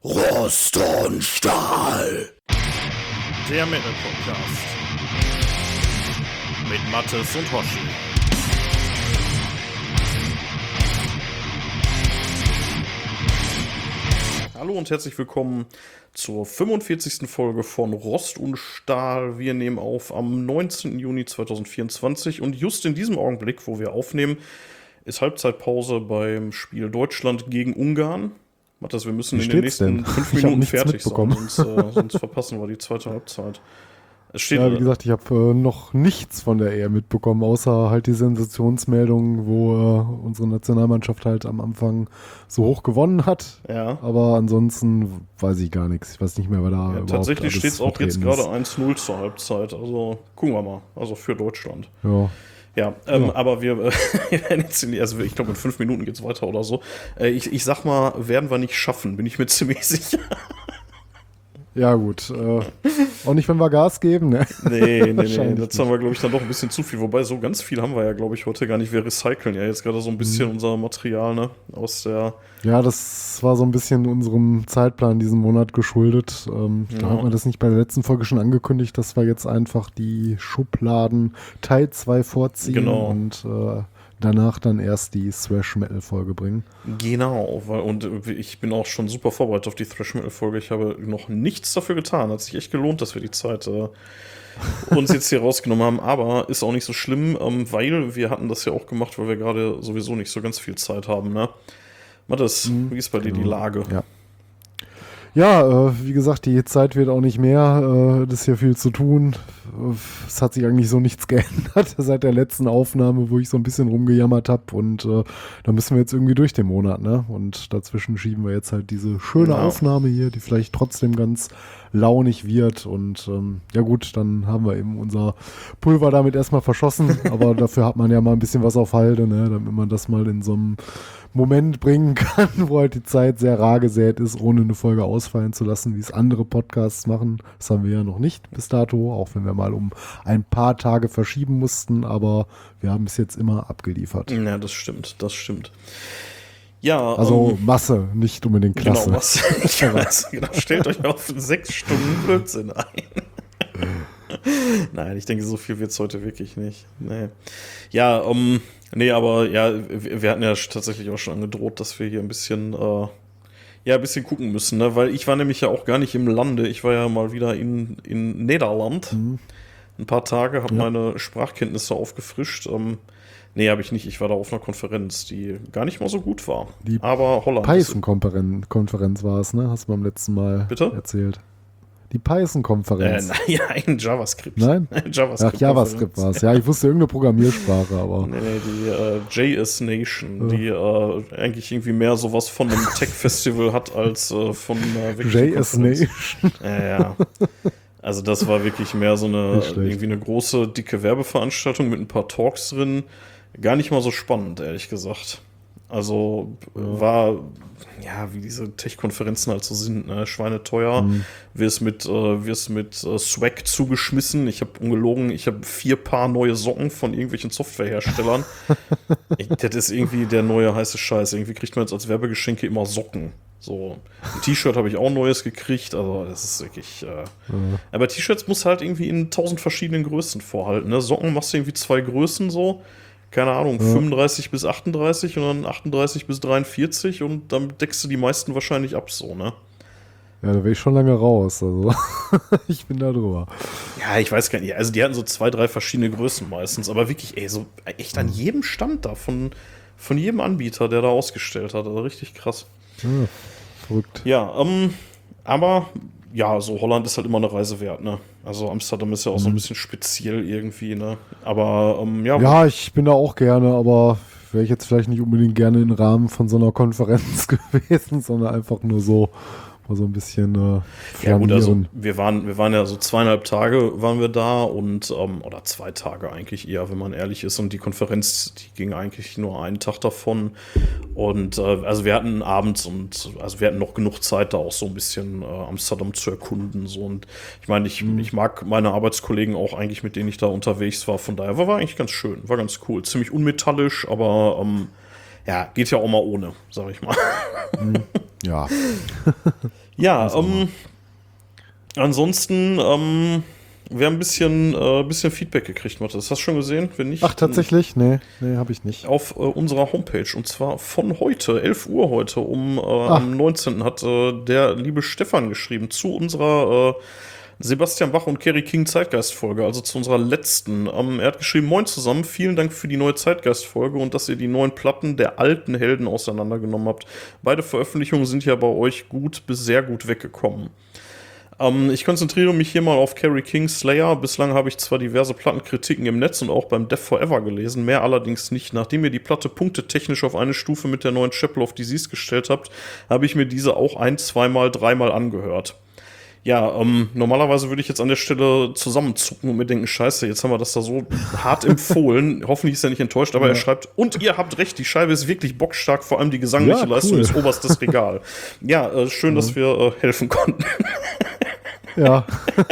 Rost und Stahl. Der Metal Podcast. Mit Mattes und Hoshi. Hallo und herzlich willkommen zur 45. Folge von Rost und Stahl. Wir nehmen auf am 19. Juni 2024 und just in diesem Augenblick, wo wir aufnehmen, ist Halbzeitpause beim Spiel Deutschland gegen Ungarn. Matthias, wir müssen in den nächsten 5 Minuten fertig sein, sonst verpassen wir die zweite Halbzeit. Es steht, ja, wie gesagt, ich habe noch nichts von der EM mitbekommen, außer halt die Sensationsmeldung, wo unsere Nationalmannschaft halt am Anfang so hoch gewonnen hat. Ja. Aber ansonsten weiß ich gar nichts. Ich weiß nicht mehr, wer da überhaupt tatsächlich steht es auch jetzt vertreten gerade 1-0 zur Halbzeit. Also gucken wir mal. Also für Deutschland. Ja. Ja, aber wir werden jetzt ich glaube in 5 Minuten geht's weiter oder so. Ich sag mal, werden wir nicht schaffen, bin ich mir ziemlich sicher. Ja, gut. Auch nicht, wenn wir Gas geben, ne? Nee. Das haben wir, glaube ich, dann doch ein bisschen zu viel. Wobei, so ganz viel haben wir ja, glaube ich, heute gar nicht. Wir recyceln ja jetzt gerade so ein bisschen unser Material, ne? Aus der. Ja, das war so ein bisschen unserem Zeitplan diesen Monat geschuldet. Da hat man das nicht bei der letzten Folge schon angekündigt, dass wir jetzt einfach die Schubladen Teil 2 vorziehen. Genau. Und danach dann erst die Thrash-Metal-Folge bringen. Genau, und ich bin auch schon super vorbereitet auf die Thrash-Metal-Folge. Ich habe noch nichts dafür getan. Hat sich echt gelohnt, dass wir die Zeit uns jetzt hier rausgenommen haben. Aber ist auch nicht so schlimm, weil wir hatten das ja auch gemacht, weil wir gerade sowieso nicht so ganz viel Zeit haben. Ne? Mathis, wie ist bei dir die Lage? Ja, wie gesagt, die Zeit wird auch nicht mehr. Das ist ja viel zu tun. Es hat sich eigentlich so nichts geändert seit der letzten Aufnahme, wo ich so ein bisschen rumgejammert habe. Und da müssen wir jetzt irgendwie durch den Monat, ne? Und dazwischen schieben wir jetzt halt diese schöne Aufnahme hier, die vielleicht trotzdem ganz launig wird. Und ja gut, dann haben wir eben unser Pulver damit erstmal verschossen. Aber dafür hat man ja mal ein bisschen was auf Halde, ne? Damit man das mal in so einem Moment bringen kann, wo halt die Zeit sehr rar gesät ist, ohne eine Folge ausfallen zu lassen, wie es andere Podcasts machen. Das haben wir ja noch nicht bis dato, auch wenn wir mal um ein paar Tage verschieben mussten, aber wir haben es jetzt immer abgeliefert. Ja, das stimmt. Ja, also Masse, nicht unbedingt Klasse. Genau, Masse. Genau, stellt euch auf 6 Stunden Blödsinn ein. Nein, ich denke, so viel wird es heute wirklich nicht. Nee. Ja, aber ja, wir hatten ja tatsächlich auch schon angedroht, dass wir hier ein bisschen gucken müssen, ne? Weil ich war nämlich ja auch gar nicht im Lande. Ich war ja mal wieder in Nederland. Ein paar Tage, habe meine Sprachkenntnisse aufgefrischt. Nee, habe ich nicht. Ich war da auf einer Konferenz, die gar nicht mal so gut war. Aber Holland. Python-Konferenz war es, ne? Hast du beim letzten Mal erzählt. Die Python-Konferenz. Nein, JavaScript. Nein? JavaScript. Ach, JavaScript war es. Ja, ich wusste irgendeine Programmiersprache, aber. Nee, die JS Nation, die eigentlich irgendwie mehr sowas von einem Tech-Festival hat als von JS Nation. Ja. Also das war wirklich mehr so irgendwie eine große, dicke Werbeveranstaltung mit ein paar Talks drin. Gar nicht mal so spannend, ehrlich gesagt. Also war, wie diese Tech-Konferenzen halt so sind, ne? Schweineteuer. Wirst mit Swag zugeschmissen. Ich habe ungelogen, 4 Paar neue Socken von irgendwelchen Softwareherstellern. Das ist irgendwie der neue heiße Scheiß. Irgendwie kriegt man jetzt als Werbegeschenke immer Socken. So, ein T-Shirt habe ich auch neues gekriegt, also das ist wirklich. Aber T-Shirts musst du halt irgendwie in 1000 verschiedenen Größen vorhalten. Ne? Socken machst du irgendwie 2 Größen so. Keine Ahnung, 35 bis 38 und dann 38 bis 43 und dann deckst du die meisten wahrscheinlich ab, so, ne? Ja, da wäre ich schon lange raus, also ich bin da drüber. Ja, ich weiß gar nicht, also die hatten so 2, 3 verschiedene Größen meistens, aber wirklich, so echt an jedem Stand da, von jedem Anbieter, der da ausgestellt hat, also richtig krass. Ja, verrückt. Ja, aber ja, so Holland ist halt immer eine Reise wert, ne? Also Amsterdam ist ja auch so ein bisschen speziell irgendwie, ne? Aber, ja, ich bin da auch gerne, aber wäre ich jetzt vielleicht nicht unbedingt gerne im Rahmen von so einer Konferenz gewesen, sondern einfach nur so ein bisschen ja gut, also wir waren ja so 2,5 Tage waren wir da und oder 2 Tage eigentlich eher, wenn man ehrlich ist, und die Konferenz, die ging eigentlich nur einen Tag davon und also wir hatten abends wir hatten noch genug Zeit, da auch so ein bisschen Amsterdam zu erkunden, so, und ich meine, ich mag meine Arbeitskollegen auch eigentlich, mit denen ich da unterwegs war, von daher war eigentlich ganz schön, war ganz cool, ziemlich unmetallisch, aber ja, geht ja auch mal ohne, sag ich mal. Ja. Ja, ansonsten, wir haben ein bisschen Feedback gekriegt, Matthias. Hast du schon gesehen? Wenn nicht, ach, tatsächlich? Nee, habe ich nicht. auf unserer Homepage. Und zwar von heute, 11 Uhr heute, am 19. hat der liebe Stefan geschrieben zu unserer Sebastian Bach und Kerry King Zeitgeist-Folge, also zu unserer letzten. Er hat geschrieben: Moin zusammen, vielen Dank für die neue Zeitgeist-Folge und dass ihr die neuen Platten der alten Helden auseinandergenommen habt. Beide Veröffentlichungen sind ja bei euch gut bis sehr gut weggekommen. Ich konzentriere mich hier mal auf Kerry King Slayer. Bislang habe ich zwar diverse Plattenkritiken im Netz und auch beim Death Forever gelesen, mehr allerdings nicht. Nachdem ihr die Platte punktetechnisch auf eine Stufe mit der neuen Chapel of Disease gestellt habt, habe ich mir diese auch zweimal, dreimal angehört. Ja, normalerweise würde ich jetzt an der Stelle zusammenzucken und mir denken, scheiße, jetzt haben wir das da so hart empfohlen. Hoffentlich ist er nicht enttäuscht, aber er schreibt, und ihr habt recht, die Scheibe ist wirklich bockstark, vor allem die gesangliche Leistung ist oberstes Regal. Ja, schön, dass wir helfen konnten. Ja.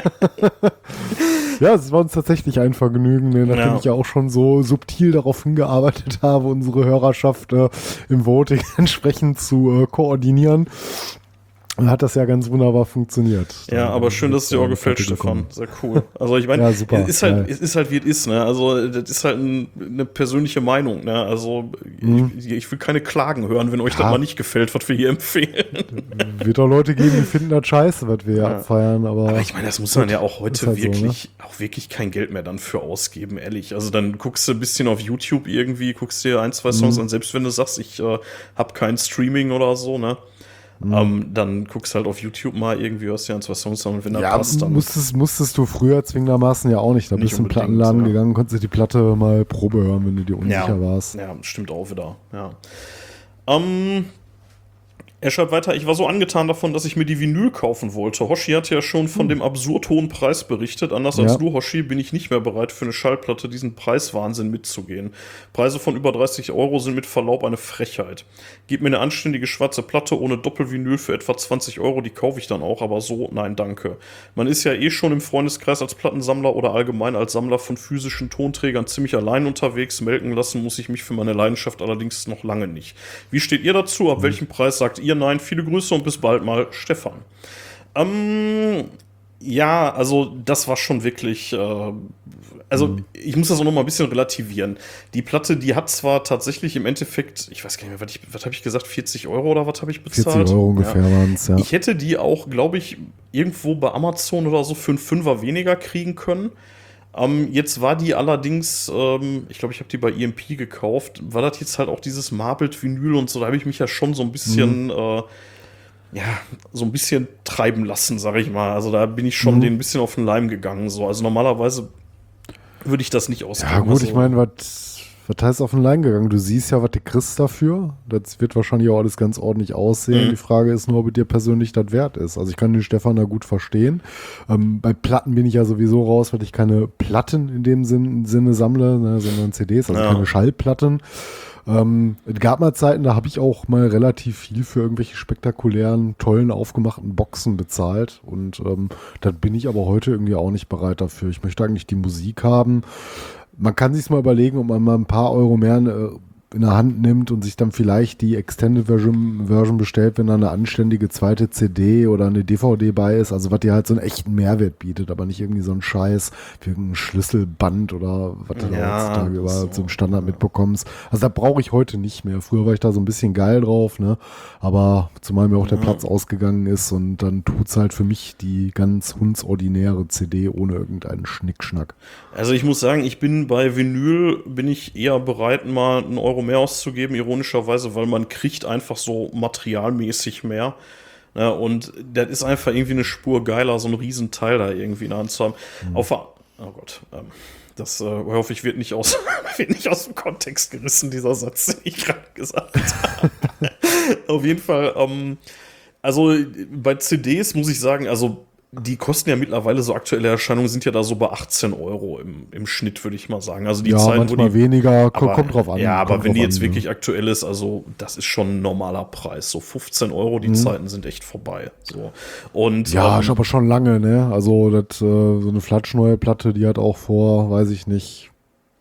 Ja, es war uns tatsächlich ein Vergnügen, ne, nachdem ich ja auch schon so subtil darauf hingearbeitet habe, unsere Hörerschaft im Voting entsprechend zu koordinieren. Hat das ja ganz wunderbar funktioniert. Ja, aber schön, dass es dir auch gefällt, Stefan. Sehr cool. Also ich meine, es ist halt, wie es ist, ne? Also das ist halt eine persönliche Meinung, ne? Also ich will keine Klagen hören, wenn euch das mal nicht gefällt, was wir hier empfehlen. Wird doch Leute geben, die finden das scheiße, was wir hier abfeiern, aber ich meine, das muss man ja auch heute halt wirklich, so, ne? Auch wirklich kein Geld mehr dann für ausgeben, ehrlich. Also dann guckst du ein bisschen auf YouTube irgendwie, guckst dir 1, 2 Songs an, selbst wenn du sagst, ich hab kein Streaming oder so, ne? Dann guckst halt auf YouTube mal irgendwie, hörst dir 1, 2 Songs an und wenn das passt, dann. Musstest du früher zwingendermaßen ja auch nicht. Da bist du in den Plattenladen gegangen, konntest du die Platte mal Probe hören, wenn du dir unsicher warst. Ja, stimmt auch wieder. Ja. Er schreibt weiter: Ich war so angetan davon, dass ich mir die Vinyl kaufen wollte. Hoshi hat ja schon von dem absurd hohen Preis berichtet. Anders als du, Hoshi, bin ich nicht mehr bereit, für eine Schallplatte diesen Preiswahnsinn mitzugehen. Preise von über 30 € sind mit Verlaub eine Frechheit. Gib mir eine anständige schwarze Platte ohne Doppelvinyl für etwa 20 €, die kaufe ich dann auch, aber so, nein, danke. Man ist ja eh schon im Freundeskreis als Plattensammler oder allgemein als Sammler von physischen Tonträgern ziemlich allein unterwegs. Melken lassen muss ich mich für meine Leidenschaft allerdings noch lange nicht. Wie steht ihr dazu? Ab welchem Preis sagt ihr nein? Viele Grüße und bis bald mal, Stefan. Ja, also das war schon wirklich, ich muss das auch noch mal ein bisschen relativieren. Die Platte, die hat zwar tatsächlich im Endeffekt, ich weiß gar nicht mehr, was habe ich gesagt, 40 € oder was habe ich bezahlt? 40 € ungefähr waren es, ja. Ich hätte die auch, glaube ich, irgendwo bei Amazon oder so für einen Fünfer weniger kriegen können. Jetzt war die allerdings, ich glaube, ich habe die bei EMP gekauft, war das jetzt halt auch dieses Marbled Vinyl und so, da habe ich mich ja schon so ein bisschen, so ein bisschen treiben lassen, sag ich mal. Also da bin ich schon den ein bisschen auf den Leim gegangen. So. Also normalerweise würde ich das nicht ausgeben. Ja gut, also, ich meine, was heißt auf den Leim gegangen? Du siehst ja, was du kriegst dafür. Das wird wahrscheinlich auch alles ganz ordentlich aussehen. Die Frage ist nur, ob dir persönlich das wert ist. Also ich kann den Stefan da gut verstehen. Bei Platten bin ich ja sowieso raus, weil ich keine Platten in dem Sinne sammle, ne, sondern CDs, also keine Schallplatten. Es gab mal Zeiten, da habe ich auch mal relativ viel für irgendwelche spektakulären, tollen, aufgemachten Boxen bezahlt. Und da bin ich aber heute irgendwie auch nicht bereit dafür. Ich möchte eigentlich die Musik haben. Man kann sich mal überlegen, ob man mal ein paar Euro mehr in der Hand nimmt und sich dann vielleicht die Extended Version bestellt, wenn da eine anständige zweite CD oder eine DVD bei ist. Also was dir halt so einen echten Mehrwert bietet, aber nicht irgendwie so einen Scheiß wie ein Schlüsselband oder was du heutzutage überall zum Standard mitbekommst. Also da brauche ich heute nicht mehr. Früher war ich da so ein bisschen geil drauf, ne? Aber zumal mir auch der Platz ausgegangen ist und dann tut's halt für mich die ganz hundsordinäre CD ohne irgendeinen Schnickschnack. Also ich muss sagen, ich bin bei Vinyl, bin ich eher bereit, mal einen Euro mehr auszugeben, ironischerweise, weil man kriegt einfach so materialmäßig mehr. Ja, und das ist einfach irgendwie eine Spur geiler, so ein Riesenteil da irgendwie in der Hand zu haben. Oh Gott, das hoffe ich wird nicht aus dem Kontext gerissen, dieser Satz, den ich gerade gesagt habe. Auf jeden Fall, also bei CDs muss ich sagen, also die kosten ja mittlerweile, so aktuelle Erscheinungen sind ja da so bei 18 € im Schnitt, würde ich mal sagen. Also die Zeiten, manchmal weniger, kommt drauf an. Ja, aber wenn die jetzt wirklich aktuell ist, also das ist schon ein normaler Preis. So 15 €, die Zeiten sind echt vorbei. So. Und, ja, ist aber schon lange, ne? Also so eine flatschneue Platte, die hat auch vor, weiß ich nicht,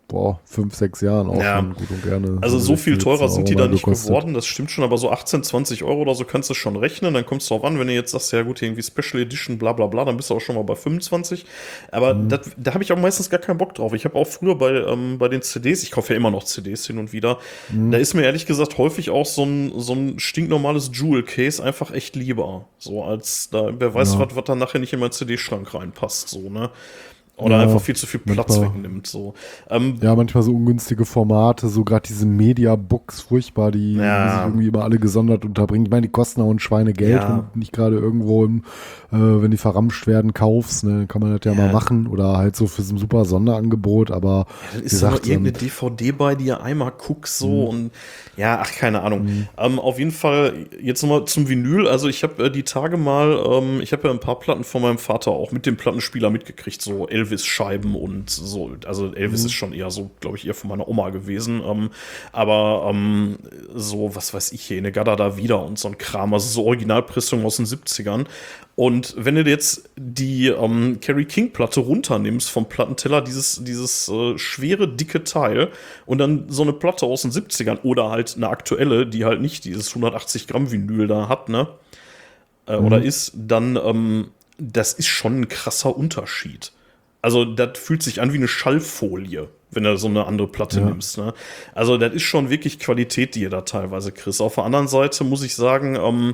5, 6 Jahren auch schon gut und gerne. Also so viel teurer sind die da nicht gekostet. geworden, das stimmt schon, aber so 18, 20 Euro oder so kannst du schon rechnen, dann kommst du drauf an, wenn du jetzt sagst, ja gut, irgendwie Special Edition, bla bla bla, dann bist du auch schon mal bei 25, aber da habe ich auch meistens gar keinen Bock drauf. Ich habe auch früher bei den CDs, ich kaufe ja immer noch CDs hin und wieder, da ist mir ehrlich gesagt häufig auch so ein stinknormales Jewel-Case einfach echt lieber, so als da, wer weiß, was da nachher nicht in meinen CD-Schrank reinpasst, so, ne? Oder einfach viel zu viel Platz wegnimmt. So. Ja, manchmal so ungünstige Formate, so gerade diese Media-Books, furchtbar, die sich irgendwie immer alle gesondert unterbringen. Ich meine, die kosten auch ein Schweinegeld und nicht gerade irgendwo, wenn die verramscht werden, kaufst, ne, kann man das ja mal machen oder halt so für so ein super Sonderangebot, aber dann ist da noch irgendeine DVD bei, die ja einmal guckst so und keine Ahnung. Auf jeden Fall, jetzt nochmal zum Vinyl, also ich habe die Tage mal, ich habe ja ein paar Platten von meinem Vater auch mit dem Plattenspieler mitgekriegt, so Elvis-Scheiben und so. Also Elvis ist schon eher so, glaube ich, eher von meiner Oma gewesen. Aber so, was weiß ich hier, eine Gada da wieder und so ein Kram, also so Originalpressungen aus den 70ern. Und wenn du jetzt die Kerry King-Platte runternimmst vom Plattenteller, dieses schwere, dicke Teil und dann so eine Platte aus den 70ern oder halt eine aktuelle, die halt nicht dieses 180 Gramm Vinyl da hat, ne? Oder ist, dann das ist schon ein krasser Unterschied. Also das fühlt sich an wie eine Schallfolie, wenn du so eine andere Platte nimmst. Ne? Also das ist schon wirklich Qualität, die ihr da teilweise kriegst. Auf der anderen Seite muss ich sagen,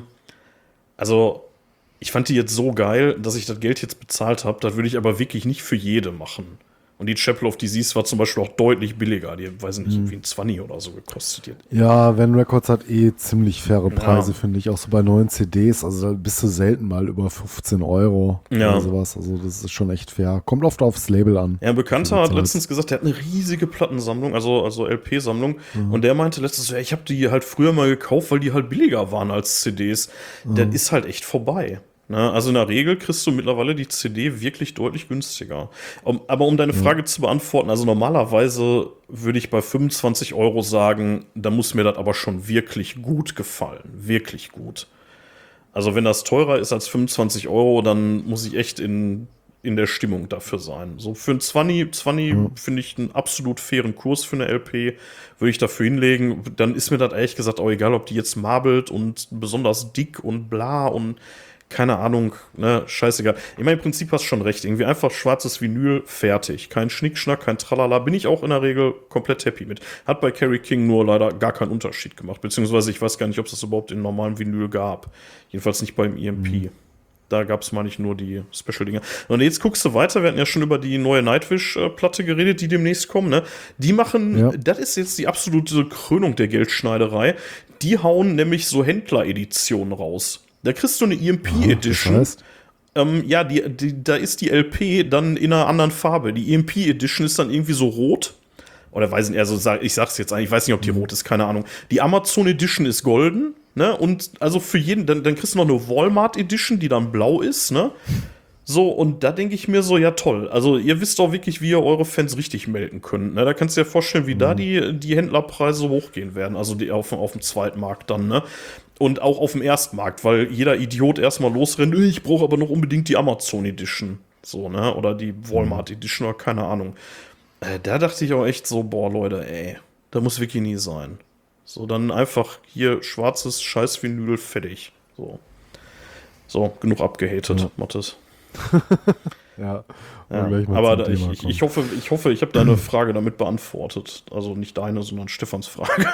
also ich fand die jetzt so geil, dass ich das Geld jetzt bezahlt habe. Das würde ich aber wirklich nicht für jede machen. Und die Chapel of Disease war zum Beispiel auch deutlich billiger. Die, weiß nicht, irgendwie ein 20 oder so gekostet. Ja, Van Records hat ziemlich faire Preise, finde ich. Auch so bei neuen CDs. Also da bist du selten mal über 15 Euro oder sowas. Also das ist schon echt fair. Kommt oft aufs Label an. Ja, ein Bekannter hat letztens gesagt, der hat eine riesige Plattensammlung, also LP-Sammlung. Und der meinte letztens, ich habe die halt früher mal gekauft, weil die halt billiger waren als CDs. Das ist halt echt vorbei. Ne, also in der Regel kriegst du mittlerweile die CD wirklich deutlich günstiger. Aber um deine Frage zu beantworten, also normalerweise würde ich bei 25 Euro sagen, da muss mir das aber schon wirklich gut gefallen. Wirklich gut. Also wenn das teurer ist als 25 Euro, dann muss ich echt in der Stimmung dafür sein. So für ein 20 finde ich einen absolut fairen Kurs für eine LP, würde ich dafür hinlegen. Dann ist mir das ehrlich gesagt auch egal, ob die jetzt marbelt und besonders dick und bla und keine Ahnung, ne, scheißegal. Ich meine, im Prinzip hast du schon recht. Irgendwie einfach schwarzes Vinyl, fertig. Kein Schnickschnack, kein Tralala. Bin ich auch in der Regel komplett happy mit. Hat bei Kerry King nur leider gar keinen Unterschied gemacht. Beziehungsweise ich weiß gar nicht, ob es das überhaupt in normalen Vinyl gab. Jedenfalls nicht beim EMP. Da gab es, meine ich, nur die Special-Dinger. Und jetzt guckst du weiter. Wir hatten ja schon über die neue Nightwish-Platte geredet, die demnächst kommen. Ne? Die machen, das ist jetzt die absolute Krönung der Geldschneiderei. Die hauen nämlich so Händler-Editionen raus. Da kriegst du eine EMP-Edition. Das heißt? Da ist die LP dann in einer anderen Farbe. Die EMP-Edition ist dann irgendwie so rot. Oder weiß nicht, also ich sag's jetzt eigentlich, ich weiß nicht, ob die rot ist, keine Ahnung. Die Amazon Edition ist golden, ne? Und also für jeden, dann kriegst du noch eine Walmart Edition, die dann blau ist, ne? So, und da denke ich mir so, ja toll. Also ihr wisst doch wirklich, wie ihr eure Fans richtig melden könnt. Ne? Da kannst du dir vorstellen, wie da die Händlerpreise hochgehen werden. Also die auf dem Zweitmarkt dann, ne? Und auch auf dem Erstmarkt, weil jeder Idiot erstmal losrennt, ich brauche aber noch unbedingt die Amazon Edition. So, ne? Oder die Walmart Edition oder keine Ahnung. Da dachte ich auch echt so, boah, Leute, ey, da muss wirklich nie sein. So, dann einfach hier schwarzes Scheiß-Vinyl, fertig. So, genug abgehatet, Mattes. Ja, aber ich hoffe, ich habe deine Frage damit beantwortet. Also nicht deine, sondern Stefans Frage.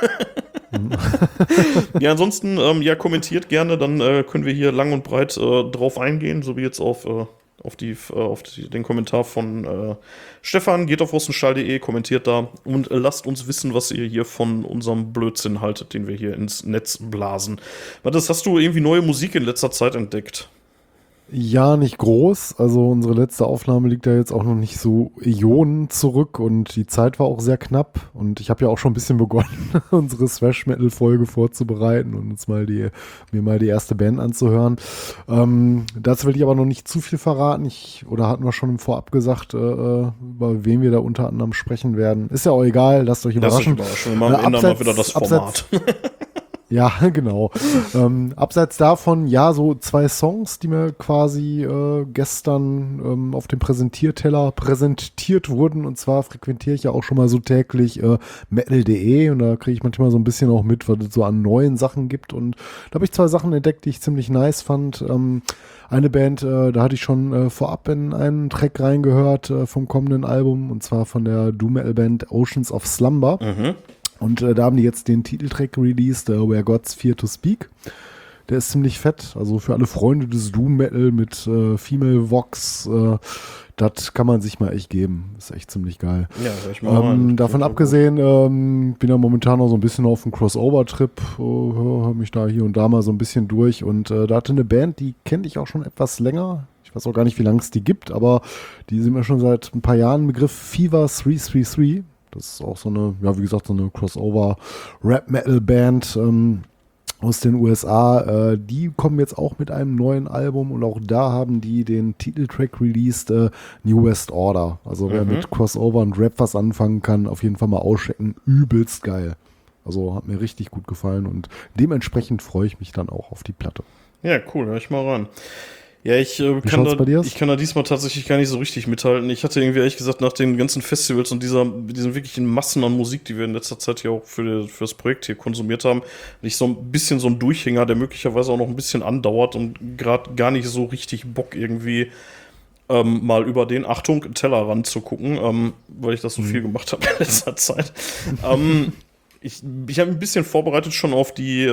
Ja, ansonsten, kommentiert gerne, dann können wir hier lang und breit drauf eingehen, so wie jetzt auf den Kommentar von Stefan. Geht auf russenschall.de, kommentiert da und lasst uns wissen, was ihr hier von unserem Blödsinn haltet, den wir hier ins Netz blasen. Matthias, hast du irgendwie neue Musik in letzter Zeit entdeckt? Ja, nicht groß. Also unsere letzte Aufnahme liegt ja jetzt auch noch nicht so Ionen zurück und die Zeit war auch sehr knapp. Und ich habe ja auch schon ein bisschen begonnen, unsere Thrash-Metal-Folge vorzubereiten und mir mal die erste Band anzuhören. Dazu will ich aber noch nicht zu viel verraten. Oder hatten wir schon vorab gesagt, über wen wir da unter anderem sprechen werden. Ist ja auch egal, lasst euch überraschen. Mal ändern wir wieder das Format. Ja, genau. Abseits davon, ja, so 2 Songs, die mir quasi gestern auf dem Präsentierteller präsentiert wurden. Und zwar frequentiere ich ja auch schon mal so täglich metal.de und da kriege ich manchmal so ein bisschen auch mit, was es so an neuen Sachen gibt. Und da habe ich 2 Sachen entdeckt, die ich ziemlich nice fand. Eine Band, da hatte ich schon vorab in einen Track reingehört vom kommenden Album, und zwar von der Doom-Metal-Band Oceans of Slumber. Und da haben die jetzt den Titeltrack released, Where Gods Fear to Speak. Der ist ziemlich fett, also für alle Freunde des Doom-Metal mit Female Vox, das kann man sich mal echt geben. Ist echt ziemlich geil. Ja, ich mal davon abgesehen, bin ja momentan noch so ein bisschen auf dem Crossover-Trip, höre mich da hier und da mal so ein bisschen durch. Und da hatte eine Band, die kenne ich auch schon etwas länger. Ich weiß auch gar nicht, wie lange es die gibt, aber die sind mir schon seit ein paar Jahren ein Begriff. Fever 333. Das ist auch so eine, ja, wie gesagt, so eine Crossover-Rap-Metal-Band aus den USA. Die kommen jetzt auch mit einem neuen Album und auch da haben die den Titeltrack released, New West Order. Also wer mit Crossover und Rap was anfangen kann, auf jeden Fall mal auschecken. Übelst geil. Also hat mir richtig gut gefallen und dementsprechend freue ich mich dann auch auf die Platte. Ja, cool, hör ich mal rein. Ja, ich kann da diesmal tatsächlich gar nicht so richtig mithalten. Ich hatte irgendwie ehrlich gesagt nach den ganzen Festivals und diesen wirklichen Massen an Musik, die wir in letzter Zeit ja auch für das Projekt hier konsumiert haben, nicht so ein bisschen so ein Durchhänger, der möglicherweise auch noch ein bisschen andauert und gerade gar nicht so richtig Bock irgendwie mal über den, Achtung, Tellerrand zu gucken, weil ich das so viel gemacht habe in letzter Zeit. Ich habe ein bisschen vorbereitet schon auf die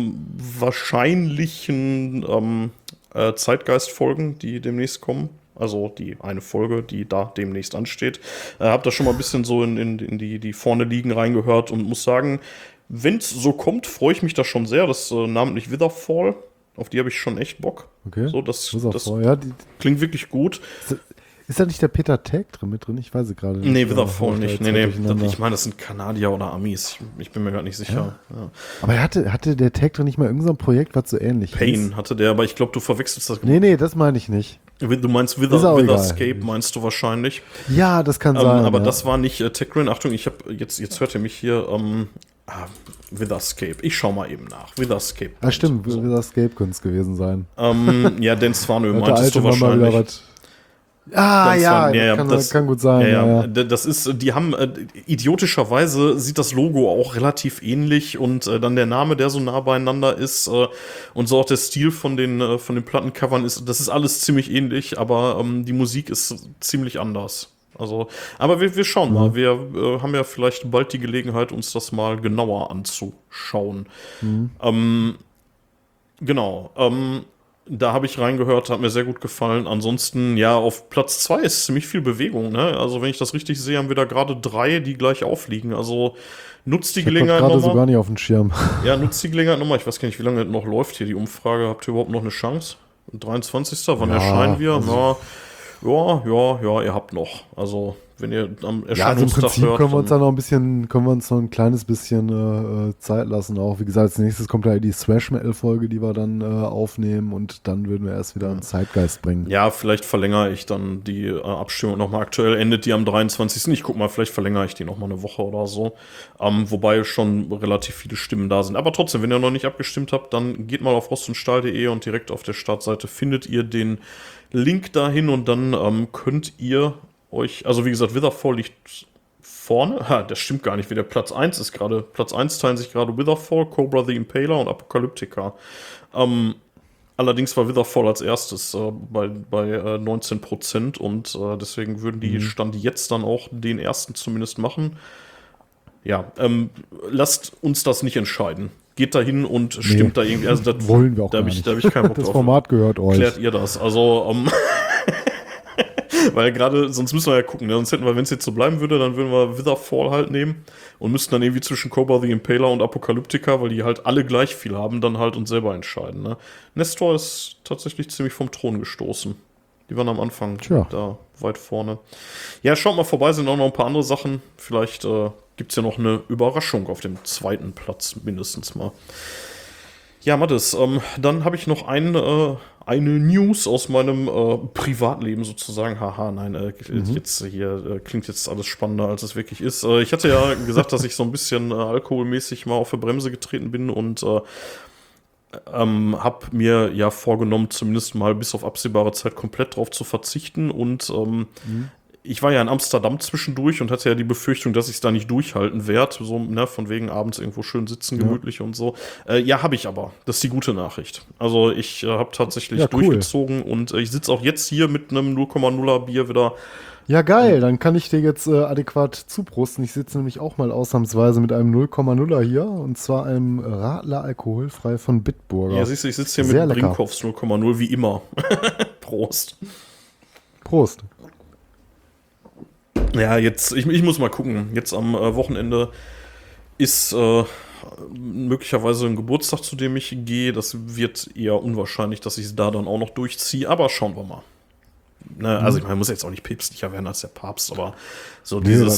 wahrscheinlichen Zeitgeist-Folgen, die demnächst kommen. Also die eine Folge, die da demnächst ansteht. Hab da schon mal ein bisschen so in die vorne liegen reingehört und muss sagen, wenn es so kommt, freue ich mich da schon sehr. Das namentlich Witherfall, auf die habe ich schon echt Bock. Okay. So, das ja, klingt wirklich gut. Ist da nicht der Peter Tag mit drin? Ich weiß es gerade nicht. Nee, Witherfall nicht. Nee. Ich meine, das sind Kanadier oder Amis. Ich bin mir gar nicht sicher. Ja. Aber hatte der Tag drin nicht mal irgendein Projekt, was so ähnlich Pain hatte der, aber ich glaube, du verwechselst das. Nee, das meine ich nicht. Du meinst Witherscape, meinst du wahrscheinlich. Ja, das kann sein. Aber das war nicht Techgrin. Achtung, ich habe jetzt hört ihr mich hier. Witherscape. Ich schau mal eben nach. Witherscape. Stimmt, so. Witherscape könnte es gewesen sein. Ja, Dan Svanö meintest du wahrscheinlich. Kann gut sein. Ja. Das ist, die haben, idiotischerweise sieht das Logo auch relativ ähnlich und dann der Name, der so nah beieinander ist und so auch der Stil von den Plattencovern ist, das ist alles ziemlich ähnlich, aber die Musik ist ziemlich anders. Also, aber wir schauen mal. Wir haben ja vielleicht bald die Gelegenheit, uns das mal genauer anzuschauen. Genau. Da habe ich reingehört, hat mir sehr gut gefallen. Ansonsten, ja, auf Platz 2 ist ziemlich viel Bewegung, ne? Also, wenn ich das richtig sehe, haben wir da gerade 3, die gleich aufliegen. Also, nutzt die Gelegenheit nochmal. Ich habe gerade so gar nicht auf dem Schirm. Ja, nutzt die Gelegenheit nochmal. Ich weiß gar nicht, wie lange noch läuft hier die Umfrage. Habt ihr überhaupt noch eine Chance? 23. Wann erscheinen wir? Also ja, ihr habt noch. Also, wenn ihr am Erscheinungstag hört. Können wir uns noch ein kleines bisschen Zeit lassen. Auch wie gesagt, als nächstes kommt ja die Thrash-Metal-Folge, die wir dann aufnehmen und dann würden wir erst wieder einen Zeitgeist bringen. Ja, vielleicht verlängere ich dann die Abstimmung nochmal. Aktuell endet die am 23. Ich guck mal, vielleicht verlängere ich die nochmal eine Woche oder so. Wobei schon relativ viele Stimmen da sind. Aber trotzdem, wenn ihr noch nicht abgestimmt habt, dann geht mal auf rostundstahl.de und direkt auf der Startseite findet ihr den Link dahin und dann könnt ihr euch, also wie gesagt, Witherfall liegt vorne. Das stimmt gar nicht, wie der Platz 1 ist gerade. Platz 1 teilen sich gerade Witherfall, Cobra the Impaler und Apocalyptica. Allerdings war Witherfall als erstes bei 19% und deswegen würden die Stand jetzt dann auch den ersten zumindest machen. Ja, lasst uns das nicht entscheiden. Geht da hin und stimmt da irgendwie. Also das wollen wir auch gar nicht. Da hab ich keinen Bock das drauf. Format gehört euch. Klärt ihr das. Also, weil gerade, sonst müssen wir ja gucken. Ne? Sonst hätten wir, wenn es jetzt so bleiben würde, dann würden wir Witherfall halt nehmen und müssten dann irgendwie zwischen Cobra the Impaler und Apocalyptica, weil die halt alle gleich viel haben, dann halt uns selber entscheiden. Ne? Nestor ist tatsächlich ziemlich vom Thron gestoßen. Die waren am Anfang da weit vorne. Ja, schaut mal vorbei, sind auch noch ein paar andere Sachen. Vielleicht gibt es ja noch eine Überraschung auf dem 2. Platz mindestens mal. Ja, Mathis, dann habe ich noch eine News aus meinem Privatleben sozusagen. Haha, nein, jetzt hier klingt jetzt alles spannender, als es wirklich ist. Ich hatte ja gesagt, dass ich so ein bisschen alkoholmäßig mal auf die Bremse getreten bin und habe mir ja vorgenommen, zumindest mal bis auf absehbare Zeit komplett drauf zu verzichten. Und ich war ja in Amsterdam zwischendurch und hatte ja die Befürchtung, dass ich es da nicht durchhalten werde. So, ne, von wegen abends irgendwo schön sitzen, gemütlich und so. Ja, habe ich aber. Das ist die gute Nachricht. Also ich habe tatsächlich durchgezogen und ich sitze auch jetzt hier mit einem 0,0er Bier wieder. Ja, geil. Dann kann ich dir jetzt adäquat zuprosten. Ich sitze nämlich auch mal ausnahmsweise mit einem 0,0er hier. Und zwar einem Radler alkoholfrei von Bitburger. Ja, siehst du, ich sitze hier mit Brinkhoffs 0,0 wie immer. Prost. Prost. Ja, jetzt, ich muss mal gucken. Jetzt am Wochenende ist möglicherweise ein Geburtstag, zu dem ich gehe. Das wird eher unwahrscheinlich, dass ich es da dann auch noch durchziehe. Aber schauen wir mal. Ne, also ich meine, muss jetzt auch nicht päpstlicher werden als der Papst, aber so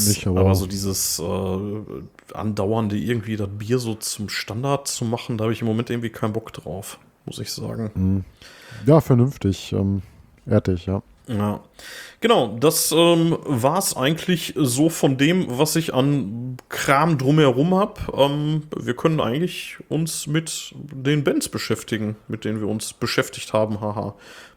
dieses andauernde irgendwie das Bier so zum Standard zu machen, da habe ich im Moment irgendwie keinen Bock drauf, muss ich sagen. Ja, vernünftig. Ehrlich, ja. Ja, genau, das war es eigentlich so von dem, was ich an Kram drumherum habe. Wir können eigentlich uns mit den Bands beschäftigen, mit denen wir uns beschäftigt haben, haha.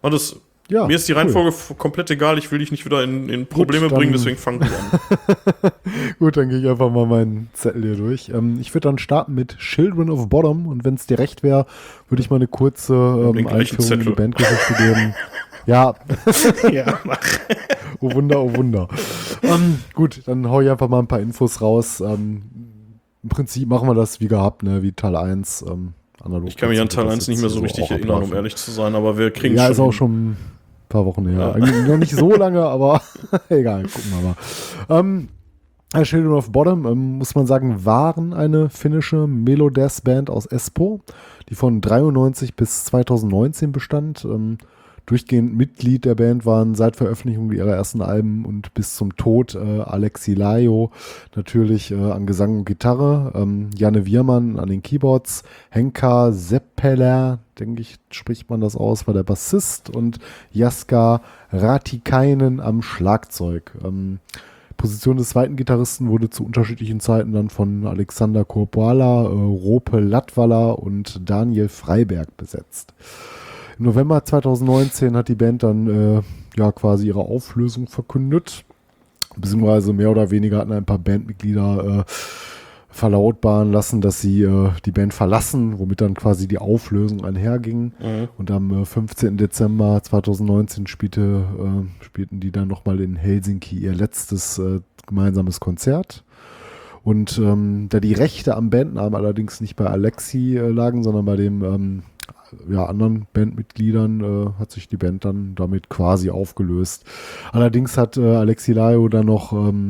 Mir ist die Reihenfolge komplett egal, ich will dich nicht wieder in Probleme bringen, deswegen fang du an. Gut, dann gehe ich einfach mal meinen Zettel hier durch. Ich würde dann starten mit Children of Bodom und wenn es dir recht wäre, würde ich mal eine kurze Einführung in die Bandgeschichte geben. Ja. Ja, mach. Oh Wunder, oh Wunder. Gut, dann hau ich einfach mal ein paar Infos raus. Im Prinzip machen wir das wie gehabt, ne, wie Teil 1. Analog. Ich kann mich an Teil 1 nicht mehr so richtig erinnern, um ehrlich zu sein, aber wir kriegen schon... Ja, ist auch schon ein paar Wochen her. Ja. Eigentlich noch nicht so lange, aber egal, gucken wir mal. Children of Bodom, muss man sagen, waren eine finnische Melodeath-Band aus Espoo, die von 93 bis 2019 bestand. Durchgehend Mitglied der Band waren seit Veröffentlichung ihrer ersten Alben und bis zum Tod Alexi Laiho natürlich an Gesang und Gitarre, Janne Wiermann an den Keyboards, Henka Seppeler, denke ich, spricht man das aus, war der Bassist und Jaska Ratikainen am Schlagzeug. Position des zweiten Gitarristen wurde zu unterschiedlichen Zeiten dann von Alexander Korpoala, Rope Latvala und Daniel Freiberg besetzt. Im November 2019 hat die Band dann quasi ihre Auflösung verkündet, beziehungsweise mehr oder weniger hatten ein paar Bandmitglieder verlautbaren lassen, dass sie die Band verlassen, womit dann quasi die Auflösung einherging. Und am 15. Dezember 2019 spielten die dann nochmal in Helsinki ihr letztes gemeinsames Konzert. Und da die Rechte am Bandnamen allerdings nicht bei Alexi lagen, sondern bei dem anderen Bandmitgliedern hat sich die Band dann damit quasi aufgelöst. Allerdings hat Alexi Laiho dann noch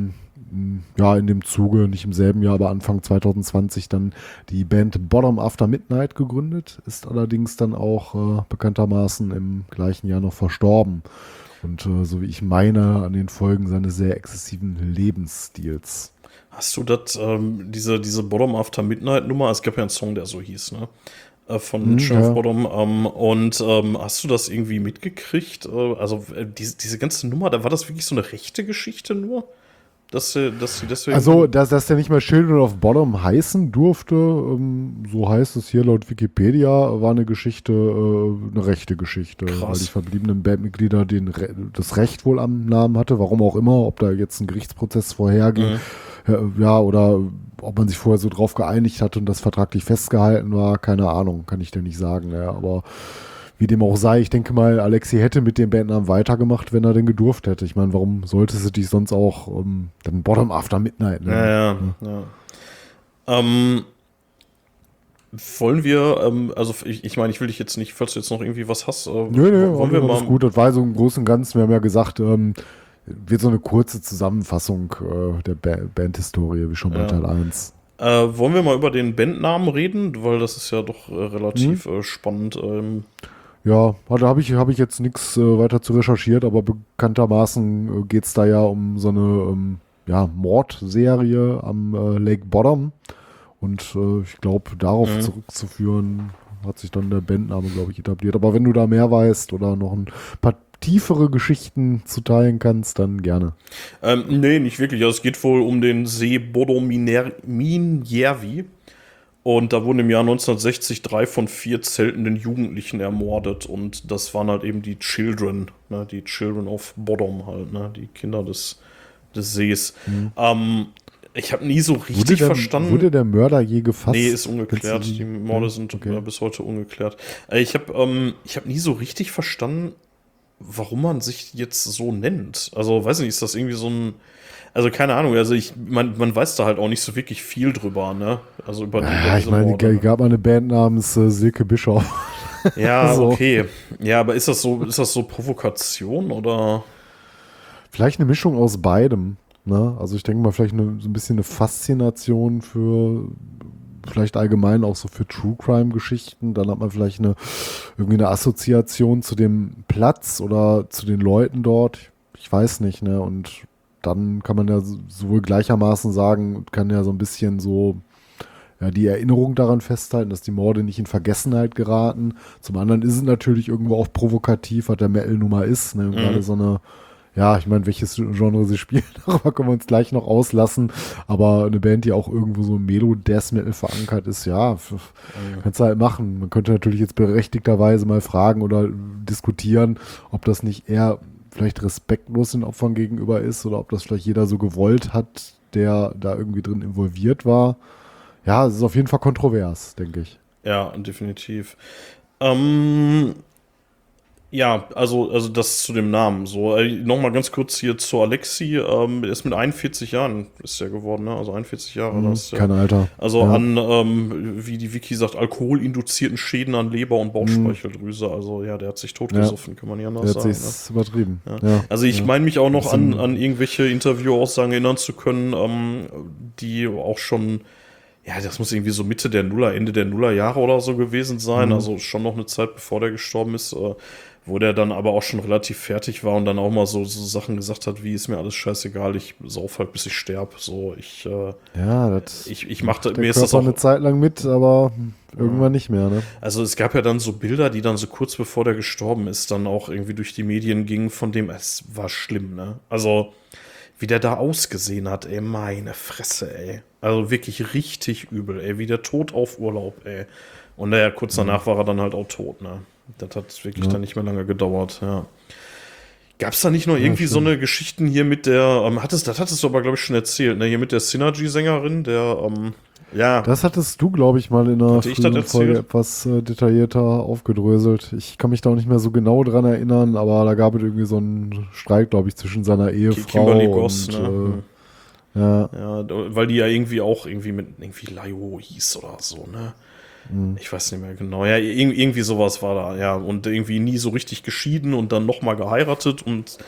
in dem Zuge, nicht im selben Jahr, aber Anfang 2020 dann die Band Bottom After Midnight gegründet, ist allerdings dann auch bekanntermaßen im gleichen Jahr noch verstorben. Und so wie ich meine, an den Folgen seines sehr exzessiven Lebensstils. Hast du das, diese Bottom After Midnight Nummer, es gab ja einen Song, der so hieß, ne? Von Children of Bodom. Hast du das irgendwie mitgekriegt? Diese ganze Nummer, da war das wirklich so eine rechte Geschichte nur? Dass sie deswegen. Also, dass der nicht mehr Children of Bodom heißen durfte, so heißt es hier laut Wikipedia, war eine Geschichte, eine rechte Geschichte. Krass. Weil die verbliebenen Bandmitglieder das Recht wohl am Namen hatte, warum auch immer, ob da jetzt ein Gerichtsprozess vorherging. Oder ob man sich vorher so drauf geeinigt hat und das vertraglich festgehalten war, keine Ahnung, kann ich dir nicht sagen. Ja, aber wie dem auch sei, ich denke mal, Alexi hätte mit dem Bandnamen weitergemacht, wenn er denn gedurft hätte. Ich meine, warum sollte sie dich sonst auch dann Bottom After Midnight nennen? Ja. Wollen wir, ich meine, ich will dich jetzt nicht, falls du jetzt noch irgendwie was hast. Wollen wir mal. Gut, das war so im Großen und Ganzen, wir haben ja gesagt, wird so eine kurze Zusammenfassung der Bandhistorie, wie schon bei Teil 1. Wollen wir mal über den Bandnamen reden? Weil das ist ja doch relativ spannend. Ja, da habe ich jetzt nichts weiter zu recherchiert, aber bekanntermaßen geht es da ja um so eine Mordserie am Lake Bottom. Und ich glaube, darauf zurückzuführen, hat sich dann der Bandname, glaube ich, etabliert. Aber wenn du da mehr weißt oder noch ein paar tiefere Geschichten zu teilen kannst, dann gerne. Nee, nicht wirklich. Also es geht wohl um den See Bodo-Minjärvi. Und da wurden im Jahr 1960 3 von 4 zeltenden Jugendlichen ermordet. Und das waren halt eben die Children, ne? Die Children of Bodom halt, ne? Die Kinder des Sees. Ich habe nie so richtig verstanden. Wurde der Mörder je gefasst? Nee, ist ungeklärt. Die Morde sind bis heute ungeklärt. Ich hab nie so richtig verstanden, warum man sich jetzt so nennt. Also, weiß nicht, ist das irgendwie so ein. Also, keine Ahnung, also man weiß da halt auch nicht so wirklich viel drüber, ne? Also über ich meine, es gab mal eine Band namens Silke Bischof. Ja, so. Okay. Ja, aber ist das so Provokation oder? Vielleicht eine Mischung aus beidem. Ne? Also ich denke mal, vielleicht so ein bisschen eine Faszination für, vielleicht allgemein auch so für True Crime Geschichten. Dann hat man vielleicht irgendwie eine Assoziation zu dem Platz oder zu den Leuten dort. Ich weiß nicht, ne? Und dann kann man ja sowohl gleichermaßen sagen, kann ja so ein bisschen so die Erinnerung daran festhalten, dass die Morde nicht in Vergessenheit geraten. Zum anderen ist es natürlich irgendwo auch provokativ, was der Metal nun mal ist. Ne? Gerade so eine, ich meine, welches Genre sie spielen, darüber können wir uns gleich noch auslassen. Aber eine Band, die auch irgendwo so Melo-Death-Metal verankert ist, kannst du halt machen. Man könnte natürlich jetzt berechtigterweise mal fragen oder diskutieren, ob das nicht eher vielleicht respektlos den Opfern gegenüber ist oder ob das vielleicht jeder so gewollt hat, der da irgendwie drin involviert war. Ja, es ist auf jeden Fall kontrovers, denke ich. Ja, definitiv. Ja, also das zu dem Namen. So, nochmal ganz kurz hier zu Alexi. Er ist mit 41 Jahren ist er geworden, ne? Also 41 Jahre. Das, kein Alter. Also an, wie die Wiki sagt, alkoholinduzierten Schäden an Leber und Bauchspeicheldrüse. Also ja, der hat sich totgesoffen, kann man ja anders sagen. Der hat sich's übertrieben. Ja. Also ich meine mich auch noch an irgendwelche Interviewaussagen erinnern zu können, die auch schon. Ja, das muss irgendwie so Ende der Nullerjahre oder so gewesen sein. Also schon noch eine Zeit, bevor der gestorben ist, wo der dann aber auch schon relativ fertig war und dann auch mal so Sachen gesagt hat, wie ist mir alles scheißegal, ich sauf halt, bis ich sterbe. So, ich mache mir ist das auch eine Zeit lang mit, aber irgendwann nicht mehr, ne? Also es gab ja dann so Bilder, die dann so kurz bevor der gestorben ist, dann auch irgendwie durch die Medien gingen, von dem, es war schlimm, ne? Also wie der da ausgesehen hat, ey, meine Fresse, ey. Also wirklich richtig übel, ey, wie der Tod auf Urlaub, ey. Und kurz danach war er dann halt auch tot, ne? Das hat wirklich dann nicht mehr lange gedauert, ja. Gab's da nicht noch irgendwie so eine Geschichten hier mit der, das hattest du aber, glaube ich, schon erzählt, ne? Hier mit der Synergy-Sängerin, Das hattest du, glaube ich, mal in einer früheren Folge etwas detaillierter aufgedröselt. Ich kann mich da auch nicht mehr so genau dran erinnern, aber da gab es irgendwie so einen Streit, glaube ich, zwischen seiner Ehefrau Kimberly Goss, und ja, weil die ja irgendwie auch mit irgendwie Laio hieß oder so, ne? Ich weiß nicht mehr genau. Ja, irgendwie sowas war da, ja. Und irgendwie nie so richtig geschieden und dann nochmal geheiratet und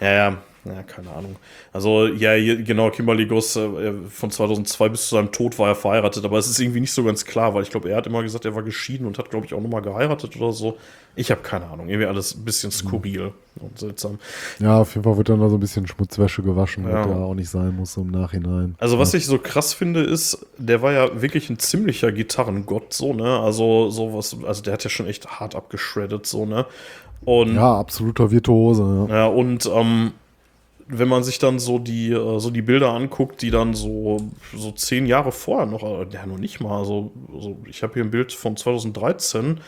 keine Ahnung. Also, genau, Kimberly Goss von 2002 bis zu seinem Tod war er verheiratet, aber es ist irgendwie nicht so ganz klar, weil ich glaube, er hat immer gesagt, er war geschieden und hat, glaube ich, auch nochmal geheiratet oder so. Ich habe keine Ahnung. Irgendwie alles ein bisschen skurril und seltsam. Ja, auf jeden Fall wird dann da so ein bisschen Schmutzwäsche gewaschen, was ja auch nicht sein muss im Nachhinein. Also, was ich so krass finde, ist, der war ja wirklich ein ziemlicher Gitarrengott, so, ne? Also, sowas, also der hat ja schon echt hart abgeschreddet, so, ne? Und, ja, absoluter Virtuose, ja. Ja, und, wenn man sich dann so die Bilder anguckt, die dann so 10 Jahre vorher noch, noch nicht mal, ich habe hier ein Bild von 2013,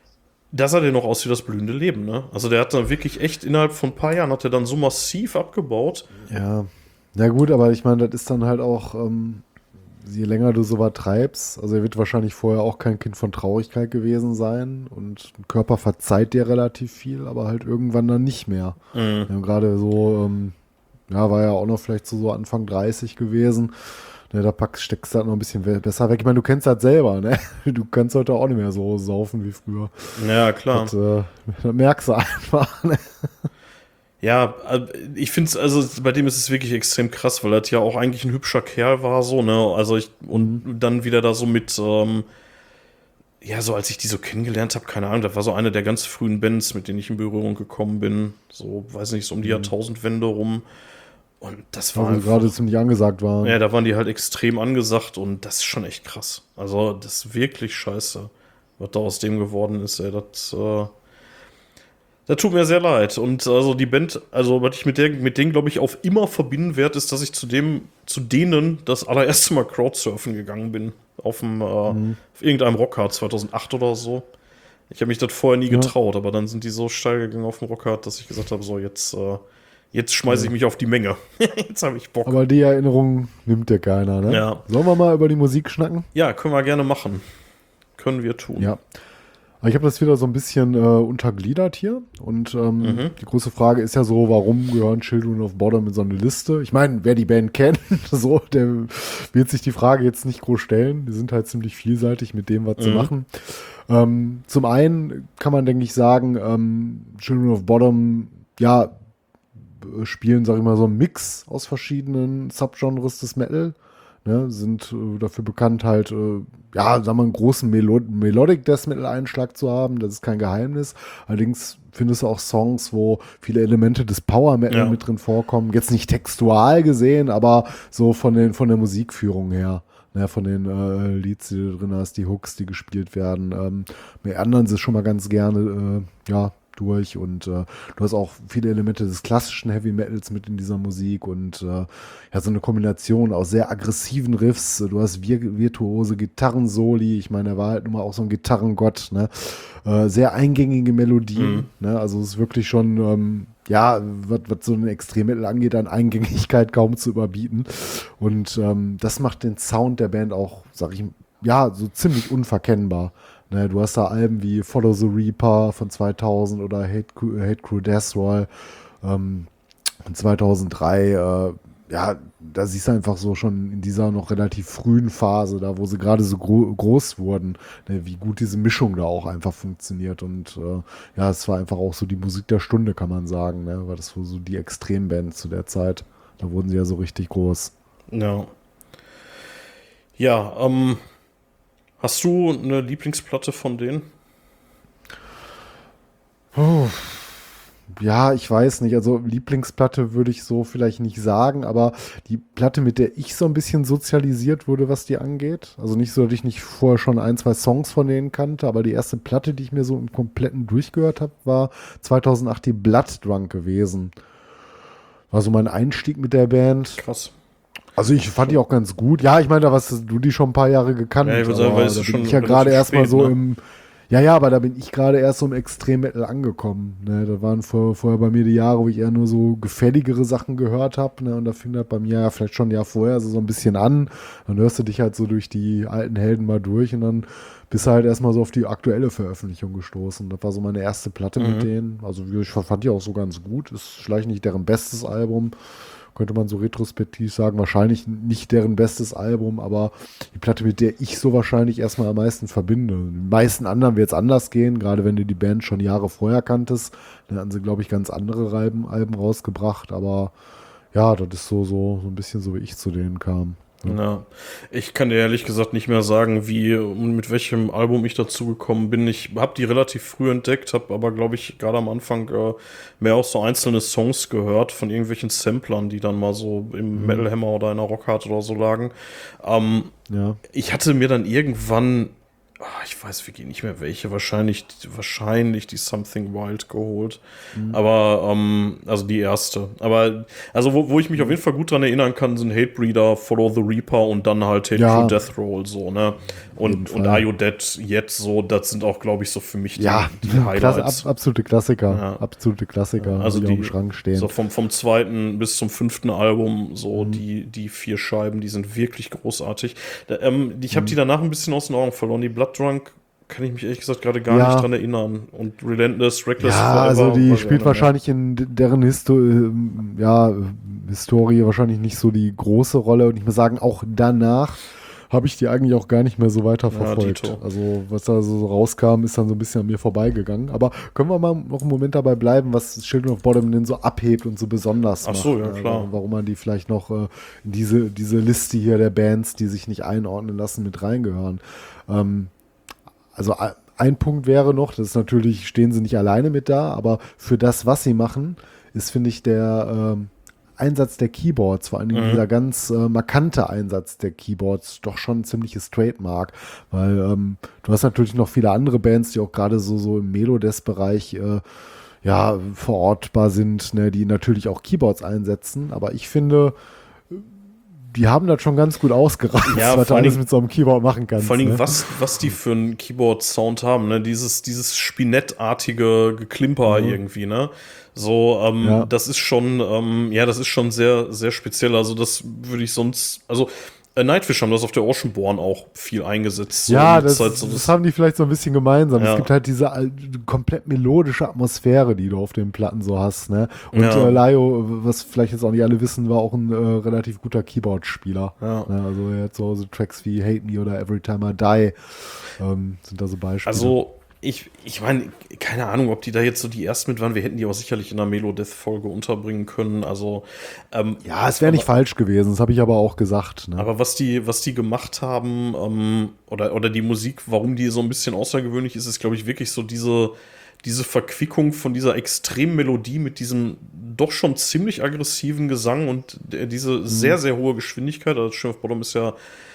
da sah der noch aus wie das blühende Leben, ne? Also der hat dann wirklich echt innerhalb von ein paar Jahren hat er dann so massiv abgebaut. Ja, na gut, aber ich meine, das ist dann halt auch, je länger du sowas treibst, also er wird wahrscheinlich vorher auch kein Kind von Traurigkeit gewesen sein und der Körper verzeiht dir relativ viel, aber halt irgendwann dann nicht mehr. Gerade so, war ja auch noch vielleicht so Anfang 30 gewesen. Ne, da steckst du halt noch ein bisschen besser weg. Ich meine, du kennst das selber, ne? Du kannst heute auch nicht mehr so saufen wie früher. Ja, klar. Das merkst du einfach, ne? Ja, ich finde es, also bei dem ist es wirklich extrem krass, weil er ja auch eigentlich ein hübscher Kerl war, so, ne? Also und dann wieder da so mit, so als ich die so kennengelernt habe, keine Ahnung, das war so eine der ganz frühen Bands, mit denen ich in Berührung gekommen bin. So, weiß nicht, so um die Jahrtausendwende rum. Und das war einfach, gerade ziemlich angesagt waren. Ja, da waren die halt extrem angesagt und das ist schon echt krass. Also, das ist wirklich scheiße. was da aus dem geworden ist, ey, das tut mir sehr leid. Und also die Band, also was ich mit denen, glaube ich, auf immer verbinden werde, ist, dass ich zu denen das allererste Mal Crowdsurfen gegangen bin. Auf irgendeinem Rockhard 2008 oder so. Ich habe mich das vorher nie getraut, aber dann sind die so steil gegangen auf dem Rockhard, dass ich gesagt habe, so jetzt schmeiße ich mich auf die Menge. Jetzt habe ich Bock. Aber die Erinnerung nimmt dir keiner, ne? Ja. Sollen wir mal über die Musik schnacken? Ja, können wir gerne machen. Können wir tun. Ja. Ich habe das wieder so ein bisschen untergliedert hier. Und die große Frage ist ja so, warum gehören Children of Bodom in so eine Liste? Ich meine, wer die Band kennt, so, der wird sich die Frage jetzt nicht groß stellen. Die sind halt ziemlich vielseitig mit dem, was sie machen. Zum einen kann man, denke ich, sagen, Children of Bodom, ja, spielen, sag ich mal, so einen Mix aus verschiedenen Subgenres des Metal. Ne, sind dafür bekannt, halt, ja, sagen wir mal, einen großen Melodic Death Metal Einschlag zu haben. Das ist kein Geheimnis. Allerdings findest du auch Songs, wo viele Elemente des Power Metal mit drin vorkommen. Jetzt nicht textual gesehen, aber so von der Musikführung her. Ne, von den Leads, die du drin hast, die Hooks, die gespielt werden. Bei anderen sie schon mal ganz gerne, ja, durch und du hast auch viele Elemente des klassischen Heavy Metals mit in dieser Musik und ja, so eine Kombination aus sehr aggressiven Riffs, du hast virtuose Gitarrensoli, ich meine, er war halt nun mal auch so ein Gitarrengott, ne? Sehr eingängige Melodien, ne? Also es ist wirklich schon, ja, was so ein Extremmetal angeht, an Eingängigkeit kaum zu überbieten und das macht den Sound der Band auch, sag ich, ja, so ziemlich unverkennbar. Ne, du hast da Alben wie Follow the Reaper von 2000 oder Hate Crew Death Roll von 2003. Ja, da siehst du einfach so schon in dieser noch relativ frühen Phase, da wo sie gerade so groß wurden, ne, wie gut diese Mischung da auch einfach funktioniert. Und ja, es war einfach auch so die Musik der Stunde, kann man sagen. Ne, weil das war so die Extremband zu der Zeit. Da wurden sie ja so richtig groß. Ja. Ja, hast du eine Lieblingsplatte von denen? Ja, ich weiß nicht. Also Lieblingsplatte würde ich so vielleicht nicht sagen, aber die Platte, mit der ich so ein bisschen sozialisiert wurde, was die angeht. Also nicht so, dass ich nicht vorher schon 1, 2 Songs von denen kannte, aber die erste Platte, die ich mir so im Kompletten durchgehört habe, war 2008 die Blood Drunk gewesen. War so mein Einstieg mit der Band. Krass. Also ich fand die auch ganz gut. Ja, ich meine, da hast du die schon ein paar Jahre gekannt. Ja, ich würde sagen, weil es ist schon ich ja gerade erstmal so ne? im... Ja, aber da bin ich gerade erst so im Extrem-Metal angekommen. Ne? Da waren vorher bei mir die Jahre, wo ich eher nur so gefälligere Sachen gehört habe. Ne? Und da fing das bei mir ja vielleicht schon ein Jahr vorher so ein bisschen an. Dann hörst du dich halt so durch die alten Helden mal durch und dann bist du halt erstmal so auf die aktuelle Veröffentlichung gestoßen. Das war so meine erste Platte mit denen. Also ich fand die auch so ganz gut. Ist vielleicht nicht deren bestes Album. Könnte man so retrospektiv sagen, wahrscheinlich nicht deren bestes Album, aber die Platte, mit der ich so wahrscheinlich erstmal am meisten verbinde. Die meisten anderen wird es anders gehen, gerade wenn du die Band schon Jahre vorher kanntest. Dann hatten sie, glaube ich, ganz andere Alben rausgebracht, aber ja, das ist so ein bisschen so, wie ich zu denen kam. Ja, ich kann dir ehrlich gesagt nicht mehr sagen, wie und mit welchem Album ich dazu gekommen bin. Ich habe die relativ früh entdeckt, habe aber, glaube ich, gerade am Anfang mehr auch so einzelne Songs gehört von irgendwelchen Samplern, die dann mal so im Metal Hammer oder in der Rockhard oder so lagen. Ja. Ich hatte mir dann irgendwann, ich weiß wirklich nicht mehr welche, wahrscheinlich die Something Wild geholt. Aber, also die erste. Aber, also wo ich mich auf jeden Fall gut dran erinnern kann, sind Hatebreeder, Follow the Reaper und dann halt Hate Crew Death Roll, so, ne? Und Are You Dead jetzt so, das sind auch, glaube ich, so für mich die Highlights. Absolute Klassiker. Ja. Absolute Klassiker, also die im Schrank stehen. So vom zweiten bis zum 5. Album, so die 4 Scheiben, die sind wirklich großartig. Ich habe die danach ein bisschen aus den Augen verloren. Die Blood Drunk kann ich mich ehrlich gesagt gerade gar nicht dran erinnern. Und Relentless, Reckless Forever. Also die spielt wahrscheinlich in deren Historie wahrscheinlich nicht so die große Rolle. Und ich muss sagen, auch danach habe ich die eigentlich auch gar nicht mehr so weiter verfolgt. Ja, also was da so rauskam, ist dann so ein bisschen an mir vorbeigegangen. Aber können wir mal noch einen Moment dabei bleiben, was Children of Bodom denn so abhebt und so besonders macht? Ach so, ja, klar. Warum man die vielleicht noch in diese Liste hier der Bands, die sich nicht einordnen lassen, mit reingehören. Also ein Punkt wäre noch, das ist natürlich, stehen sie nicht alleine mit da, aber für das, was sie machen, ist, finde ich, Einsatz der Keyboards, vor allem dieser ganz markante Einsatz der Keyboards, doch schon ein ziemliches Trademark, weil du hast natürlich noch viele andere Bands, die auch gerade so im Melodeath-Bereich verortbar sind, ne, die natürlich auch Keyboards einsetzen, aber ich finde, die haben das schon ganz gut ausgereizt, was du alles mit so einem Keyboard machen kannst. Vor allem, was die für einen Keyboard-Sound haben, ne? Dieses spinettartige Geklimper irgendwie, ne? So, das ist schon, das ist schon sehr, sehr speziell. Also, das würde ich sonst, also Nightwish haben das auf der Oceanborn auch viel eingesetzt. So, ja, das haben die vielleicht so ein bisschen gemeinsam. Ja. Es gibt halt diese komplett melodische Atmosphäre, die du auf den Platten so hast. Ne? Und Laio, was vielleicht jetzt auch nicht alle wissen, war auch ein relativ guter Keyboard-Spieler. Ja. Ne? Also jetzt so Tracks wie Hate Me oder Every Time I Die sind da so Beispiele. Also ich meine, keine Ahnung, ob die da jetzt so die ersten mit waren. Wir hätten die auch sicherlich in einer Melodeath-Folge unterbringen können. Also es wäre nicht falsch gewesen. Das habe ich aber auch gesagt. Ne? Aber was die gemacht haben oder die Musik, warum die so ein bisschen außergewöhnlich ist, ist, glaube ich, wirklich so diese Verquickung von dieser extremen Melodie mit diesem doch schon ziemlich aggressiven Gesang und diese sehr, sehr hohe Geschwindigkeit. Also Children of Bodom ist ja,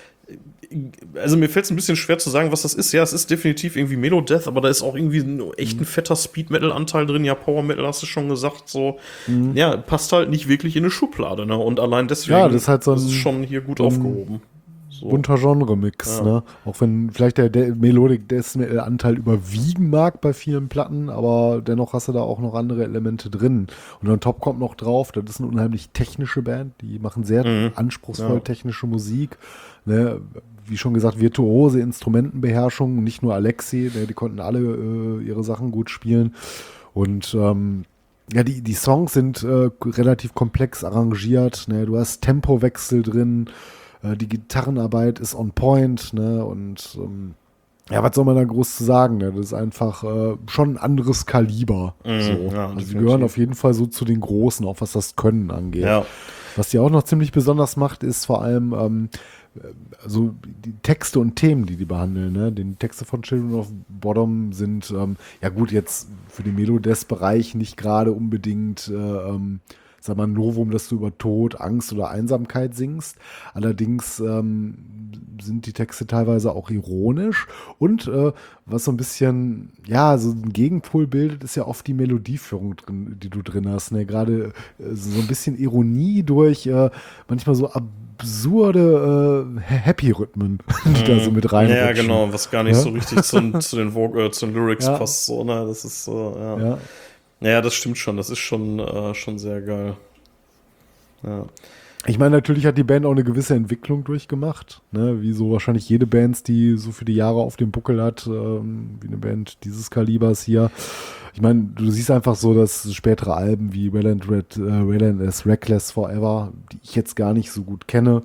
also mir fällt es ein bisschen schwer zu sagen, was das ist. Ja, es ist definitiv irgendwie Melodeath, aber da ist auch irgendwie echt ein fetter Speed-Metal-Anteil drin. Ja, Power-Metal hast du schon gesagt. So, ja, passt halt nicht wirklich in eine Schublade. Ne? Und allein deswegen das ist halt so ist es schon hier gut aufgehoben. So. Bunter Genre-Mix, ne? Auch wenn vielleicht der Melodic-Death-Metal-Anteil überwiegen mag bei vielen Platten, aber dennoch hast du da auch noch andere Elemente drin. Und on top kommt noch drauf, das ist eine unheimlich technische Band, die machen sehr anspruchsvoll technische Musik, ne? Wie schon gesagt, virtuose Instrumentenbeherrschung, nicht nur Alexi, ne? Die konnten alle ihre Sachen gut spielen. Und die Songs sind relativ komplex arrangiert, ne? Du hast Tempowechsel drin, die Gitarrenarbeit ist on point, ne? Und was soll man da groß zu sagen? Ne? Das ist einfach schon ein anderes Kaliber. Also sie gehören auf jeden Fall so zu den Großen, auch was das Können angeht. Ja. Was die auch noch ziemlich besonders macht, ist vor allem also die Texte und Themen, die behandeln. Ne? Die Texte von Children of Bodom sind, jetzt für den Melodeath-Bereich nicht gerade unbedingt sag mal, Novum, dass du über Tod, Angst oder Einsamkeit singst. Allerdings sind die Texte teilweise auch ironisch und was so ein bisschen, so ein Gegenpol bildet, ist ja oft die Melodieführung drin, die du drin hast. Ne? Gerade so ein bisschen Ironie durch manchmal so absurde Happy-Rhythmen, die da so mit rein. Ja, genau, was gar nicht so richtig zu den Lyrics passt. So, ne? Das ist Ja, das stimmt schon. Das ist schon sehr geil. Ja. Ich meine, natürlich hat die Band auch eine gewisse Entwicklung durchgemacht, ne? Wie so wahrscheinlich jede Band, die so für die Jahre auf dem Buckel hat, wie eine Band dieses Kalibers hier. Ich meine, du siehst einfach so, dass spätere Alben wie Well and as Reckless Forever, die ich jetzt gar nicht so gut kenne,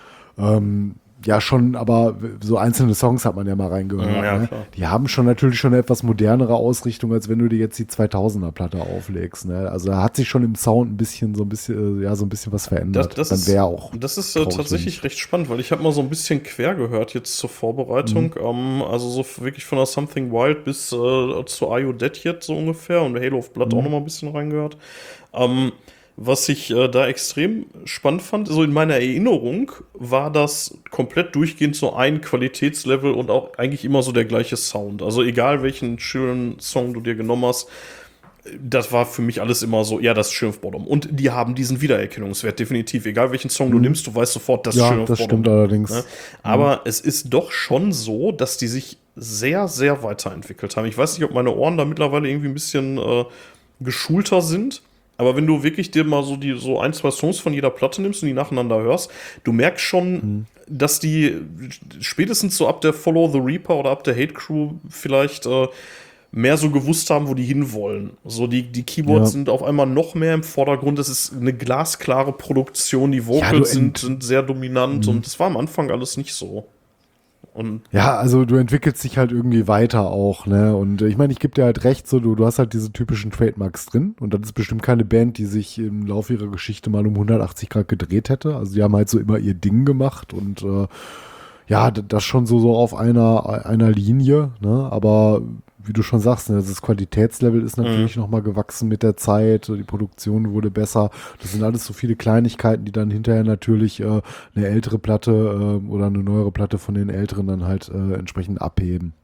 schon, aber so einzelne Songs hat man ja mal reingehört. Ja, ne? Die haben natürlich schon eine etwas modernere Ausrichtung, als wenn du dir jetzt die 2000er-Platte auflegst. Ne? Also da hat sich schon im Sound ein bisschen was verändert. Das ist tatsächlich recht spannend, weil ich habe mal so ein bisschen quer gehört jetzt zur Vorbereitung. Also so wirklich von der Something Wild bis zu Are You Dead Yet so ungefähr und Halo of Blood auch noch mal ein bisschen reingehört. Was ich da extrem spannend fand, so in meiner Erinnerung war das komplett durchgehend so ein Qualitätslevel und auch eigentlich immer so der gleiche Sound. Also egal welchen schönen Song du dir genommen hast, das war für mich alles immer so, das ist Children of Bodom. Und die haben diesen Wiedererkennungswert, definitiv. Egal welchen Song du nimmst, du weißt sofort, das ist Children of Bodom. Ja, das stimmt allerdings. Ne? Aber es ist doch schon so, dass die sich sehr, sehr weiterentwickelt haben. Ich weiß nicht, ob meine Ohren da mittlerweile irgendwie ein bisschen geschulter sind. Aber wenn du wirklich dir mal so ein, zwei Songs von jeder Platte nimmst und die nacheinander hörst, du merkst schon, dass die spätestens so ab der Follow the Reaper oder ab der Hate Crew vielleicht mehr so gewusst haben, wo die hinwollen. So die Keyboards sind auf einmal noch mehr im Vordergrund. Das ist eine glasklare Produktion. Die Vocals sind sehr dominant und das war am Anfang alles nicht so. Also du entwickelst dich halt irgendwie weiter auch, ne? Und ich meine, ich gebe dir halt recht, so du hast halt diese typischen Trademarks drin und das ist bestimmt keine Band, die sich im Laufe ihrer Geschichte mal um 180 Grad gedreht hätte. Also die haben halt so immer ihr Ding gemacht und das schon so auf einer Linie, ne? Aber wie du schon sagst, ne, das Qualitätslevel ist natürlich nochmal gewachsen mit der Zeit, die Produktion wurde besser. Das sind alles so viele Kleinigkeiten, die dann hinterher natürlich eine ältere Platte oder eine neuere Platte von den älteren dann halt entsprechend abheben.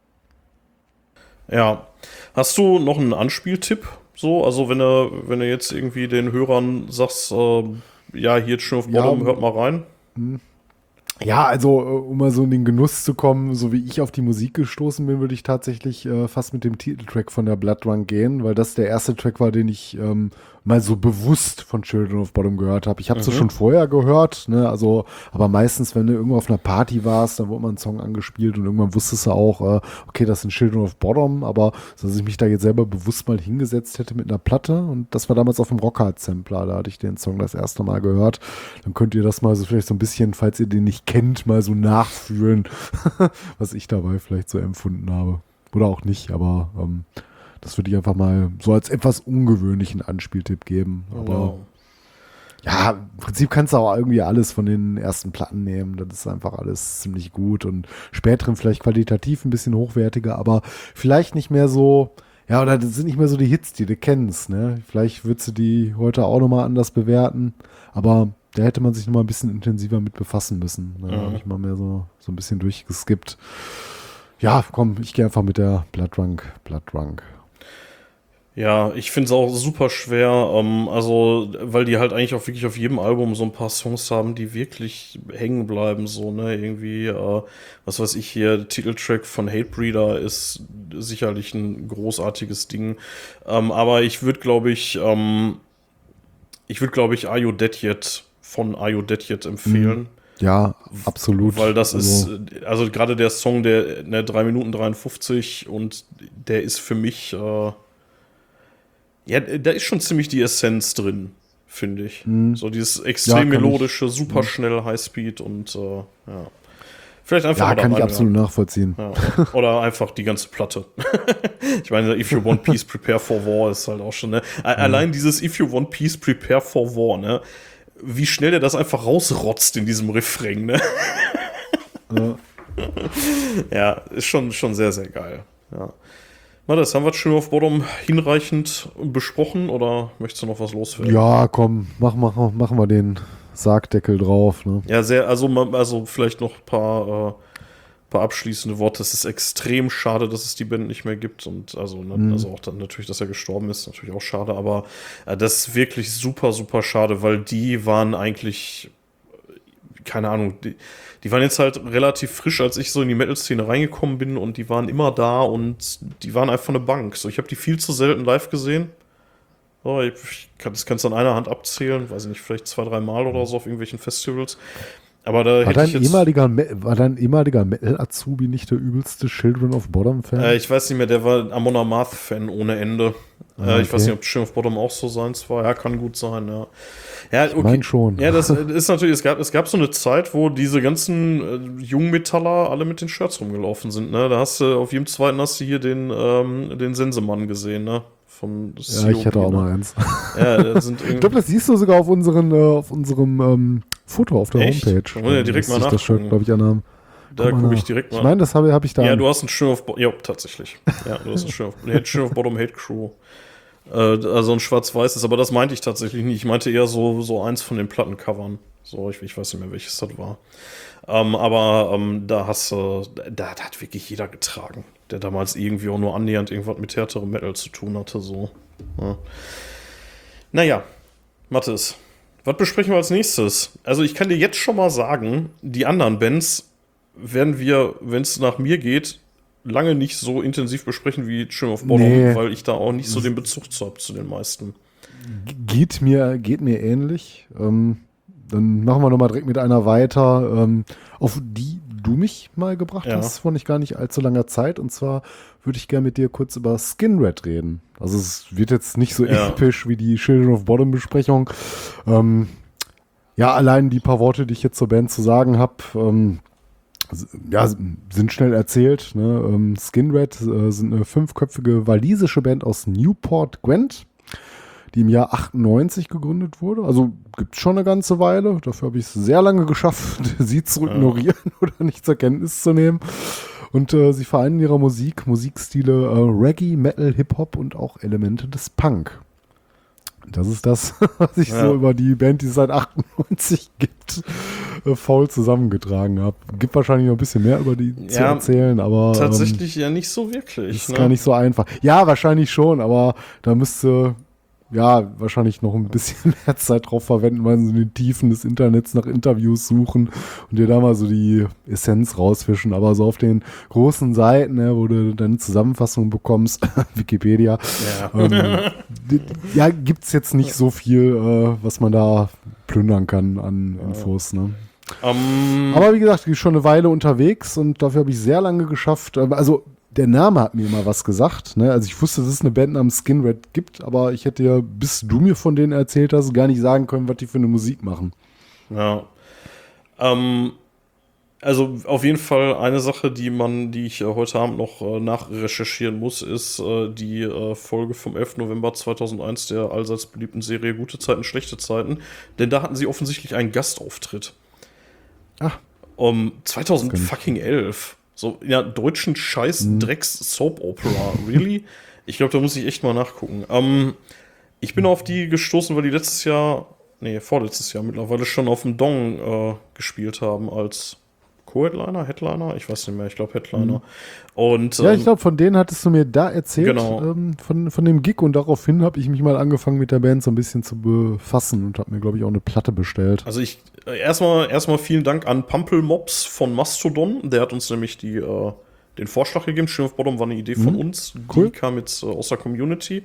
Ja. Hast du noch einen Anspieltipp? So, also wenn du jetzt irgendwie den Hörern sagst, ja, hier Children of Bodom, hört mal rein. Ja, also um mal so in den Genuss zu kommen, so wie ich auf die Musik gestoßen bin, würde ich tatsächlich fast mit dem Titeltrack von der Blood Run gehen, weil das der erste Track war, den ich mal so bewusst von Children of Bodom gehört habe. Ich habe es schon vorher gehört, ne, also, aber meistens, wenn du irgendwo auf einer Party warst, dann wurde mal ein Song angespielt und irgendwann wusstest du auch, okay, das sind Children of Bodom, aber dass ich mich da jetzt selber bewusst mal hingesetzt hätte mit einer Platte, und das war damals auf dem Rockhard-Sampler, da hatte ich den Song das erste Mal gehört. Dann könnt ihr das mal so vielleicht so ein bisschen, falls ihr den nicht kennt, mal so nachfühlen, was ich dabei vielleicht so empfunden habe. Oder auch nicht, aber das würde ich einfach mal so als etwas ungewöhnlichen Anspieltipp geben. Aber ja, im Prinzip kannst du auch irgendwie alles von den ersten Platten nehmen. Das ist einfach alles ziemlich gut und späteren vielleicht qualitativ ein bisschen hochwertiger, aber vielleicht nicht mehr so, ja, oder das sind nicht mehr so die Hits, die du kennst, ne? Vielleicht würdest du die heute auch nochmal anders bewerten, aber da hätte man sich nochmal ein bisschen intensiver mit befassen müssen. Da habe ich mal mehr so ein bisschen durchgeskippt. Ja, komm, ich gehe einfach mit der Blood Drunk. Ja, ich finde es auch super schwer, also, weil die halt eigentlich auch wirklich auf jedem Album so ein paar Songs haben, die wirklich hängen bleiben, so, ne, irgendwie, was weiß ich hier, der Titeltrack von Hatebreeder ist sicherlich ein großartiges Ding, aber ich würde, glaube ich, Are You Dead Yet von Are You Dead Yet empfehlen. Ja, absolut. Weil das ist, also gerade der Song, der 3 Minuten 53 und der ist für mich, ja, da ist schon ziemlich die Essenz drin, finde ich. So dieses extrem melodische, super schnell, Highspeed und ja. Vielleicht einfach ja, kann ich absolut nachvollziehen. Ja. Oder einfach die ganze Platte. Ich meine, If You Want Peace, Prepare for War ist halt auch schon, ne? Allein dieses If You Want Peace, Prepare for War, ne? Wie schnell der das einfach rausrotzt in diesem Refrain, ne? Ja, ist schon sehr, sehr geil. Ja. Das haben wir Children of Bodom hinreichend besprochen, oder möchtest du noch was loswerden? Ja, komm, machen wir den Sargdeckel drauf. Ne? Ja, also vielleicht noch ein paar abschließende Worte. Es ist extrem schade, dass es die Band nicht mehr gibt, und also auch dann natürlich, dass er gestorben ist, natürlich auch schade, aber das ist wirklich super, super schade, weil die waren eigentlich, keine Ahnung, die waren jetzt halt relativ frisch, als ich so in die Metal-Szene reingekommen bin, und die waren immer da und die waren einfach eine Bank. So, ich habe die viel zu selten live gesehen. So, das kannst du an einer Hand abzählen, weiß ich nicht, vielleicht 2-3 Mal oder so auf irgendwelchen Festivals. Aber da war dein ehemaliger Metal-Azubi nicht der übelste Children of Bodom-Fan? Ich weiß nicht mehr, der war Amon Amarth-Fan ohne Ende. Okay. Ich weiß nicht, ob Children of Bodom auch so seins war. Ja, kann gut sein, ja. Ja, okay. Ich meine schon. Ja, das ist natürlich, es gab so eine Zeit, wo diese ganzen Jungmetaller alle mit den Shirts rumgelaufen sind, ne? Da hast du, auf jedem zweiten hast du hier den Sensemann gesehen, ne? Ja, ich hatte auch mal eins. Ja, ich glaube, das siehst du sogar auf unserem Foto auf der Homepage. Da muss ich direkt mal nachgucken. Das Shirt, glaube ich, anhaben. Da gucke ich direkt mal. Ich meine, das habe ich da. Ja, du hast ein Children of Bodom. Ja, tatsächlich. Ja, du hast ein Children of Bodom Hate Crew. Also ein schwarz-weißes, aber das meinte ich tatsächlich nicht. Ich meinte eher so eins von den Plattencovern. So, ich weiß nicht mehr, welches das war. Da hat wirklich jeder getragen, der damals irgendwie auch nur annähernd irgendwas mit härterem Metal zu tun hatte. So. Ja. Naja, Mathis, was besprechen wir als nächstes? Also ich kann dir jetzt schon mal sagen, die anderen Bands werden wir, wenn es nach mir geht, lange nicht so intensiv besprechen wie Children of Bodom, weil ich da auch nicht so den Bezug zu habe zu den meisten. Geht mir ähnlich. Dann machen wir nochmal direkt mit einer weiter, auf die du mich mal gebracht hast, vor nicht gar nicht allzu langer Zeit. Und zwar würde ich gerne mit dir kurz über Skinred reden. Also es wird jetzt nicht so episch wie die Children of Bodom Besprechung. Ja, allein die paar Worte, die ich jetzt zur Band zu sagen habe, ja, sind schnell erzählt. Ne? Skinred sind eine 5-köpfige walisische Band aus Newport Gwent, die im Jahr 98 gegründet wurde. Also gibt es schon eine ganze Weile. Dafür habe ich es sehr lange geschafft, sie zu ignorieren oder nicht zur Kenntnis zu nehmen. Und sie vereinen in ihrer Musikstile Reggae, Metal, Hip-Hop und auch Elemente des Punk. Das ist das, was ich so über die Band, die es seit 98 gibt, faul zusammengetragen habe. Gibt wahrscheinlich noch ein bisschen mehr über die zu erzählen, aber tatsächlich ja nicht so wirklich. Ist gar nicht so einfach. Ja, wahrscheinlich schon, aber da müsste wahrscheinlich noch ein bisschen mehr Zeit drauf verwenden, weil sie in den Tiefen des Internets nach Interviews suchen und dir da mal so die Essenz rausfischen. Aber so auf den großen Seiten, wo du deine Zusammenfassung bekommst, Wikipedia, gibt es jetzt nicht so viel, was man da plündern kann an Infos. Ne? Aber wie gesagt, ich bin schon eine Weile unterwegs und dafür habe ich sehr lange geschafft. Also der Name hat mir immer was gesagt. Ne? Also ich wusste, dass es eine Band namens Skinred gibt, aber ich hätte ja, bis du mir von denen erzählt hast, gar nicht sagen können, was die für eine Musik machen. Ja. Also auf jeden Fall eine Sache, die ich heute Abend noch nachrecherchieren muss, ist die Folge vom 11. November 2001 der allseits beliebten Serie Gute Zeiten, schlechte Zeiten. Denn da hatten sie offensichtlich einen Gastauftritt. 2011. So, ja, deutschen Scheiß-Drecks-Soap-Opera. Really? Ich glaube, da muss ich echt mal nachgucken. Ich bin auf die gestoßen, weil die vorletztes Jahr mittlerweile schon auf dem Dong gespielt haben als Co-Headliner, Headliner? Ich weiß nicht mehr, ich glaube Headliner. Und, ich glaube, von denen hattest du mir da erzählt, genau. Von dem Gig, und daraufhin habe ich mich mal angefangen mit der Band so ein bisschen zu befassen und habe mir, glaube ich, auch eine Platte bestellt. Also erstmal vielen Dank an Pampelmops von Mastodon, der hat uns nämlich den Vorschlag gegeben. Stream of Bottom war eine Idee von uns, cool. Die kam jetzt aus der Community.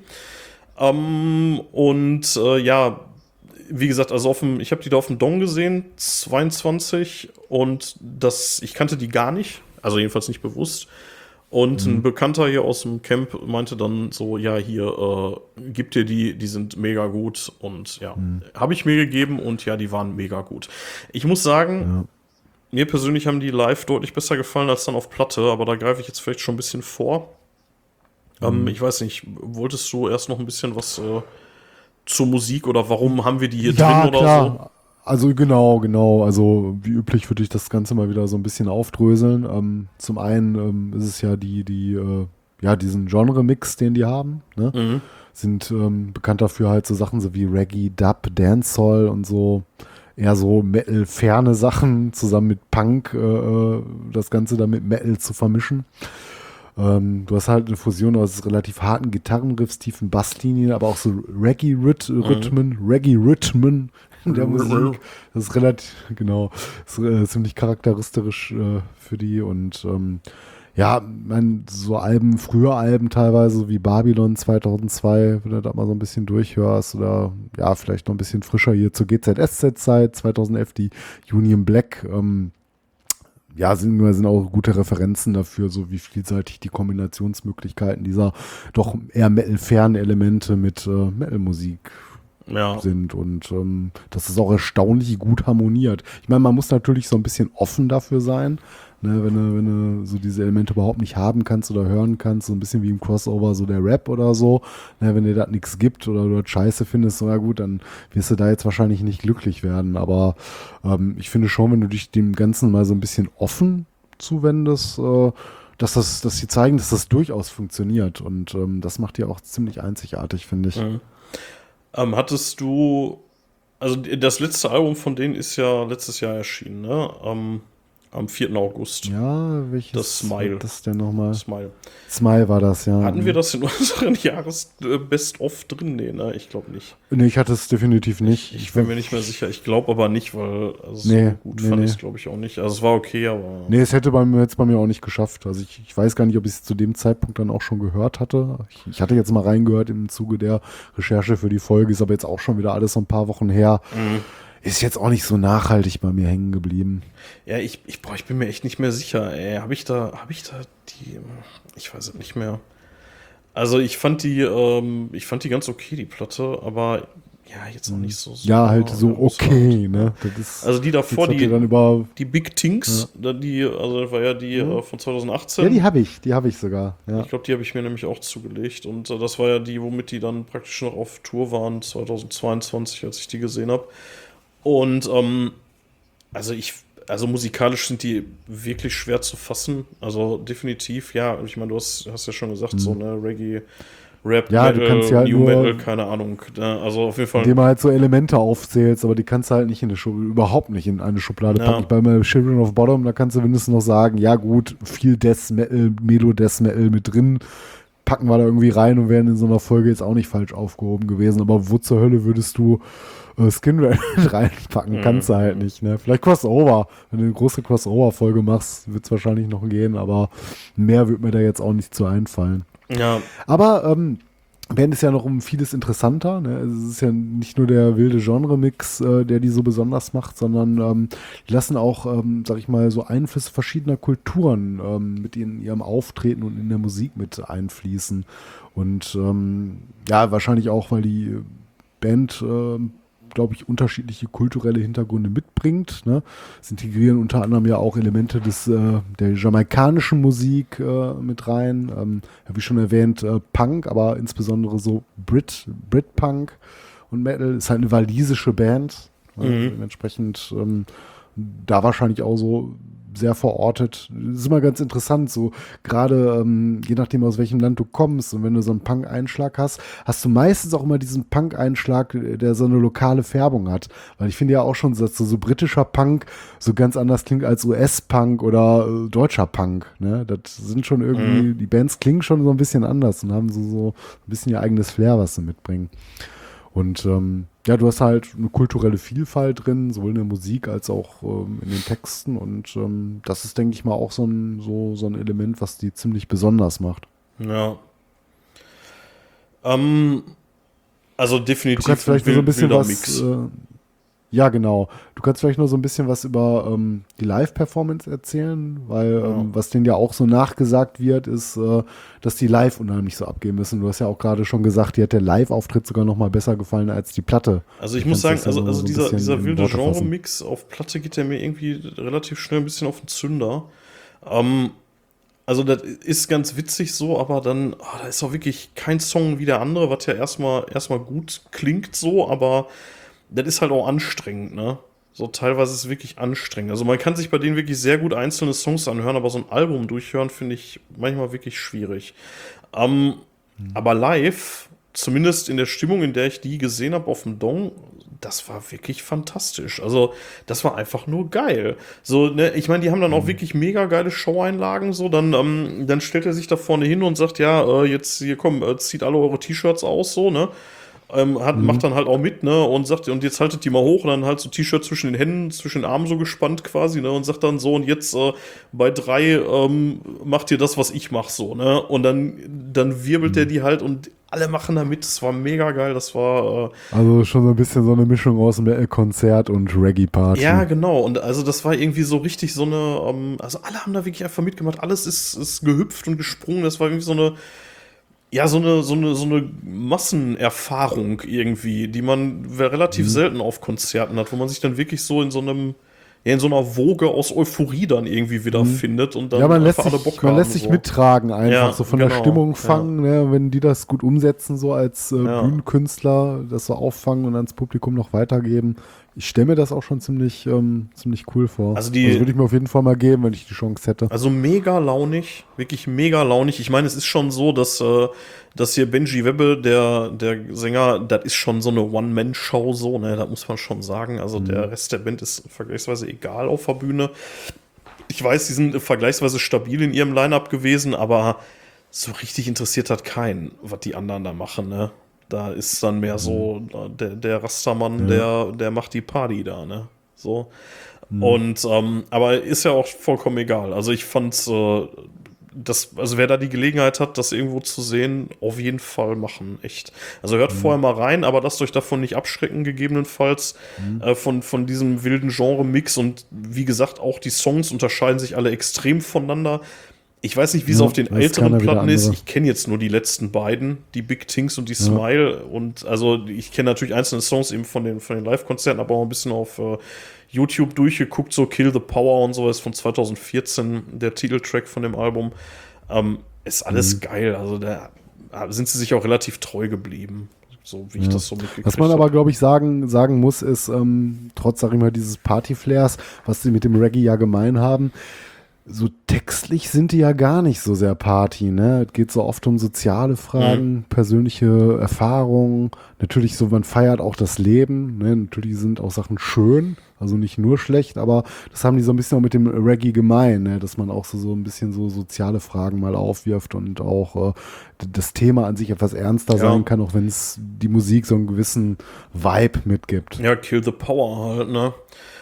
Wie gesagt, also ich habe die da auf dem Dong gesehen, 22, und ich kannte die gar nicht, also jedenfalls nicht bewusst. Und ein Bekannter hier aus dem Camp meinte dann so, ja, hier, gib dir die sind mega gut. Und ja, habe ich mir gegeben und ja, die waren mega gut. Ich muss sagen, mir persönlich haben die live deutlich besser gefallen als dann auf Platte, aber da greife ich jetzt vielleicht schon ein bisschen vor. Ich weiß nicht, wolltest du erst noch ein bisschen was zur Musik oder warum haben wir die hier drin oder klar. so? Also genau. Also wie üblich würde ich das Ganze mal wieder so ein bisschen aufdröseln. Zum einen ist es ja diesen Genre-Mix, den die haben. Ne? Sind bekannt dafür halt so Sachen so wie Reggae, Dub, Dancehall und so. Eher so Metal-ferne Sachen zusammen mit Punk, das Ganze dann mit Metal zu vermischen. Du hast halt eine Fusion aus relativ harten Gitarrenriffs, tiefen Basslinien, aber auch so Reggae-Rhythmen in der Musik. Das ist ziemlich charakteristisch für die. Und frühe Alben teilweise, wie Babylon 2002, wenn du da mal so ein bisschen durchhörst, oder vielleicht noch ein bisschen frischer hier zur GZSZ-Zeit, 2011 die Union Black, sind auch gute Referenzen dafür, so wie vielseitig die Kombinationsmöglichkeiten dieser doch eher Metal-fernen Elemente mit Metal-Musik sind, und dass es auch erstaunlich gut harmoniert. Ich meine, man muss natürlich so ein bisschen offen dafür sein, ne, wenn du so diese Elemente überhaupt nicht haben kannst oder hören kannst, so ein bisschen wie im Crossover so der Rap oder so, ne, wenn dir das nichts gibt oder du das scheiße findest, so ja gut, dann wirst du da jetzt wahrscheinlich nicht glücklich werden, aber ich finde schon, wenn du dich dem Ganzen mal so ein bisschen offen zuwendest, dass die zeigen, dass das durchaus funktioniert, und das macht die auch ziemlich einzigartig, finde ich. Hattest du, also das letzte Album von denen ist ja letztes Jahr erschienen, ne? Am 4. August. Ja, welches das Smile. War das denn nochmal? Smile war das, ja. Hatten wir das in unseren Jahres-Best-of drin? Nee, ne? Ich glaube nicht. Nee, ich hatte es definitiv nicht. Ich bin mir nicht mehr sicher. Ich glaube aber nicht, weil so gut fand ich es, glaube ich, auch nicht. Also es war okay, aber... Nee, es hätte bei mir auch nicht geschafft. Also ich weiß gar nicht, ob ich es zu dem Zeitpunkt dann auch schon gehört hatte. Ich hatte jetzt mal reingehört im Zuge der Recherche für die Folge, ist aber jetzt auch schon wieder alles so ein paar Wochen her. Ist jetzt auch nicht so nachhaltig bei mir hängen geblieben. Ja, ich bin mir echt nicht mehr sicher. Ey, hab ich da die, ich weiß es nicht mehr. Also ich fand die ganz okay, die Platte, aber ja, jetzt auch nicht so. Ja, halt so okay, ne? Das ist, also die davor, die Big Things, das war ja die von 2018. Ja, die habe ich sogar. Ja. Ich glaube, die habe ich mir nämlich auch zugelegt, und das war ja die, womit die dann praktisch noch auf Tour waren, 2022, als ich die gesehen habe. Und also also musikalisch sind die wirklich schwer zu fassen. Also definitiv, ja. Ich meine, du hast ja schon gesagt, so eine Reggae, Rap, ja, Metal, du kannst ja halt New nur, Metal, keine Ahnung. Also auf jeden Fall. indem man halt so Elemente aufzählst, aber die kannst du halt nicht überhaupt nicht in eine Schublade packen. Bei Children of Bottom, da kannst du mindestens noch sagen, ja gut, viel Death Metal, Melo-Death Metal mit drin, packen wir da irgendwie rein und wären in so einer Folge jetzt auch nicht falsch aufgehoben gewesen. Aber wo zur Hölle würdest du Skinrad reinpacken? Kannst du halt nicht, ne? Vielleicht Crossover. Wenn du eine große Crossover-Folge machst, wird es wahrscheinlich noch gehen, aber mehr wird mir da jetzt auch nicht zu einfallen. Ja. Aber Band ist ja noch um vieles interessanter. Ne? Also es ist ja nicht nur der wilde Genre-Mix, der die so besonders macht, sondern die lassen auch, sag ich mal, so Einflüsse verschiedener Kulturen mit in ihrem Auftreten und in der Musik mit einfließen. Und ja, wahrscheinlich auch, weil die Band, glaube ich, unterschiedliche kulturelle Hintergründe mitbringt. Ne? Sie integrieren unter anderem ja auch Elemente der jamaikanischen Musik mit rein. Wie schon erwähnt, Punk, aber insbesondere so Brit-Punk und Metal. Ist halt eine walisische Band. Dementsprechend da wahrscheinlich auch so sehr verortet. Das ist immer ganz interessant, so gerade je nachdem, aus welchem Land du kommst und wenn du so einen Punk-Einschlag hast, hast du meistens auch immer diesen Punk-Einschlag, der so eine lokale Färbung hat. Weil ich finde ja auch schon, dass so britischer Punk so ganz anders klingt als US-Punk oder deutscher Punk. Ne? Das sind schon irgendwie, die Bands klingen schon so ein bisschen anders und haben so ein bisschen ihr eigenes Flair, was sie mitbringen. Und ja, du hast halt eine kulturelle Vielfalt drin, sowohl in der Musik als auch in den Texten. Und das ist, denke ich mal, auch so ein Element, was die ziemlich besonders macht. Ja. Also definitiv du kannst vielleicht so ein bisschen was. Mix. Ja, genau. Du kannst vielleicht noch so ein bisschen was über die Live-Performance erzählen, weil was denen ja auch so nachgesagt wird, ist, dass die live unheimlich so abgehen müssen. Du hast ja auch gerade schon gesagt, dir hat der Live-Auftritt sogar noch mal besser gefallen als die Platte. Also ich muss sagen, also so dieser wilde Genre-Mix auf Platte geht der mir irgendwie relativ schnell ein bisschen auf den Zünder. Also das ist ganz witzig so, aber dann, da ist auch wirklich kein Song wie der andere, was ja erstmal gut klingt so, aber das ist halt auch anstrengend, ne? So teilweise ist es wirklich anstrengend. Also man kann sich bei denen wirklich sehr gut einzelne Songs anhören, aber so ein Album durchhören finde ich manchmal wirklich schwierig. Aber live, zumindest in der Stimmung, in der ich die gesehen habe auf dem Dong, das war wirklich fantastisch. Also das war einfach nur geil. So, ne, ich meine, die haben dann auch wirklich mega geile Show-Einlagen. So, dann stellt er sich da vorne hin und sagt, ja, jetzt hier komm, zieht alle eure T-Shirts aus, so, ne? Macht dann halt auch mit, ne, und sagt, und jetzt haltet die mal hoch und dann halt so T-Shirt zwischen den Händen, zwischen den Armen so gespannt quasi, ne, und sagt dann so, und jetzt bei 3 macht ihr das, was ich mach, so, ne, und dann wirbelt der die halt und alle machen da mit, das war mega geil, das war also schon so ein bisschen so eine Mischung aus Konzert und Reggae-Party. Ja, genau, und also das war irgendwie so richtig so eine, also alle haben da wirklich einfach mitgemacht, alles ist gehüpft und gesprungen, das war irgendwie so eine Massenerfahrung irgendwie, die man relativ selten auf Konzerten hat, wo man sich dann wirklich so in so einer Woge aus Euphorie dann irgendwie wiederfindet und dann ja, man lässt haben, sich so mittragen einfach, ja, so von genau, der Stimmung fangen, ne, wenn die das gut umsetzen, so als Bühnenkünstler, das so auffangen und ans Publikum noch weitergeben. Ich stelle mir das auch schon ziemlich cool vor. Also würde ich mir auf jeden Fall mal geben, wenn ich die Chance hätte. Also mega launig, wirklich mega launig. Ich meine, es ist schon so, dass hier Benji Webbe, der Sänger, das ist schon so eine One-Man-Show, so, ne, das muss man schon sagen. Also der Rest der Band ist vergleichsweise egal auf der Bühne. Ich weiß, die sind vergleichsweise stabil in ihrem Line-Up gewesen, aber so richtig interessiert hat keinen, was die anderen da machen, ne? Da ist dann mehr so der Rastermann, der macht die Party da, ne? So. Und, aber ist ja auch vollkommen egal. Also ich fand's, also wer da die Gelegenheit hat, das irgendwo zu sehen, auf jeden Fall machen, echt. Also hört vorher mal rein, aber lasst euch davon nicht abschrecken, gegebenenfalls, von diesem wilden Genre-Mix. Und wie gesagt, auch die Songs unterscheiden sich alle extrem voneinander. Ich weiß nicht, wie es auf den älteren Platten ist. Ich kenne jetzt nur die letzten beiden, die Big Things und die Smile. Und also ich kenne natürlich einzelne Songs eben von den Live-Konzerten, aber auch ein bisschen auf YouTube durchgeguckt, so Kill the Power und so, ist von 2014 der Titeltrack von dem Album. Ist alles geil. Also da sind sie sich auch relativ treu geblieben. so wie ich das so mitgekriegt habe. Was man aber, glaube ich, sagen muss, ist, trotz, sag ich mal, dieses Party-Flairs, was sie mit dem Reggae ja gemein haben, so textlich sind die ja gar nicht so sehr Party, ne? Es geht so oft um soziale Fragen, persönliche Erfahrungen. Natürlich so, man feiert auch das Leben, ne? Natürlich sind auch Sachen schön, also nicht nur schlecht, aber das haben die so ein bisschen auch mit dem Reggae gemein, ne? Dass man auch so ein bisschen so soziale Fragen mal aufwirft und auch das Thema an sich etwas ernster sein kann, auch wenn es die Musik so einen gewissen Vibe mitgibt. Ja, Kill the Power halt, ne?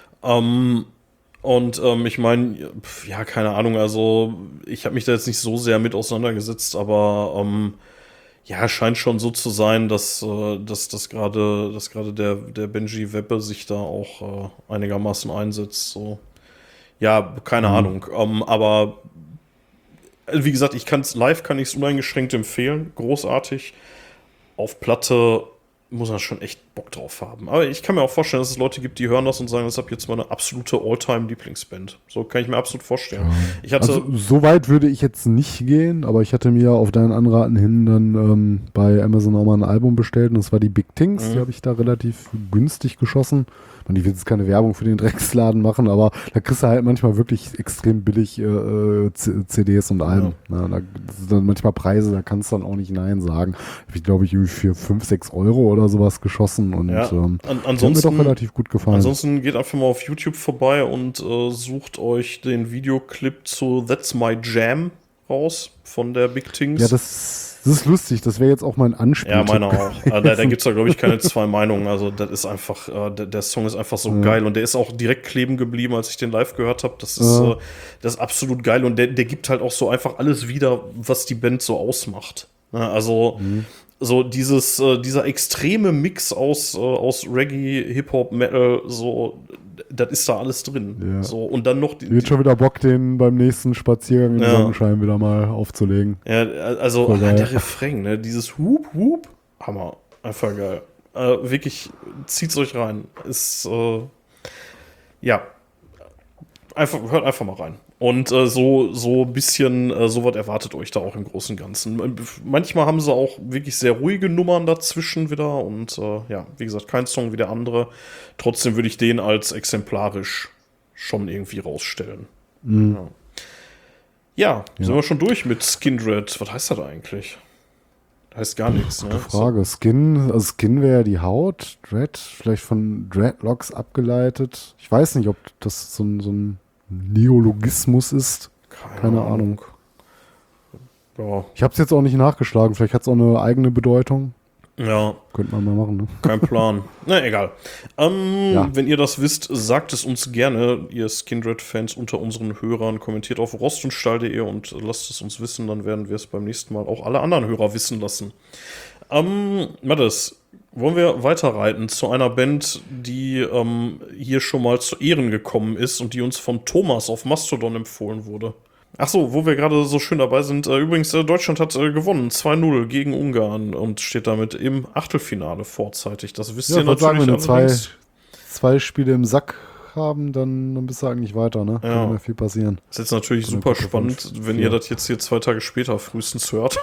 Ich meine, ja, keine Ahnung, also ich habe mich da jetzt nicht so sehr mit auseinandergesetzt, aber ja, scheint schon so zu sein, dass gerade der Benji Weppe sich da auch einigermaßen einsetzt. So. Ja, keine Ahnung. Aber wie gesagt, live kann ich es uneingeschränkt empfehlen. Großartig. Auf Platte muss man schon echt Bock drauf haben. Aber ich kann mir auch vorstellen, dass es Leute gibt, die hören das und sagen, das ist jetzt meine absolute All-Time-Lieblingsband. So kann ich mir absolut vorstellen. Also so weit würde ich jetzt nicht gehen, aber ich hatte mir auf deinen Anraten hin dann bei Amazon auch mal ein Album bestellt und das war die Big Things. Die habe ich da relativ günstig geschossen. Und ich will jetzt keine Werbung für den Drecksladen machen, aber da kriegst du halt manchmal wirklich extrem billig CDs und Alben. Ja. Da sind dann manchmal Preise, da kannst du dann auch nicht Nein sagen. Habe ich, glaube ich, für 5, 6 Euro oder sowas geschossen und hat mir doch relativ gut gefallen. Ansonsten geht einfach mal auf YouTube vorbei und sucht euch den Videoclip zu That's My Jam raus von der Big Things. Ja, das ist lustig, das wäre jetzt auch mein Anspiel. Ja, meiner auch. Da gibt es glaube ich, keine zwei Meinungen. Also, das ist einfach, der Song ist einfach so geil und der ist auch direkt kleben geblieben, als ich den live gehört habe. Das ist absolut geil und der gibt halt auch so einfach alles wieder, was die Band so ausmacht. Also, so dieser extreme Mix aus Reggae, Hip-Hop, Metal, so, das ist da alles drin. Ja. So, und dann noch wird schon wieder Bock, den beim nächsten Spaziergang in Sonnenschein wieder mal aufzulegen. Ja, also der Refrain, ne? Dieses Whoop, Whoop, Hammer. Einfach geil. Wirklich, zieht's euch rein. Ist, hört einfach mal rein. Und so ein bisschen sowas erwartet euch da auch im Großen und Ganzen. Manchmal haben sie auch wirklich sehr ruhige Nummern dazwischen wieder und wie gesagt, kein Song wie der andere. Trotzdem würde ich den als exemplarisch schon irgendwie rausstellen. Ja, sind wir schon durch mit Skindred. Was heißt das eigentlich? Heißt gar nichts, ne? Gute Frage. Skin wäre ja die Haut. Dread, vielleicht von Dreadlocks abgeleitet. Ich weiß nicht, ob das so ein Neologismus ist. Keine Ahnung. Ja. Ich habe es jetzt auch nicht nachgeschlagen. Vielleicht hat es auch eine eigene Bedeutung. Ja. Könnte man mal machen, ne? Kein Plan. Na, egal. Wenn ihr das wisst, sagt es uns gerne, ihr Skindred-Fans unter unseren Hörern. Kommentiert auf rostundstahl.de und lasst es uns wissen. Dann werden wir es beim nächsten Mal auch alle anderen Hörer wissen lassen. Mattes, wollen wir weiterreiten zu einer Band, die hier schon mal zu Ehren gekommen ist und die uns von Thomas auf Mastodon empfohlen wurde? Ach so, wo wir gerade so schön dabei sind. Übrigens, Deutschland hat gewonnen, 2-0 gegen Ungarn und steht damit im Achtelfinale vorzeitig. Das wisst ihr natürlich. Sagen, wenn wir zwei Spiele im Sack haben, dann bist du eigentlich weiter, ne? Kann nicht mehr viel passieren. Das ist jetzt natürlich super spannend, wenn ihr das jetzt hier 2 Tage später frühestens hört.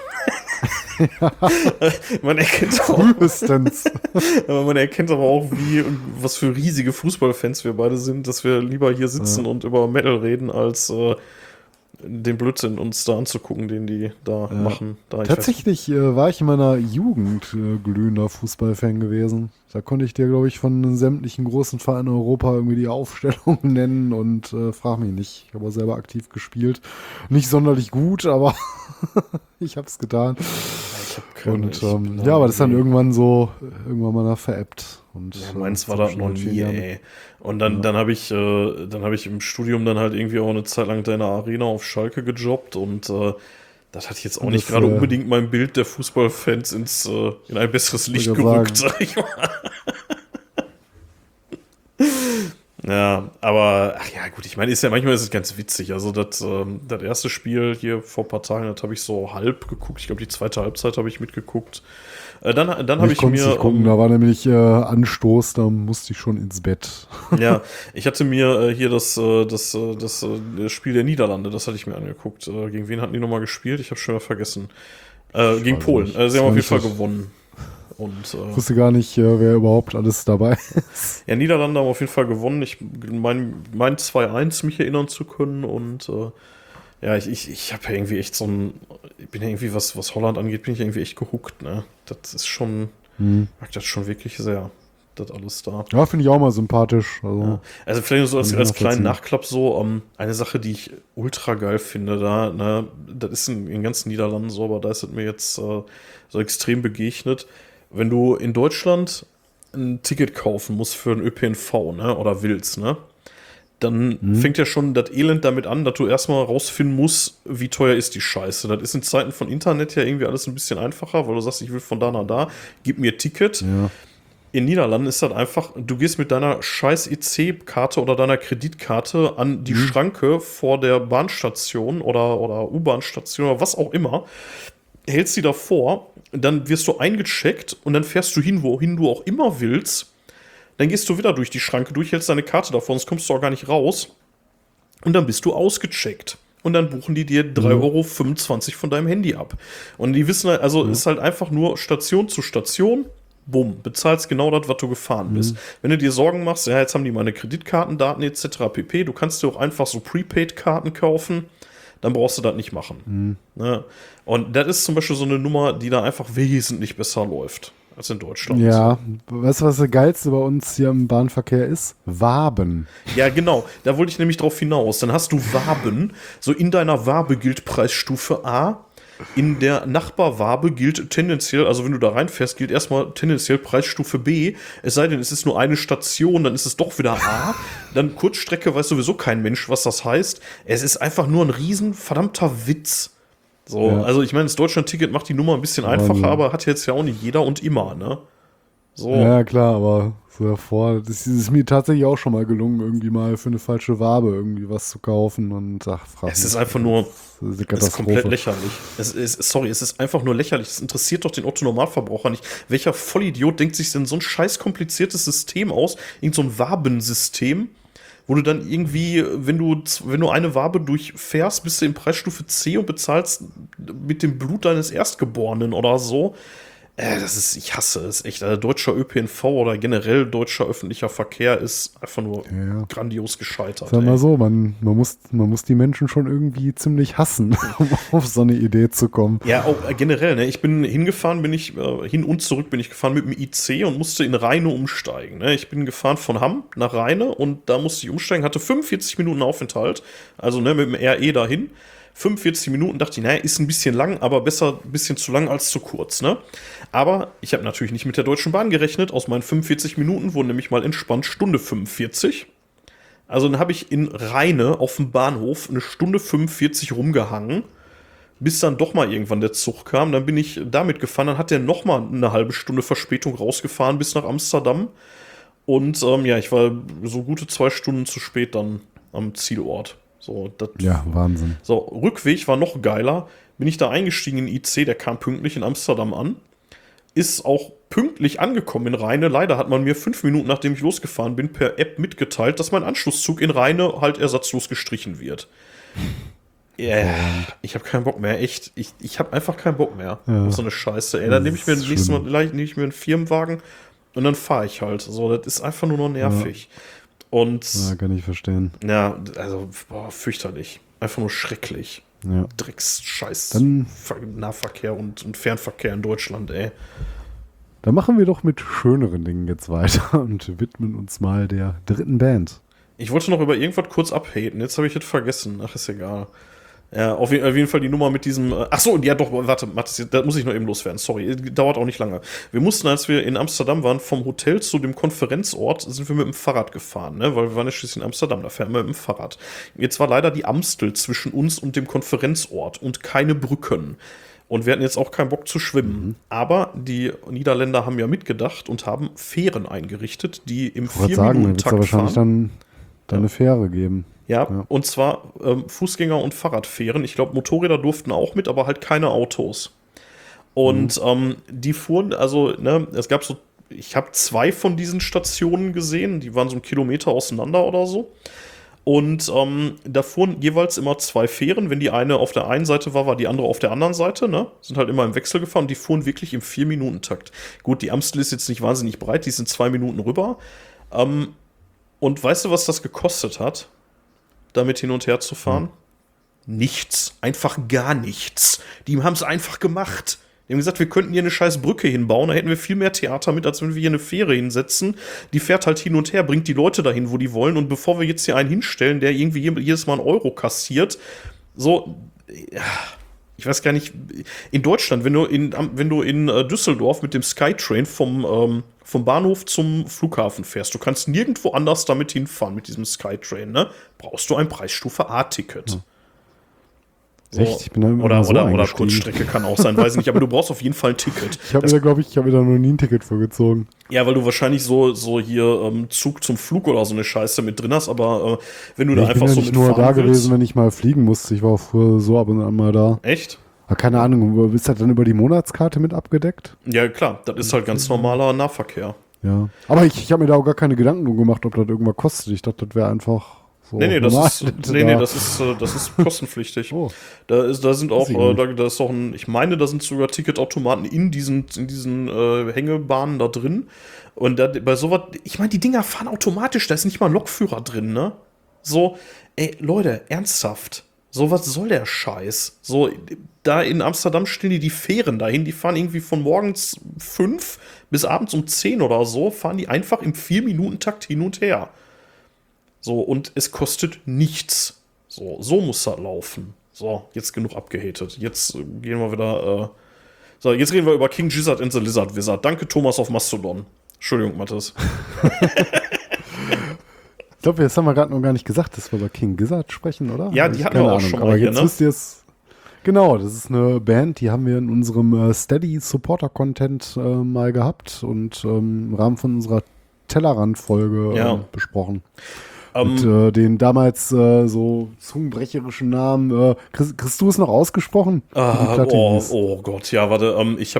Man erkennt auch, man erkennt aber auch, was für riesige Fußballfans wir beide sind, dass wir lieber hier sitzen und über Metal reden, als den Blödsinn uns da anzugucken, den die da machen. Tatsächlich war ich in meiner Jugend glühender Fußballfan gewesen. Da konnte ich dir, glaube ich, von sämtlichen großen Vereinen in Europa irgendwie die Aufstellung nennen und frag mich nicht. Ich habe selber aktiv gespielt. Nicht sonderlich gut, aber ich habe es getan. Aber das ist dann irgendwann mal veräppt. Und meins war das noch nie, ey. Und dann habe ich im Studium dann halt irgendwie auch eine Zeit lang da in der Arena auf Schalke gejobbt und das hat jetzt auch nicht gerade unbedingt mein Bild der Fußballfans in ein besseres Licht gerückt, sag ich mal. Ja, aber, gut, ich meine, manchmal ist es ganz witzig. Also, das erste Spiel hier vor ein paar Tagen, das habe ich so halb geguckt. Ich glaube, die zweite Halbzeit habe ich mitgeguckt. Dann habe ich mir. Gucken, da war nämlich Anstoß, da musste ich schon ins Bett. Ja, ich hatte mir hier das Spiel der Niederlande, das hatte ich mir angeguckt. Gegen wen hatten die nochmal gespielt? Ich habe schon mal vergessen. Gegen Polen. Sie haben auf jeden Fall gewonnen. Und Ich wusste gar nicht, wer überhaupt alles dabei ist. ja, Niederlande haben auf jeden Fall gewonnen. Ich mein 2-1 mich erinnern zu können. Und ja, ich habe ja irgendwie echt ich bin ja irgendwie, was Holland angeht, bin ich irgendwie echt gehuckt, ne? Das ist schon, mag das schon wirklich sehr, das alles da. Ja, finde ich auch mal sympathisch. Also, Ja. Also vielleicht so als kleinen nachvollziehen. Nachklapp so, eine Sache, die ich ultra geil finde, da, ne, das ist in den ganzen Niederlanden so, aber da ist es mir jetzt so extrem begegnet. Wenn du in Deutschland ein Ticket kaufen musst für einen ÖPNV, ne, oder willst, ne, dann fängt ja schon das Elend damit an, dass du erstmal rausfinden musst, wie teuer ist die Scheiße. Das ist in Zeiten von Internet ja irgendwie alles ein bisschen einfacher, weil du sagst, ich will von da nach da, gib mir Ticket. Ja. In Niederlanden ist das einfach, du gehst mit deiner scheiß EC-Karte oder deiner Kreditkarte an die Schranke vor der Bahnstation oder U-Bahn-Station oder was auch immer, hältst sie davor, dann wirst du eingecheckt und dann fährst du hin, wohin du auch immer willst. Dann gehst du wieder durch die Schranke durch, hältst deine Karte davor, sonst kommst du auch gar nicht raus. Und dann bist du ausgecheckt. Und dann buchen die dir 3,25 € von deinem Handy ab. Und die wissen halt, also ist halt einfach nur Station zu Station. Bumm, bezahlst genau das, was du gefahren bist. Wenn du dir Sorgen machst, ja, jetzt haben die meine Kreditkartendaten etc. pp. Du kannst dir auch einfach so Prepaid-Karten kaufen. Dann brauchst du das nicht machen. Ne? Und das ist zum Beispiel so eine Nummer, die da einfach wesentlich besser läuft als in Deutschland. Ja, weißt du, was das Geilste bei uns hier im Bahnverkehr ist? Waben. Ja, genau. Da wollte ich nämlich drauf hinaus. Dann hast du Waben. So in deiner Wabe gilt Preisstufe A. In der Nachbarwabe gilt tendenziell, also wenn du da reinfährst, gilt erstmal tendenziell Preisstufe B. Es sei denn, es ist nur eine Station, dann ist es doch wieder A. Dann Kurzstrecke weiß sowieso kein Mensch, was das heißt. Es ist einfach nur ein riesen verdammter Witz. So, Ja. also ich meine, das Deutschland-Ticket macht die Nummer ein bisschen einfacher, aber hat jetzt ja auch nicht jeder und immer, ne? So. Ja, klar, aber so davor, das ist mir tatsächlich auch schon mal gelungen, irgendwie mal für eine falsche Wabe irgendwie was zu kaufen und frag Es mich, ist einfach nur, das ist eine es ist Katastrophe. komplett lächerlich. Es ist einfach nur lächerlich. Es interessiert doch den Otto-Normalverbraucher nicht. Welcher Vollidiot denkt sich denn so ein scheiß kompliziertes System aus? Irgend so ein Wabensystem, wo du dann irgendwie, wenn du eine Wabe durchfährst, bist du in Preisstufe C und bezahlst mit dem Blut deines Erstgeborenen oder so. Ich hasse es echt. Also deutscher ÖPNV oder generell deutscher öffentlicher Verkehr ist einfach nur grandios gescheitert. Sag mal so, man muss die Menschen schon irgendwie ziemlich hassen, um auf so eine Idee zu kommen. Ja, auch generell, ne? Ich bin hingefahren, hin und zurück bin ich gefahren mit dem IC und musste in Rheine umsteigen. Ne? Ich bin gefahren von Hamm nach Rheine und da musste ich umsteigen, hatte 45 Minuten Aufenthalt, also ne, mit dem RE dahin. 45 Minuten, dachte ich, naja, ist ein bisschen lang, aber besser ein bisschen zu lang als zu kurz, ne? Aber ich habe natürlich nicht mit der Deutschen Bahn gerechnet. Aus meinen 45 Minuten wurden nämlich mal entspannt Stunde 45. Also dann habe ich in Rheine auf dem Bahnhof eine Stunde 45 rumgehangen, bis dann doch mal irgendwann der Zug kam. Dann bin ich damit gefahren, dann hat der noch mal eine halbe Stunde Verspätung rausgefahren bis nach Amsterdam. Und ja, ich war so gute 2 Stunden zu spät dann am Zielort. So, Ja, Wahnsinn. So, Rückweg war noch geiler. Bin ich da eingestiegen in den IC, der kam pünktlich in Amsterdam an. Ist auch pünktlich angekommen in Rheine. Leider hat man mir 5 Minuten, nachdem ich losgefahren bin, per App mitgeteilt, dass mein Anschlusszug in Rheine halt ersatzlos gestrichen wird. Ich habe keinen Bock mehr, echt. Ich habe einfach keinen Bock mehr auf so eine Scheiße. Dann nehme ich mir nächstes Mal nehme ich mir einen Firmenwagen und dann fahre ich halt. So, das ist einfach nur noch nervig. Und Ja, kann ich verstehen. ja, also fürchterlich. Einfach nur schrecklich. Ja. Drecksscheiß Dann- Nahverkehr und Fernverkehr in Deutschland, ey. Dann machen wir doch mit schöneren Dingen jetzt weiter und widmen uns mal der dritten Band. Ich wollte noch über irgendwas kurz abhaten, jetzt habe ich es vergessen. Ach, ist egal. Ja, auf jeden Fall die Nummer mit diesem. Achso, ja doch, warte, Mathis, da muss ich noch eben loswerden. Sorry, dauert auch nicht lange. Wir mussten, als wir in Amsterdam waren, vom Hotel zu dem Konferenzort, sind wir mit dem Fahrrad gefahren, ne? Weil wir waren ja schließlich in Amsterdam, da fahren wir mit dem Fahrrad. Jetzt war leider die Amstel zwischen uns und dem Konferenzort und keine Brücken. Und wir hatten jetzt auch keinen Bock zu schwimmen. Aber die Niederländer haben ja mitgedacht und haben Fähren eingerichtet, die im Ich wollte sagen, da wird es 4-Minuten-Takt wahrscheinlich fahren. dann eine Fähre geben. Ja, Ja. und zwar Fußgänger- und Fahrradfähren. Ich glaube, Motorräder durften auch mit, aber halt keine Autos. Und die fuhren, also, ne, es gab so, ich habe 2 von diesen Stationen gesehen, die waren so 1 Kilometer auseinander oder so. Und da fuhren jeweils immer 2 Fähren. Wenn die eine auf der einen Seite war, war die andere auf der anderen Seite. Ne? Sind halt immer im Wechsel gefahren. Und die fuhren wirklich im 4-Minuten-Takt. Gut, die Amstel ist jetzt nicht wahnsinnig breit. Die sind 2 Minuten rüber. Und weißt du, was das gekostet hat, damit hin und her zu fahren? Nichts. Einfach gar nichts. Die haben es einfach gemacht. Die haben gesagt, wir könnten hier eine scheiß Brücke hinbauen, da hätten wir viel mehr Theater mit, als wenn wir hier eine Fähre hinsetzen. Die fährt halt hin und her, bringt die Leute dahin, wo die wollen. Und bevor wir jetzt hier einen hinstellen, der irgendwie jedes Mal einen Euro kassiert, so, ja, ich weiß gar nicht, in Deutschland, wenn du in Düsseldorf mit dem Skytrain vom Bahnhof zum Flughafen fährst, du kannst nirgendwo anders damit hinfahren, mit diesem Skytrain, ne? Brauchst du ein Preisstufe A-Ticket. So. Echt? Ich bin da immer oder so oder Kurzstrecke kann auch sein, weiß ich nicht, aber du brauchst auf jeden Fall ein Ticket. Ich habe mir da noch nie ein Ticket vorgezogen. Ja, weil du wahrscheinlich so hier Zug zum Flug oder so eine Scheiße mit drin hast, aber wenn du da einfach so mitfahren willst. Ich bin ja nicht nur da gewesen, wenn ich mal fliegen musste. Ich war auch früher so ab und an mal da. Echt? Aber keine Ahnung, ist das dann über die Monatskarte mit abgedeckt? Ja, klar, das ist halt ganz normaler Nahverkehr. Ja, aber ich habe mir da auch gar keine Gedanken drum gemacht, ob das irgendwas kostet. Ich dachte, das wäre einfach so. Das ist kostenpflichtig. Oh. Da sind auch, da ist auch ich meine, da sind sogar Ticketautomaten in diesen Hängebahnen da drin. Und bei sowas, ich meine, die Dinger fahren automatisch, da ist nicht mal ein Lokführer drin, ne? So, ey, Leute, ernsthaft. So, was soll der Scheiß? So, da in Amsterdam stellen die Fähren dahin, die fahren irgendwie von morgens 5 bis abends um 10 oder so, fahren die einfach im 4-Minuten-Takt hin und her. So, und es kostet nichts. So muss das laufen. So, jetzt genug abgehatet. Jetzt gehen wir wieder, jetzt reden wir über King Gizzard and the Lizard Wizard. Danke, Thomas auf Mastodon. Entschuldigung, Mathis. Ich glaube, jetzt haben wir gerade noch gar nicht gesagt, dass wir über King Gizzard sprechen, oder? Ja, die hatten wir auch schon mal hier, jetzt wisst ihr es. Genau, das ist eine Band, die haben wir in unserem Steady-Supporter-Content mal gehabt und im Rahmen von unserer Tellerrand-Folge besprochen. Mit den damals so zungenbrecherischen Namen. Kriegst du es noch ausgesprochen? Oh Gott, ja, warte.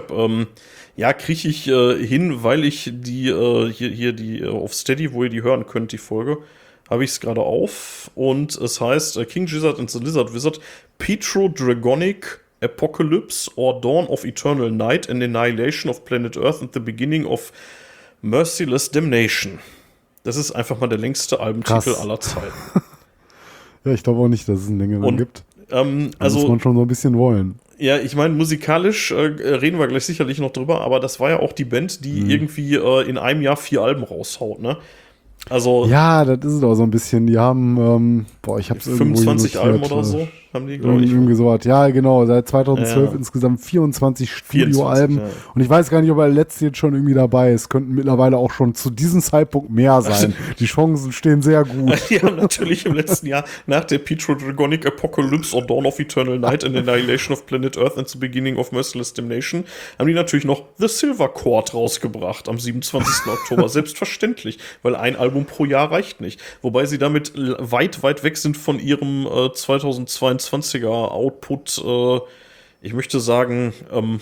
Kriege ich hin, weil ich die hier die auf Steady, wo ihr die hören könnt, die Folge, habe ich es gerade auf. Und es heißt King Gizzard and the Lizard Wizard Petro Dragonic Apocalypse or Dawn of Eternal Night and Annihilation of Planet Earth and the Beginning of Merciless Damnation. Das ist einfach mal der längste Albentitel aller Zeiten. Ja, ich glaube auch nicht, dass es einen längeren gibt. Also muss man schon so ein bisschen wollen. Ja, ich meine, musikalisch reden wir gleich sicherlich noch drüber, aber das war ja auch die Band, die irgendwie in einem Jahr 4 Alben raushaut, ne? Also ja, das ist es auch so ein bisschen. Die haben, ich hab's 25 Alben oder so, haben die, glaube ich. Irgendwie sowas. Ja, genau, seit 2012 insgesamt 24 Studioalben. Ja. Und ich weiß gar nicht, ob der letzte jetzt schon irgendwie dabei ist. Könnten mittlerweile auch schon zu diesem Zeitpunkt mehr sein. Die Chancen stehen sehr gut. Die haben natürlich im letzten Jahr nach der Petro Dragonic Apocalypse or Dawn of Eternal Night and Annihilation of Planet Earth and the Beginning of Merciless Damnation haben die natürlich noch The Silver Chord rausgebracht am 27. Oktober. Selbstverständlich, weil ein Album pro Jahr reicht nicht. Wobei sie damit weit weg sind von ihrem 2022er Output. Ich möchte sagen,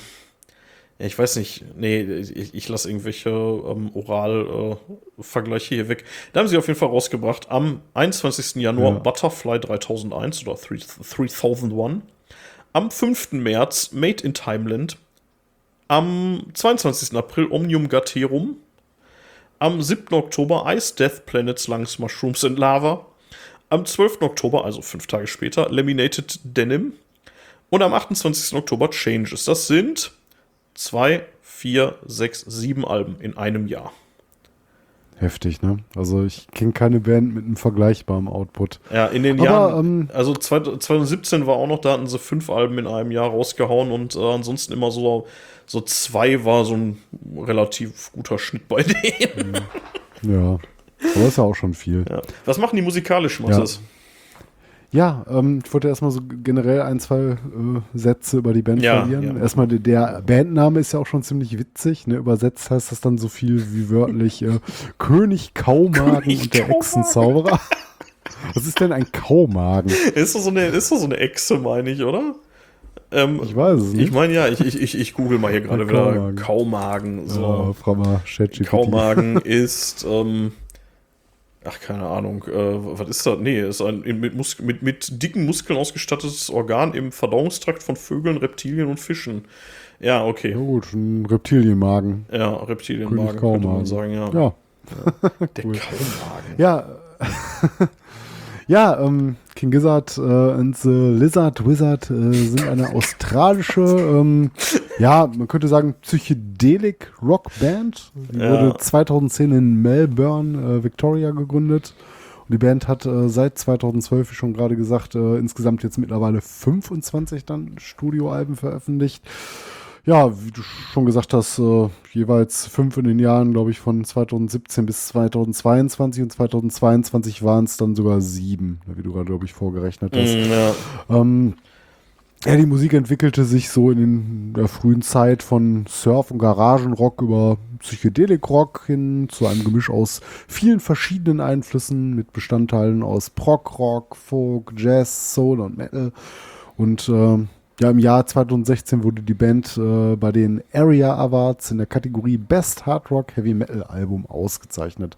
ich weiß nicht, ich lasse irgendwelche Oral-Vergleiche hier weg. Da haben sie auf jeden Fall rausgebracht am 21. Januar Butterfly 3001 oder 3001. Am 5. März Made in Timeland. Am 22. April Omnium Gaterum. Am 7. Oktober Ice Death Planets Lungs Mushrooms and Lava. Am 12. Oktober, also 5 Tage später, Laminated Denim. Und am 28. Oktober Changes. Das sind 2, 4, 6, 7 Alben in einem Jahr. Heftig, ne? Also ich kenne keine Band mit einem vergleichbaren Output. Ja, in den Jahren, also 2017 war auch noch, da hatten sie 5 Alben in einem Jahr rausgehauen und ansonsten immer so 2 war so ein relativ guter Schnitt bei denen. Ja, aber ist ja auch schon viel. Ja. Was machen die musikalisch, Moses? Ja, ich wollte erstmal so generell 1, 2 Sätze über die Band verlieren. Ja. Erstmal, der Bandname ist ja auch schon ziemlich witzig. Ne? Übersetzt heißt das dann so viel wie wörtlich König Kaumagen und der Echsenzauberer. Was ist denn ein Kaumagen? Ist doch so eine Echse, meine ich, oder? Ich weiß es nicht. Ich meine, ja, ich google mal hier gerade wieder Kaumagen. So. Ja, frag mal ChatGPT. Kaumagen ist Ach, keine Ahnung. Was ist das? Nee, ist ein mit dicken Muskeln ausgestattetes Organ im Verdauungstrakt von Vögeln, Reptilien und Fischen. Ja, okay. Ja gut, ein Reptilienmagen. Ja, Reptilienmagen könnte man sagen, ja. Ja. Der Cool. Kaulmagen. Ja, ja, King Gizzard and the Lizard Wizard sind eine australische, ja, man könnte sagen, Psychedelic Rockband. Die wurde 2010 in Melbourne, Victoria gegründet. Und die Band hat seit 2012, wie schon gerade gesagt, insgesamt jetzt mittlerweile 25 dann Studioalben veröffentlicht. Ja, wie du schon gesagt hast, jeweils 5 in den Jahren, glaube ich, von 2017 bis 2022 und 2022 waren es dann sogar 7, wie du gerade, glaube ich, vorgerechnet hast. Ja. Ja, die Musik entwickelte sich so in der frühen Zeit von Surf- und Garagenrock über Psychedelik-Rock hin zu einem Gemisch aus vielen verschiedenen Einflüssen mit Bestandteilen aus Prog-Rock, Folk, Jazz, Soul und Metal. Und ja, im Jahr 2016 wurde die Band bei den Area Awards in der Kategorie Best Hard Rock Heavy Metal Album ausgezeichnet.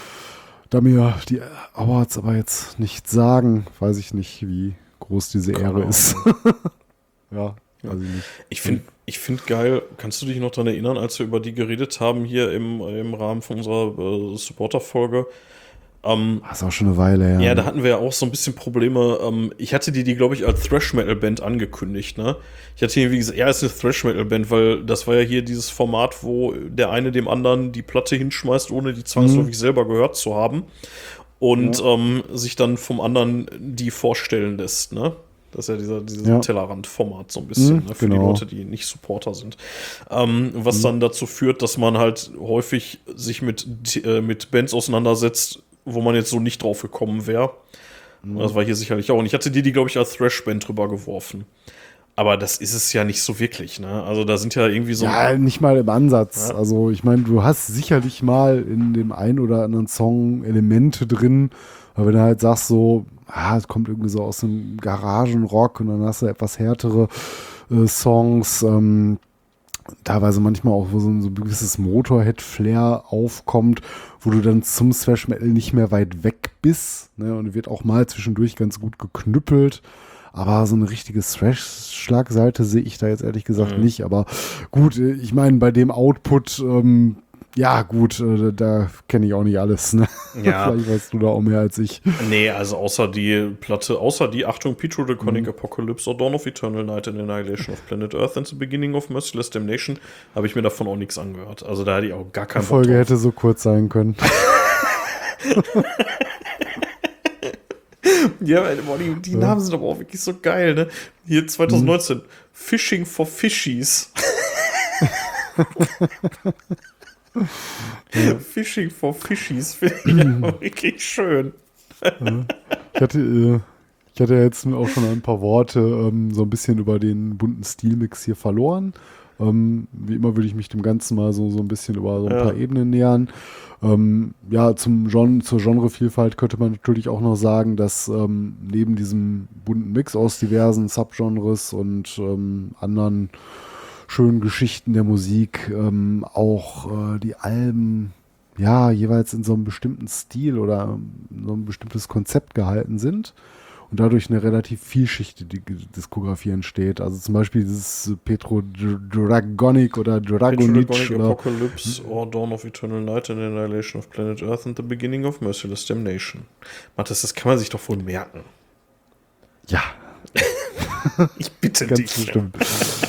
Da mir die Awards aber jetzt nicht sagen, weiß ich nicht, wie groß diese Ehre ist. Ja, weiß ich nicht. Ich find geil, kannst du dich noch daran erinnern, als wir über die geredet haben hier im Rahmen von unserer Supporter-Folge? Das ist auch schon eine Weile her. Ja, da hatten wir ja auch so ein bisschen Probleme. Ich hatte die glaube ich, als Thrash-Metal-Band angekündigt, ne? Ich hatte irgendwie gesagt, ja, es ist eine Thrash-Metal-Band, weil das war ja hier dieses Format, wo der eine dem anderen die Platte hinschmeißt, ohne die zwangsläufig selber gehört zu haben. Und sich dann vom anderen die vorstellen lässt, ne? Das ist ja dieses Tellerrand-Format so ein bisschen, ne? Für die Leute, die nicht Supporter sind. Was dann dazu führt, dass man halt häufig sich mit Bands auseinandersetzt, wo man jetzt so nicht drauf gekommen wäre. Das war hier sicherlich auch. Und ich hatte die glaube ich, als Thrash-Band drüber geworfen. Aber das ist es ja nicht so wirklich, ne? Also da sind ja irgendwie so... Ja, nicht mal im Ansatz. Ja. Also ich meine, du hast sicherlich mal in dem einen oder anderen Song Elemente drin, aber wenn du halt sagst so, es kommt irgendwie so aus dem Garagenrock und dann hast du etwas härtere Songs, teilweise manchmal auch, wo so ein gewisses Motorhead-Flair aufkommt, wo du dann zum Thrash-Metal nicht mehr weit weg bist, ne? Und wird auch mal zwischendurch ganz gut geknüppelt. Aber so eine richtige Thrash-Schlagseite sehe ich da jetzt ehrlich gesagt nicht. Aber gut, ich meine, bei dem Output, ja gut, da kenne ich auch nicht alles. Ne? Ja. Vielleicht weißt du da auch mehr als ich. Nee, also außer die, Achtung, Petro Draconic Apocalypse or Dawn of Eternal Night and Annihilation of Planet Earth and the Beginning of Merciless Damnation, habe ich mir davon auch nichts angehört. Also da hatte ich auch gar keinen Bock drauf. Die Folge hätte so kurz sein können. Ja, die Namen sind aber auch wirklich so geil, ne? Hier 2019, Fishing for Fishies. Fishing for Fishies finde ich ja wirklich schön. Ich hatte jetzt auch schon ein paar Worte so ein bisschen über den bunten Stilmix hier verloren. Wie immer würde ich mich dem Ganzen mal so ein bisschen über so ein paar Ebenen nähern. Ja, zur Genrevielfalt könnte man natürlich auch noch sagen, dass neben diesem bunten Mix aus diversen Subgenres und anderen schönen Geschichten der Musik auch die Alben ja jeweils in so einem bestimmten Stil oder so ein bestimmtes Konzept gehalten sind und dadurch eine relativ vielschichtige Diskografie entsteht. Also zum Beispiel dieses Petro Draconic oder Dragonic oder Apocalypse or Dawn of Eternal Night and Annihilation of Planet Earth and the Beginning of Merciless Damnation. Matthias, das kann man sich doch wohl merken. Ja. Ich bitte Ganz dich. Bestimmt.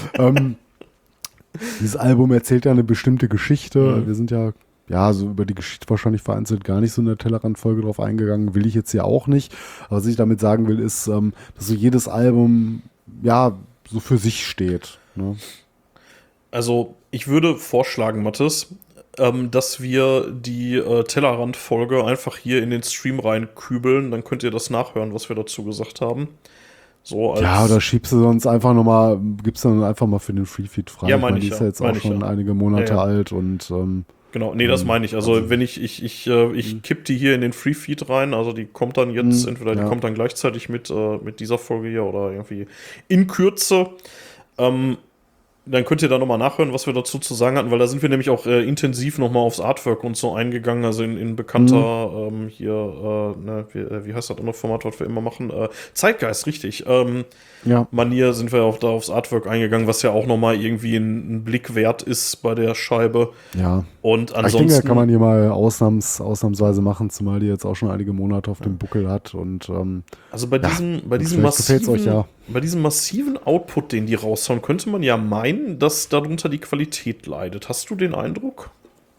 Dieses Album erzählt ja eine bestimmte Geschichte. Wir sind ja so über die Geschichte wahrscheinlich vereinzelt gar nicht so in der Tellerrand-Folge drauf eingegangen. Will ich jetzt ja auch nicht. Aber was ich damit sagen will, ist, dass so jedes Album ja so für sich steht. Ne? Also ich würde vorschlagen, Mathis, dass wir die Tellerrand-Folge einfach hier in den Stream reinkübeln. Dann könnt ihr das nachhören, was wir dazu gesagt haben. So als ja, oder schiebst du sonst einfach nochmal, gibst du dann einfach mal für den Freefeed frei. Ja, meine die ich ist ja. ja jetzt auch schon einige Monate alt und genau, nee, das meine ich. Also wenn ich kipp die hier in den Free-Feed rein, also die kommt dann jetzt, entweder die kommt dann gleichzeitig mit dieser Folge hier oder irgendwie in Kürze. dann könnt ihr da nochmal nachhören, was wir dazu zu sagen hatten, weil da sind wir nämlich auch intensiv nochmal aufs Artwork und so eingegangen, also in bekannter wie heißt das andere Format, was wir immer machen? Zeitgeist, richtig. Manier sind wir auch da aufs Artwork eingegangen, was ja auch nochmal irgendwie ein Blick wert ist bei der Scheibe. Ja. Und ansonsten, ich denke, kann man hier mal ausnahmsweise machen, zumal die jetzt auch schon einige Monate auf dem Buckel hat. Und also bei diesem massiven Output, den die raushauen, könnte man ja meinen, dass darunter die Qualität leidet. Hast du den Eindruck?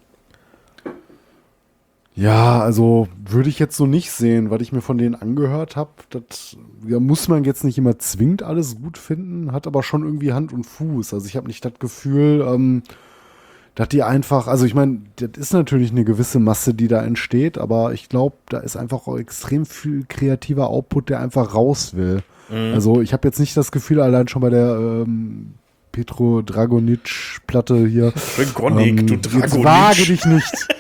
Ja, also würde ich jetzt so nicht sehen, weil ich mir von denen angehört habe. Das muss man jetzt nicht immer zwingend alles gut finden, hat aber schon irgendwie Hand und Fuß. Also ich habe nicht das Gefühl, dass die einfach, also ich meine, das ist natürlich eine gewisse Masse, die da entsteht, aber ich glaube, da ist einfach auch extrem viel kreativer Output, der einfach raus will. Also ich habe jetzt nicht das Gefühl, allein schon bei der Petro Dragonic-Platte hier. Dragonic, du Dragonic. Jetzt wage dich nicht.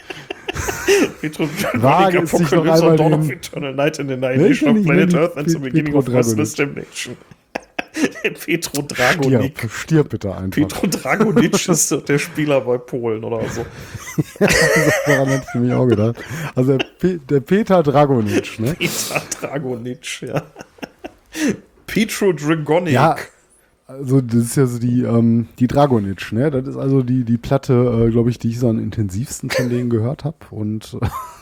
Petro Wage es sich noch einmal Dawn of Eternal Night in the Annihilation of Planet Earth and the Beginning of Restless Damnation. Petro Dragonic. Stirb bitte einfach. Petro Dragonic ist der Spieler bei Polen oder so. Daran hätte ich nämlich auch gedacht. Also der Peter Dragonic, ne? Peter Dragonic, ja. Petro Dragonic. Ja, also das ist ja so die Dragonic, ne? Das ist also die Platte, glaube ich, die ich so am intensivsten von denen gehört habe. Und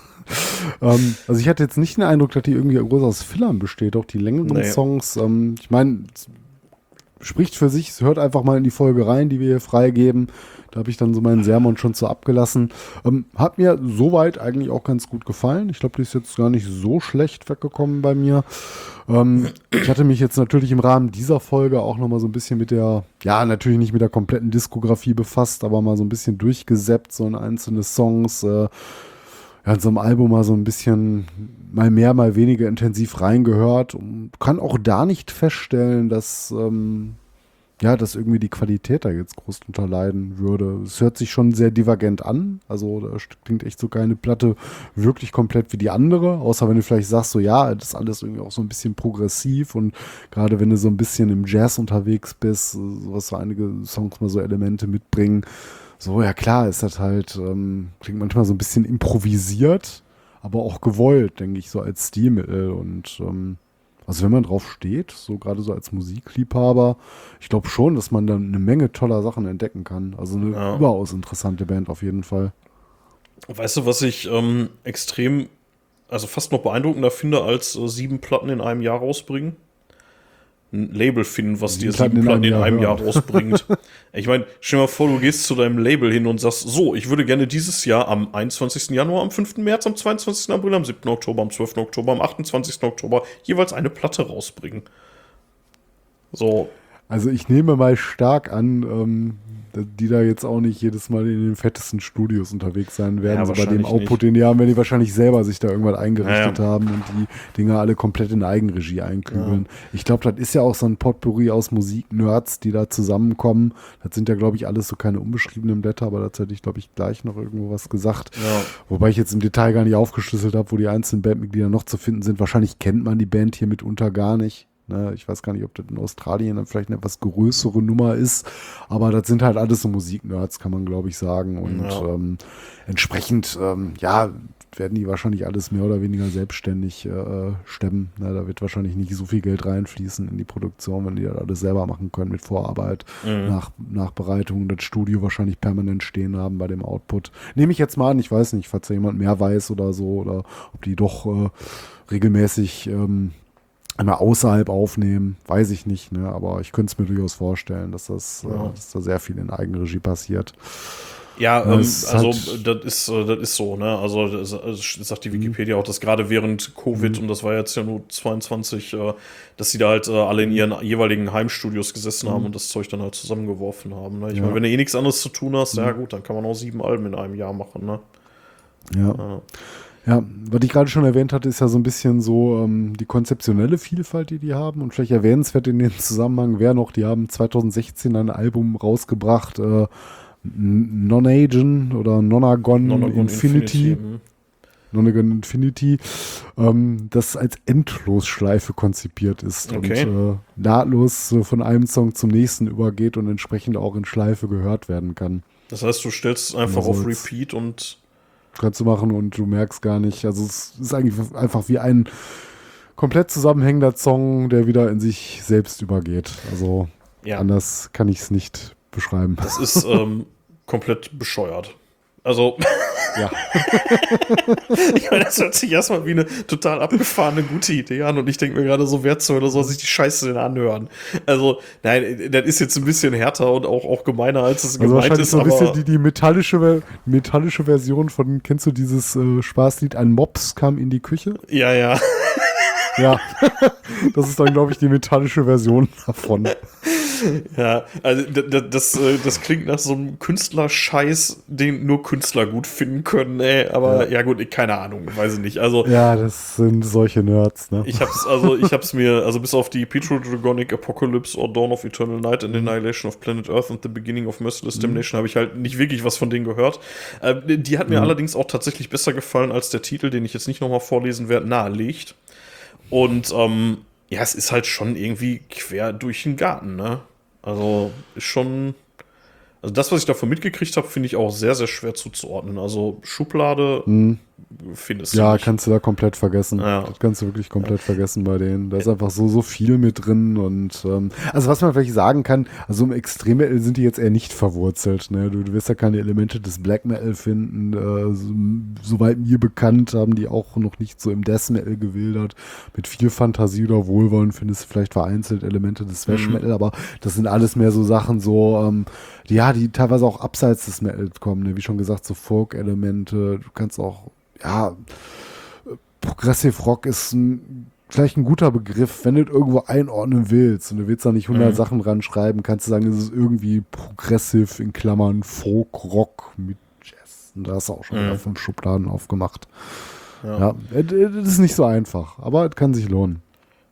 also ich hatte jetzt nicht den Eindruck, dass die irgendwie groß aus Fillern besteht, auch die längeren Songs. Ich meine, spricht für sich, hört einfach mal in die Folge rein, die wir hier freigeben. Da habe ich dann so meinen Sermon schon so abgelassen. Hat mir soweit eigentlich auch ganz gut gefallen. Ich glaube, die ist jetzt gar nicht so schlecht weggekommen bei mir. Ich hatte mich jetzt natürlich im Rahmen dieser Folge auch nochmal so ein bisschen mit der, ja, natürlich nicht mit der kompletten Diskografie befasst, aber mal so ein bisschen durchgesäppt, so in einzelne Songs, in so einem Album mal so ein bisschen mal mehr, mal weniger intensiv reingehört und kann auch da nicht feststellen, dass dass irgendwie die Qualität da jetzt groß drunter leiden würde. Es hört sich schon sehr divergent an. Also da klingt echt so keine Platte wirklich komplett wie die andere. Außer wenn du vielleicht sagst, so ja, das ist alles irgendwie auch so ein bisschen progressiv. Und gerade wenn du so ein bisschen im Jazz unterwegs bist, was so einige Songs mal so Elemente mitbringen. So, ja klar, ist das halt, klingt manchmal so ein bisschen improvisiert, aber auch gewollt, denke ich, so als Stilmittel. Und also wenn man drauf steht, so gerade so als Musikliebhaber, ich glaube schon, dass man dann eine Menge toller Sachen entdecken kann. Also eine überaus interessante Band auf jeden Fall. Weißt du, was ich extrem, also fast noch beeindruckender finde, als 7 Platten in einem Jahr rausbringen? Ein Label finden, was dir 7 Platten in einem Jahr rausbringt. Ich meine, stell dir mal vor, du gehst zu deinem Label hin und sagst, so, ich würde gerne dieses Jahr am 21. Januar, am 5. März, am 22. April, am 7. Oktober, am 12. Oktober, am 28. Oktober jeweils eine Platte rausbringen. So. Also ich nehme mal stark an, die da jetzt auch nicht jedes Mal in den fettesten Studios unterwegs sein werden. Ja, so bei dem Output, den die haben, wenn die wahrscheinlich selber sich da irgendwas eingerichtet haben und die Dinger alle komplett in Eigenregie einkübeln. Ja. Ich glaube, das ist ja auch so ein Potpourri aus Musik-Nerds, die da zusammenkommen. Das sind ja, glaube ich, alles so keine unbeschriebenen Blätter, aber dazu hätte ich, glaube ich, gleich noch irgendwo was gesagt. Ja. Wobei ich jetzt im Detail gar nicht aufgeschlüsselt habe, wo die einzelnen Bandmitglieder noch zu finden sind. Wahrscheinlich kennt man die Band hier mitunter gar nicht. Ich weiß gar nicht, ob das in Australien dann vielleicht eine etwas größere Nummer ist, aber das sind halt alles so Musiknerds, kann man glaube ich sagen. Und entsprechend, werden die wahrscheinlich alles mehr oder weniger selbstständig stemmen. Da wird wahrscheinlich nicht so viel Geld reinfließen in die Produktion, wenn die das alles selber machen können mit Vorarbeit, Nachbereitung, das Studio wahrscheinlich permanent stehen haben bei dem Output. Nehme ich jetzt mal an, ich weiß nicht, falls da jemand mehr weiß oder so, oder ob die doch regelmäßig einmal außerhalb aufnehmen, weiß ich nicht, ne? Aber ich könnte es mir durchaus vorstellen, dass dass da sehr viel in Eigenregie passiert. Ja, also das ist so, ne? Also das sagt die Wikipedia auch, dass gerade während Covid, und das war jetzt ja nur 22, dass sie da halt alle in ihren jeweiligen Heimstudios gesessen haben und das Zeug dann halt zusammengeworfen haben. Ne? Ich meine, wenn du nichts anderes zu tun hast, ja gut, dann kann man auch 7 Alben in einem Jahr machen, ne? Ja, was ich gerade schon erwähnt hatte, ist ja so ein bisschen so die konzeptionelle Vielfalt, die haben. Und vielleicht erwähnenswert in dem Zusammenhang wäre noch, die haben 2016 ein Album rausgebracht, Nonagon oder Nonagon Infinity. Nonagon Infinity, das als Endlosschleife konzipiert ist und nahtlos so von einem Song zum nächsten übergeht und entsprechend auch in Schleife gehört werden kann. Das heißt, du stellst es einfach auf Repeat und kannst du machen und du merkst gar nicht. Also es ist eigentlich einfach wie ein komplett zusammenhängender Song, der wieder in sich selbst übergeht. Also anders kann ich es nicht beschreiben. Das ist komplett bescheuert. Also, ja. Ich meine, das hört sich erstmal wie eine total abgefahrene, gute Idee an und ich denke mir gerade so, wer zur Hölle soll sich die Scheiße denn anhören? Also, nein, das ist jetzt ein bisschen härter und auch gemeiner, als es gemeint ist. So ein bisschen die metallische Version von, kennst du dieses Spaßlied, ein Mops kam in die Küche? Ja. Ja, das ist dann, glaube ich, die metallische Version davon. Ja, also das klingt nach so einem Künstlerscheiß, den nur Künstler gut finden können, ey. Aber ja gut, keine Ahnung, weiß ich nicht. Also ja, das sind solche Nerds, ne? Ich hab's mir, also bis auf die Petro-Dragonic Apocalypse or Dawn of Eternal Night and Annihilation of Planet Earth and the Beginning of Merciless Damnation habe ich halt nicht wirklich was von denen gehört. Die hat mir allerdings auch tatsächlich besser gefallen als der Titel, den ich jetzt nicht nochmal vorlesen werde, nahelegt. Und ja, es ist halt schon irgendwie quer durch den Garten, ne? Also ist schon, also das, was ich davon mitgekriegt habe, finde ich auch sehr, sehr schwer zuzuordnen. Also Schublade findest du ja, nicht. kannst du da komplett vergessen. Ja. Das kannst du wirklich komplett vergessen bei denen. Da ist einfach so viel mit drin und also was man vielleicht sagen kann, also im Extrem-Metal sind die jetzt eher nicht verwurzelt. Ne? Du wirst ja keine Elemente des Black Metal finden. Soweit mir bekannt, haben die auch noch nicht so im Death Metal gewildert. Mit viel Fantasie oder Wohlwollen findest du vielleicht vereinzelt Elemente des Thrash Metal, aber das sind alles mehr so Sachen, die teilweise auch abseits des Metals kommen. Ne? Wie schon gesagt, so Folk-Elemente. Du kannst auch Progressive Rock ist vielleicht ein guter Begriff, wenn du es irgendwo einordnen willst und du willst da nicht 100 Sachen ranschreiben, kannst du sagen, es ist irgendwie Progressive in Klammern Folk Rock mit Jazz. Und da hast du auch schon wieder 5 Schubladen aufgemacht. Ja, es ist nicht so einfach, aber es kann sich lohnen.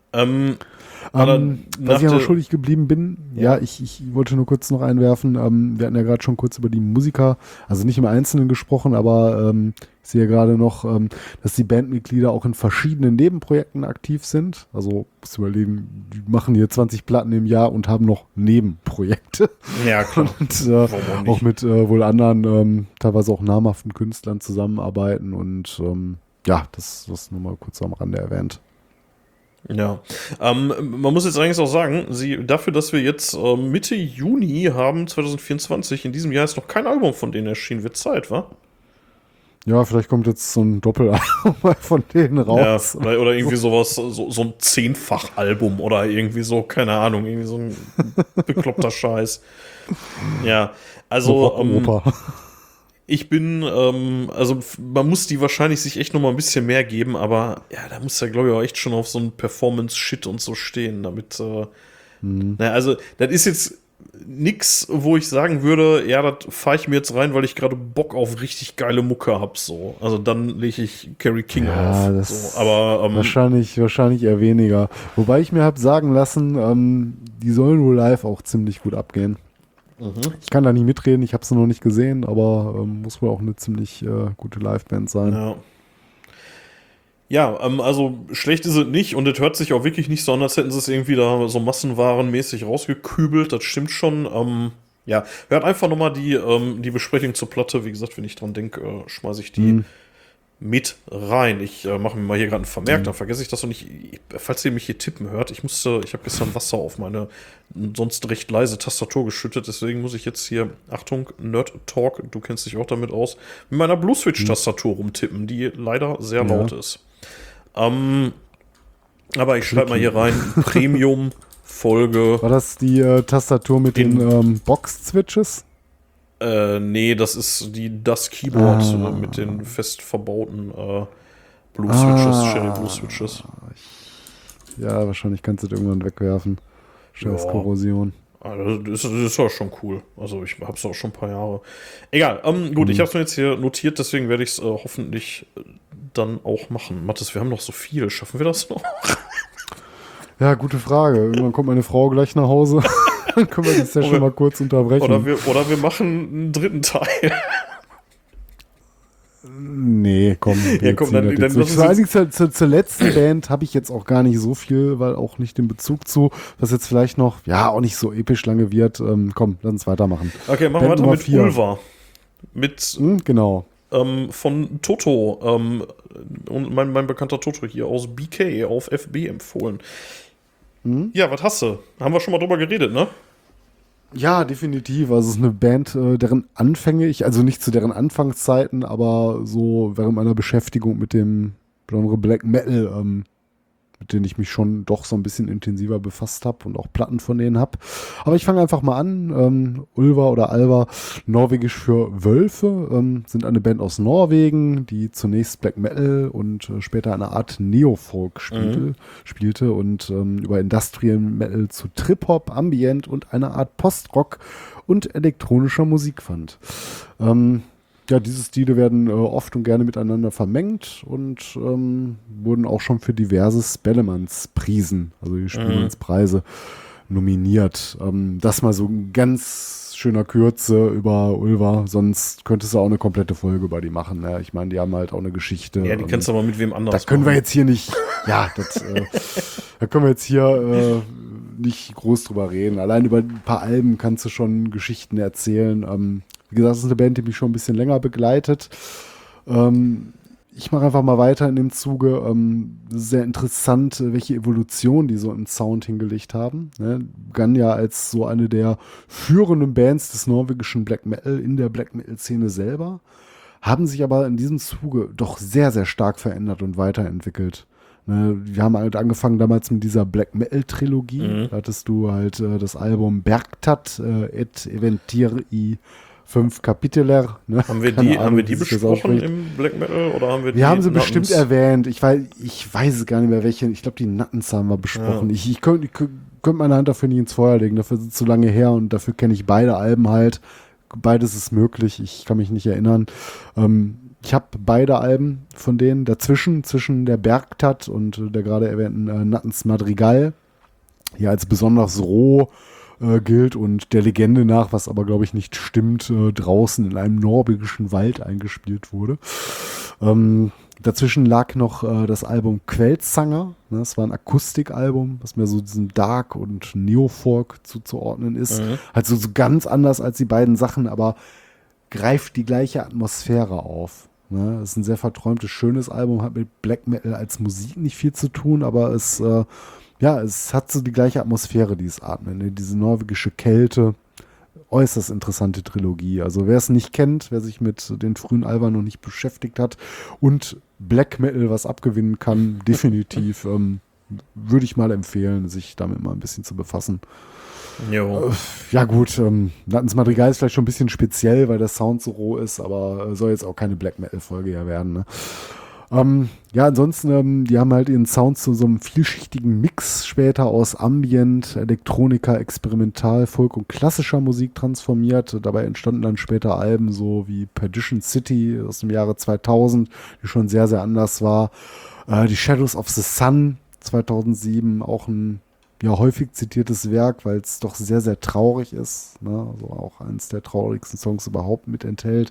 Was ich noch schuldig geblieben bin, ich wollte nur kurz noch einwerfen, wir hatten ja gerade schon kurz über die Musiker, also nicht im Einzelnen gesprochen, aber ich sehe gerade noch, dass die Bandmitglieder auch in verschiedenen Nebenprojekten aktiv sind. Also musst du überlegen, die machen hier 20 Platten im Jahr und haben noch Nebenprojekte. Ja, klar. Und auch mit wohl anderen, teilweise auch namhaften Künstlern zusammenarbeiten und das nur mal kurz am Rande erwähnt. Ja, man muss jetzt eigentlich auch sagen, dafür, dass wir jetzt Mitte Juni haben, 2024, in diesem Jahr ist noch kein Album von denen erschienen, wird Zeit, wa? Ja, vielleicht kommt jetzt so ein Doppelalbum von denen raus. Ja, oder irgendwie sowas, so ein 10-fach-Album oder irgendwie so, keine Ahnung, irgendwie so ein bekloppter Scheiß. Ja, also ich bin, also man muss die wahrscheinlich sich echt noch mal ein bisschen mehr geben, aber ja, da muss ja, glaube ich, auch echt schon auf so einen Performance-Shit und so stehen, damit, also das ist jetzt nix, wo ich sagen würde, ja, das fahre ich mir jetzt rein, weil ich gerade Bock auf richtig geile Mucke hab, so. Also dann lege ich Kerry King auf. Das so. Aber wahrscheinlich eher weniger. Wobei ich mir habe sagen lassen, die sollen wohl live auch ziemlich gut abgehen. Ich kann da nicht mitreden, ich habe sie noch nicht gesehen, aber muss wohl auch eine ziemlich gute Liveband sein. Ja, also schlecht ist es nicht und es hört sich auch wirklich nicht so an, als hätten sie es irgendwie da so massenwarenmäßig rausgekübelt, das stimmt schon. Ja, hört einfach nochmal die Besprechung zur Platte, wie gesagt, wenn ich dran denke, schmeiße ich die mit rein. Ich mache mir mal hier gerade einen Vermerk, dann vergesse ich das und falls ihr mich hier tippen hört, ich habe gestern Wasser auf meine sonst recht leise Tastatur geschüttet, deswegen muss ich jetzt hier, Achtung, Nerd Talk, du kennst dich auch damit aus, mit meiner Blue Switch Tastatur rumtippen, die leider sehr laut ist. Aber ich schreibe mal hier rein, Premium-Folge. War das die Tastatur mit den Box-Switches? Nee, das ist das Keyboard mit den fest verbauten Blue Switches, Shelly Blue Switches. Ja, wahrscheinlich kannst du das irgendwann wegwerfen. Scheiß Korrosion. Das ist ja schon cool. Also ich hab's auch schon ein paar Jahre. Egal, gut, ich hab's mir jetzt hier notiert, deswegen werde ich es hoffentlich dann auch machen. Mathis, wir haben noch so viel. Schaffen wir das noch? Ja, gute Frage. Irgendwann kommt meine Frau gleich nach Hause. Dann können wir die Session mal kurz unterbrechen. Oder wir machen einen dritten Teil. Nee, komm. Ja, komm, dann vor allen Dingen zur letzten Band habe ich jetzt auch gar nicht so viel, weil auch nicht den Bezug zu, was jetzt vielleicht noch, ja, auch nicht so episch lange wird. Komm, lass uns weitermachen. Okay, machen wir weiter mit 4. Ulva. Mit genau. Von Toto. Und mein bekannter Toto hier aus BK auf FB empfohlen. Ja, was hast du? Haben wir schon mal drüber geredet, ne? Ja, definitiv. Also es ist eine Band, deren Anfänge also nicht zu deren Anfangszeiten, aber so während meiner Beschäftigung mit dem Genre Black Metal, mit denen ich mich schon doch so ein bisschen intensiver befasst habe und auch Platten von denen habe. Aber ich fange einfach mal an. Ulva oder Alva, norwegisch für Wölfe, sind eine Band aus Norwegen, die zunächst Black Metal und später eine Art Neofolk spielte und über Industrial Metal zu Trip-Hop, Ambient und eine Art Post-Rock und elektronischer Musik fand. Ja, diese Stile werden oft und gerne miteinander vermengt und wurden auch schon für diverse Spellemans-Prisen, also die Spielmannspreise, nominiert. Das mal so ein ganz schöner Kürze über Ulva, sonst könntest du auch eine komplette Folge über die machen. Ne? Ich meine, die haben halt auch eine Geschichte. Ja, die kannst du aber mit wem anders Da können wir jetzt hier nicht, da können wir jetzt hier nicht groß drüber reden. Allein über ein paar Alben kannst du schon Geschichten erzählen. Wie gesagt, das ist eine Band, die mich schon ein bisschen länger begleitet. Ich mache einfach mal weiter in dem Zuge. Sehr interessant, welche Evolution die so im Sound hingelegt haben. Ne? Begann ja als so eine der führenden Bands des norwegischen Black Metal in der Black Metal-Szene selber, haben sich aber in diesem Zuge doch sehr, sehr stark verändert und weiterentwickelt. Ne? Wir haben halt angefangen damals mit dieser Black Metal-Trilogie. Da hattest du halt das Album Bergtat et Eventir i 5 Kapiteler. Ne? Haben wir die besprochen im Black Metal oder haben wir die? Wir haben sie bestimmt erwähnt. Ich weiß es gar nicht mehr welche. Ich glaube, die Nattens haben wir besprochen. Ja. Ich könnte meine Hand dafür nicht ins Feuer legen. Dafür sind es zu lange her und dafür kenne ich beide Alben halt. Beides ist möglich. Ich kann mich nicht erinnern. Ich habe beide Alben von denen zwischen der Bergtat und der gerade erwähnten Nattens Madrigal hier als besonders roh gilt und der Legende nach, was aber glaube ich nicht stimmt, draußen in einem norwegischen Wald eingespielt wurde. Dazwischen lag noch das Album Queltsanger. Ne, das war ein Akustikalbum, was mehr so diesem Dark und Neofolk zuzuordnen ist. Halt so ganz anders als die beiden Sachen, aber greift die gleiche Atmosphäre auf. Ne? Das ist ein sehr verträumtes, schönes Album, hat mit Black Metal als Musik nicht viel zu tun, aber es hat so die gleiche Atmosphäre, die es atmet. Ne? Diese norwegische Kälte. Äußerst interessante Trilogie. Also wer es nicht kennt, wer sich mit den frühen Alben noch nicht beschäftigt hat und Black Metal was abgewinnen kann, definitiv würde ich mal empfehlen, sich damit mal ein bisschen zu befassen. Jo. Ja gut, Nattens Madrigal ist vielleicht schon ein bisschen speziell, weil der Sound so roh ist, aber soll jetzt auch keine Black Metal Folge ja werden. Ne? Ansonsten, die haben halt ihren Sound zu so einem vielschichtigen Mix später aus Ambient, Elektronika, Experimental, Folk und klassischer Musik transformiert. Dabei entstanden dann später Alben so wie Perdition City aus dem Jahre 2000, die schon sehr, sehr anders war. Die Shadows of the Sun 2007, auch ein häufig zitiertes Werk, weil es doch sehr, sehr traurig ist. Ne? Also auch eines der traurigsten Songs überhaupt mit enthält.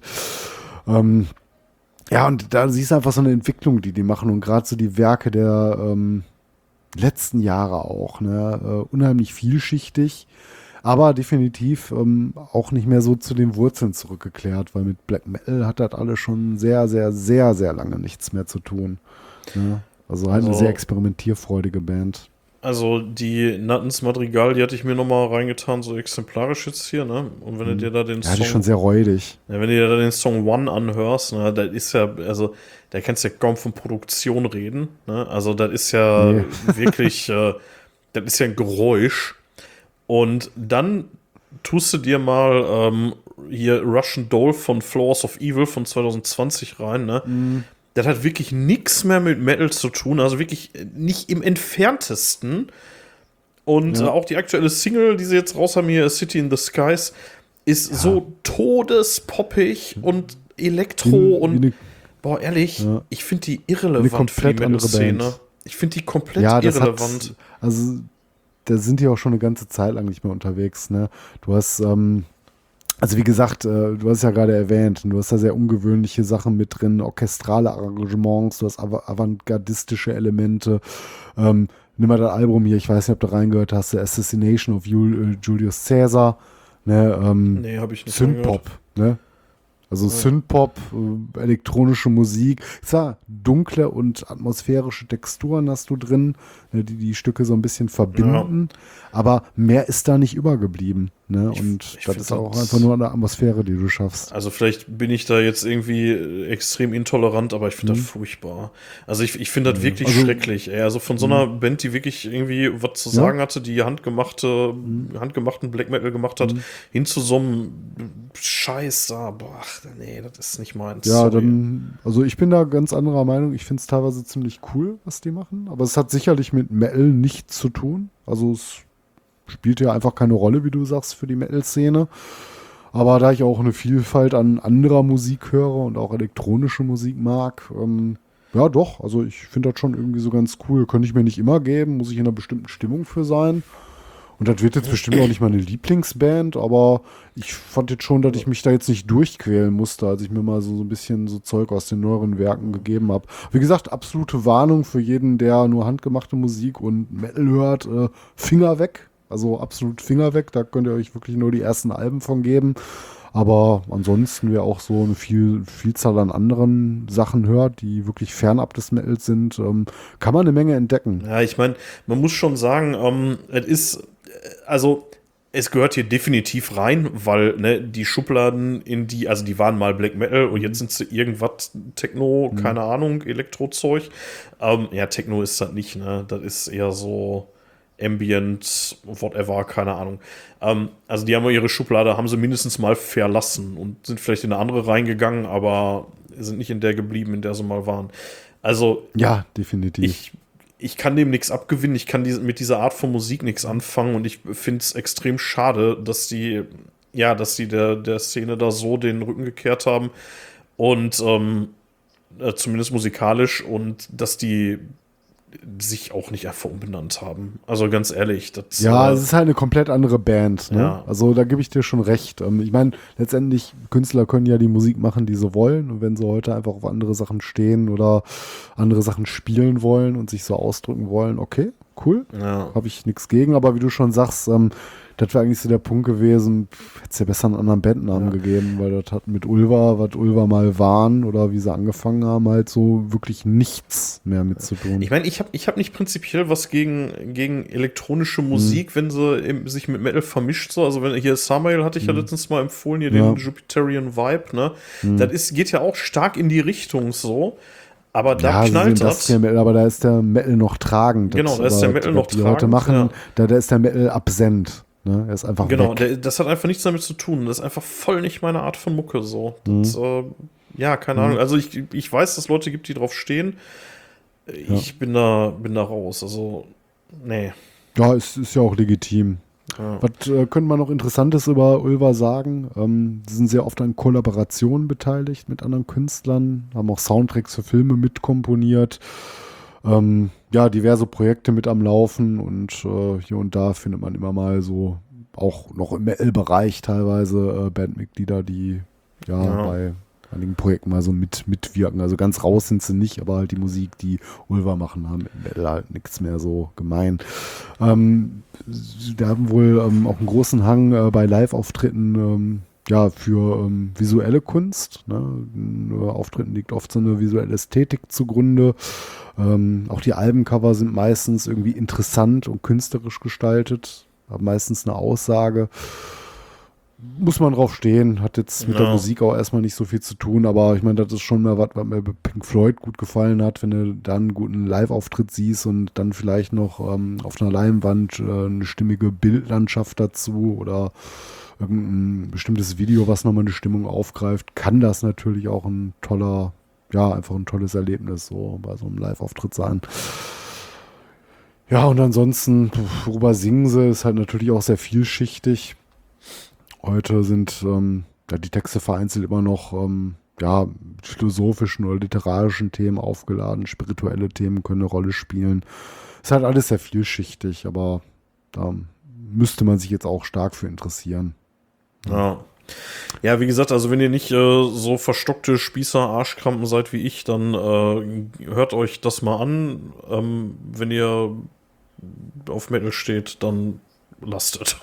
Und da siehst du einfach so eine Entwicklung, die machen und gerade so die Werke der letzten Jahre auch, ne? Unheimlich vielschichtig, aber definitiv auch nicht mehr so zu den Wurzeln zurückgekehrt, weil mit Black Metal hat das alles schon sehr, sehr, sehr, sehr lange nichts mehr zu tun. Ne? Also halt eine sehr experimentierfreudige Band. Also die Nattens Madrigal, die hatte ich mir nochmal reingetan, so exemplarisch jetzt hier, ne? Und wenn du dir da den Song... Ja, die ist schon sehr räudig. Ja, wenn du dir da den Song One anhörst, ne, da ist ja, also da kannst du ja kaum von Produktion reden, ne? Also das ist ja wirklich, das ist ja ein Geräusch. Und dann tust du dir mal hier Russian Doll von Floors of Evil von 2020 rein, ne? Das hat wirklich nichts mehr mit Metal zu tun, also wirklich nicht im entferntesten. Und auch die aktuelle Single, die sie jetzt raus haben hier, A City in the Skies, ist so todespoppig und Elektro boah, ehrlich, ich finde die irrelevant für die Metal-Szene. Ich finde die komplett irrelevant. Also, da sind die auch schon eine ganze Zeit lang nicht mehr unterwegs, ne? Du hast Also wie gesagt, du hast es ja gerade erwähnt, du hast da sehr ungewöhnliche Sachen mit drin, orchestrale Arrangements, du hast avantgardistische Elemente. Nimm mal das Album hier, ich weiß nicht, ob du reingehört hast, The Assassination of Julius Caesar, ne, Nee, habe ich nicht Synthpop, ne? Also Synthpop, elektronische Musik. Klar, dunkle und atmosphärische Texturen hast du drin, ne, die die Stücke so ein bisschen verbinden. Aber mehr ist da nicht übergeblieben. Ne? Und das ist auch einfach nur eine Atmosphäre, die du schaffst. Also vielleicht bin ich da jetzt irgendwie extrem intolerant, aber ich finde das furchtbar. Also ich finde das wirklich schrecklich. Ey. Also von so einer Band, die wirklich irgendwie was zu sagen hatte, die handgemachten Black Metal gemacht hat, hin zu so einem Scheiß da. Boah, nee, das ist nicht meins. Ja, dann, also ich bin da ganz anderer Meinung. Ich finde es teilweise ziemlich cool, was die machen. Aber es hat sicherlich mit Metal nichts zu tun. Also es spielt ja einfach keine Rolle, wie du sagst, für die Metal-Szene. Aber da ich auch eine Vielfalt an anderer Musik höre und auch elektronische Musik mag, ja doch, also ich finde das schon irgendwie so ganz cool. Könnte ich mir nicht immer geben, muss ich in einer bestimmten Stimmung für sein. Und das wird jetzt bestimmt auch nicht meine Lieblingsband, aber ich fand jetzt schon, dass ich mich da jetzt nicht durchquälen musste, als ich mir mal so ein bisschen so Zeug aus den neueren Werken gegeben habe. Wie gesagt, absolute Warnung für jeden, der nur handgemachte Musik und Metal hört, Finger weg. Also absolut Finger weg, da könnt ihr euch wirklich nur die ersten Alben von geben. Aber ansonsten, wer auch so eine Vielzahl an anderen Sachen hört, die wirklich fernab des Metals sind, kann man eine Menge entdecken. Ja, ich meine, man muss schon sagen, es gehört hier definitiv rein, weil ne, die Schubladen also die waren mal Black Metal und jetzt sind sie irgendwas Techno, keine Ahnung, Elektrozeug. Ja, Techno ist das nicht, ne? Das ist eher so Ambient, whatever, keine Ahnung. Also die haben ihre Schublade, haben sie mindestens mal verlassen und sind vielleicht in eine andere reingegangen, aber sind nicht in der geblieben, in der sie mal waren. Also ja, definitiv. Ich kann dem nichts abgewinnen, ich kann mit dieser Art von Musik nichts anfangen und ich finde es extrem schade, dass die der Szene da so den Rücken gekehrt haben und zumindest musikalisch und dass die sich auch nicht einfach umbenannt haben. Also ganz ehrlich. Das, es ist halt eine komplett andere Band. Ne? Ja. Also da gebe ich dir schon recht. Ich meine, letztendlich, Künstler können ja die Musik machen, die sie wollen. Und wenn sie heute einfach auf andere Sachen stehen oder andere Sachen spielen wollen und sich so ausdrücken wollen, okay, cool. Ja. Habe ich nichts gegen. Aber wie du schon sagst, das wäre eigentlich so der Punkt gewesen, hätte es ja besser einen anderen Bandnamen gegeben, weil das hat mit Ulva, was Ulva mal waren oder wie sie angefangen haben, halt so wirklich nichts mehr mit zu tun. Ich meine, ich hab nicht prinzipiell was gegen elektronische Musik, wenn sie sich mit Metal vermischt. So. Also wenn hier Samael hatte ich ja letztens mal empfohlen, hier den Jupiterian Vibe, ne? Das geht ja auch stark in die Richtung so. Aber da knallt das. Aber da ist der Metal noch tragend. Genau, da ist der Metal noch tragend. Die heute machen, da ist der Metal absent. Ne? Er ist einfach weg. Das hat einfach nichts damit zu tun. Das ist einfach voll nicht meine Art von Mucke so. Das, keine Ahnung. Also ich weiß, dass es Leute gibt, die drauf stehen. Ich bin da raus. Also, nee. Ja, es ist ja auch legitim. Ja. Was könnte man noch Interessantes über Ulva sagen? Sie sind sehr oft an Kollaborationen beteiligt mit anderen Künstlern, haben auch Soundtracks für Filme mitkomponiert. Diverse Projekte mit am Laufen und hier und da findet man immer mal so, auch noch im Metal-Bereich teilweise Bandmitglieder, die bei einigen Projekten mal so mitwirken. Also ganz raus sind sie nicht, aber halt die Musik, die Ulva machen, haben mit Metal halt nichts mehr so gemein. Da haben wohl auch einen großen Hang bei Live-Auftritten für visuelle Kunst. Ne? Auftritten liegt oft so eine visuelle Ästhetik zugrunde. Auch die Albencover sind meistens irgendwie interessant und künstlerisch gestaltet, haben meistens eine Aussage. Muss man drauf stehen, hat jetzt mit der Musik auch erstmal nicht so viel zu tun, aber ich meine, das ist schon mal was mir bei Pink Floyd gut gefallen hat, wenn du dann einen guten Live-Auftritt siehst und dann vielleicht noch auf einer Leinwand eine stimmige Bildlandschaft dazu oder irgendein bestimmtes Video, was nochmal eine Stimmung aufgreift, kann das natürlich auch einfach ein tolles Erlebnis so bei so einem Live-Auftritt sein. Ja, und ansonsten, worüber singen sie, ist halt natürlich auch sehr vielschichtig. Heute sind die Texte vereinzelt immer noch philosophischen oder literarischen Themen aufgeladen, spirituelle Themen können eine Rolle spielen. Ist halt alles sehr vielschichtig, aber da müsste man sich jetzt auch stark für interessieren. Ja. Ja, wie gesagt, also wenn ihr nicht so verstockte Spießer-Arschkrampen seid wie ich, dann hört euch das mal an. Wenn ihr auf Metal steht, dann lasst es.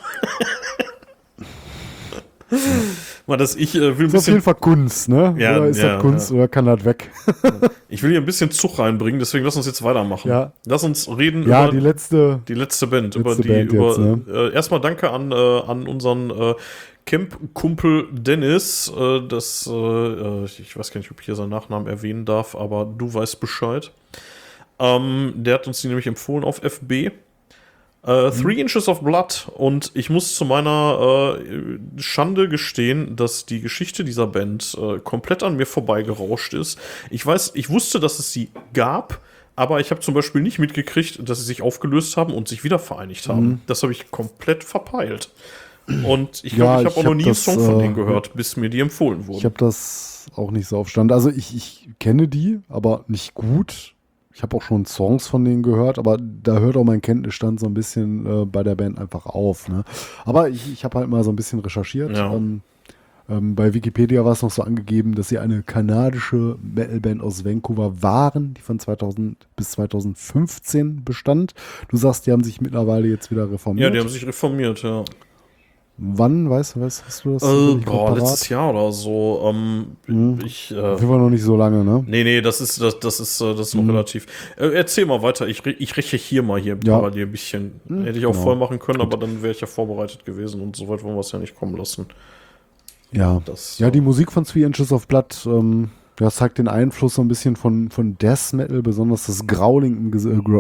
Mal, dass ich will ein Ist auf jeden bisschen, Fall Kunst, ne? Ja, oder ist ja, das Kunst ja. oder kann das weg? ich will hier ein bisschen Zug reinbringen, deswegen lass uns jetzt weitermachen. Ja. Lass uns reden Ja, über die letzte Band. Erstmal danke an unseren Camp-Kumpel Dennis. Ich weiß gar nicht, ob ich hier seinen Nachnamen erwähnen darf, aber du weißt Bescheid. Der hat uns die nämlich empfohlen auf FB. 3 Inches of Blood, und ich muss zu meiner Schande gestehen, dass die Geschichte dieser Band komplett an mir vorbeigerauscht ist. Ich wusste, dass es sie gab, aber ich habe zum Beispiel nicht mitgekriegt, dass sie sich aufgelöst haben und sich wieder vereinigt haben. Das habe ich komplett verpeilt. Und ich glaube, ich habe auch noch nie einen Song von denen gehört, bis mir die empfohlen wurden. Ich habe das auch nicht so auf Stand. Also ich kenne die, aber nicht gut. Ich habe auch schon Songs von denen gehört, aber da hört auch mein Kenntnisstand so ein bisschen bei der Band einfach auf. Ne? Aber ich habe halt mal so ein bisschen recherchiert. Ja. Bei Wikipedia war es noch so angegeben, dass sie eine kanadische Metalband aus Vancouver waren, die von 2000 bis 2015 bestand. Du sagst, die haben sich mittlerweile jetzt wieder reformiert. Ja, die haben sich reformiert, ja. Wann, hast du das? Letztes Jahr oder so. Auf jeden Fall noch nicht so lange, ne? Nee, das ist noch relativ. Erzähl mal weiter, ich recherchiere mal hier parallel ein bisschen. Hätte ich auch voll machen können, aber dann wäre ich ja vorbereitet gewesen und so weit wollen wir es ja nicht kommen lassen. Ja, die Musik von 3 Inches of Blood, zeigt den Einfluss so ein bisschen von Death Metal, besonders das Growling im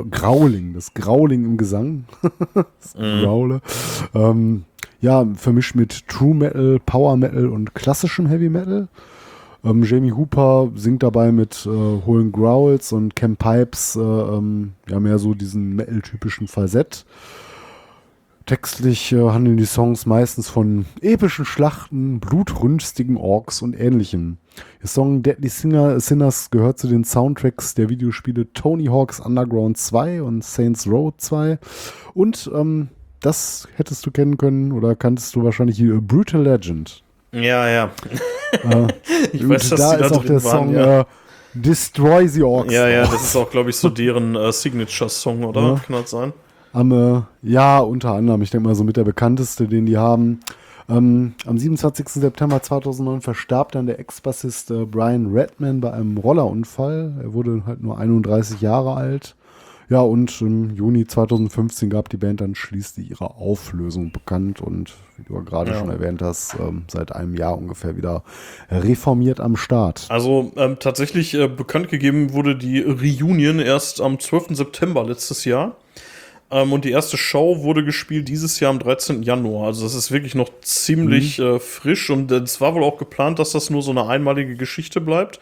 Gesang. Das Graule. Vermischt mit True Metal, Power Metal und klassischem Heavy Metal. Jamie Hooper singt dabei mit hohlen Growls und Cam Pipes, mehr so diesen Metal-typischen Falsett. Textlich handeln die Songs meistens von epischen Schlachten, blutrünstigen Orks und Ähnlichem. Der Song Deadly Sinners gehört zu den Soundtracks der Videospiele Tony Hawk's Underground 2 und Saints Row 2. Und das hättest du kennen können oder kanntest du wahrscheinlich Brutal Legend. Ja. Ich weiß, dass da ist auch der Song Destroy the Orcs. Ja, das ist auch, glaube ich, so deren Signature-Song, oder? Ja. Kann das sein? Unter anderem. Ich denke mal, so mit der bekannteste, den die haben. Am 27. September 2009 verstarb dann der Ex-Bassist Brian Redman bei einem Rollerunfall. Er wurde halt nur 31 Jahre alt. Ja, und im Juni 2015 gab die Band dann schließlich ihre Auflösung bekannt und, wie du gerade schon erwähnt hast, seit einem Jahr ungefähr wieder reformiert am Start. Also tatsächlich bekannt gegeben wurde die Reunion erst am 12. September letztes Jahr. Und die erste Show wurde gespielt dieses Jahr am 13. Januar. Also das ist wirklich noch ziemlich frisch. Und es war wohl auch geplant, dass das nur so eine einmalige Geschichte bleibt.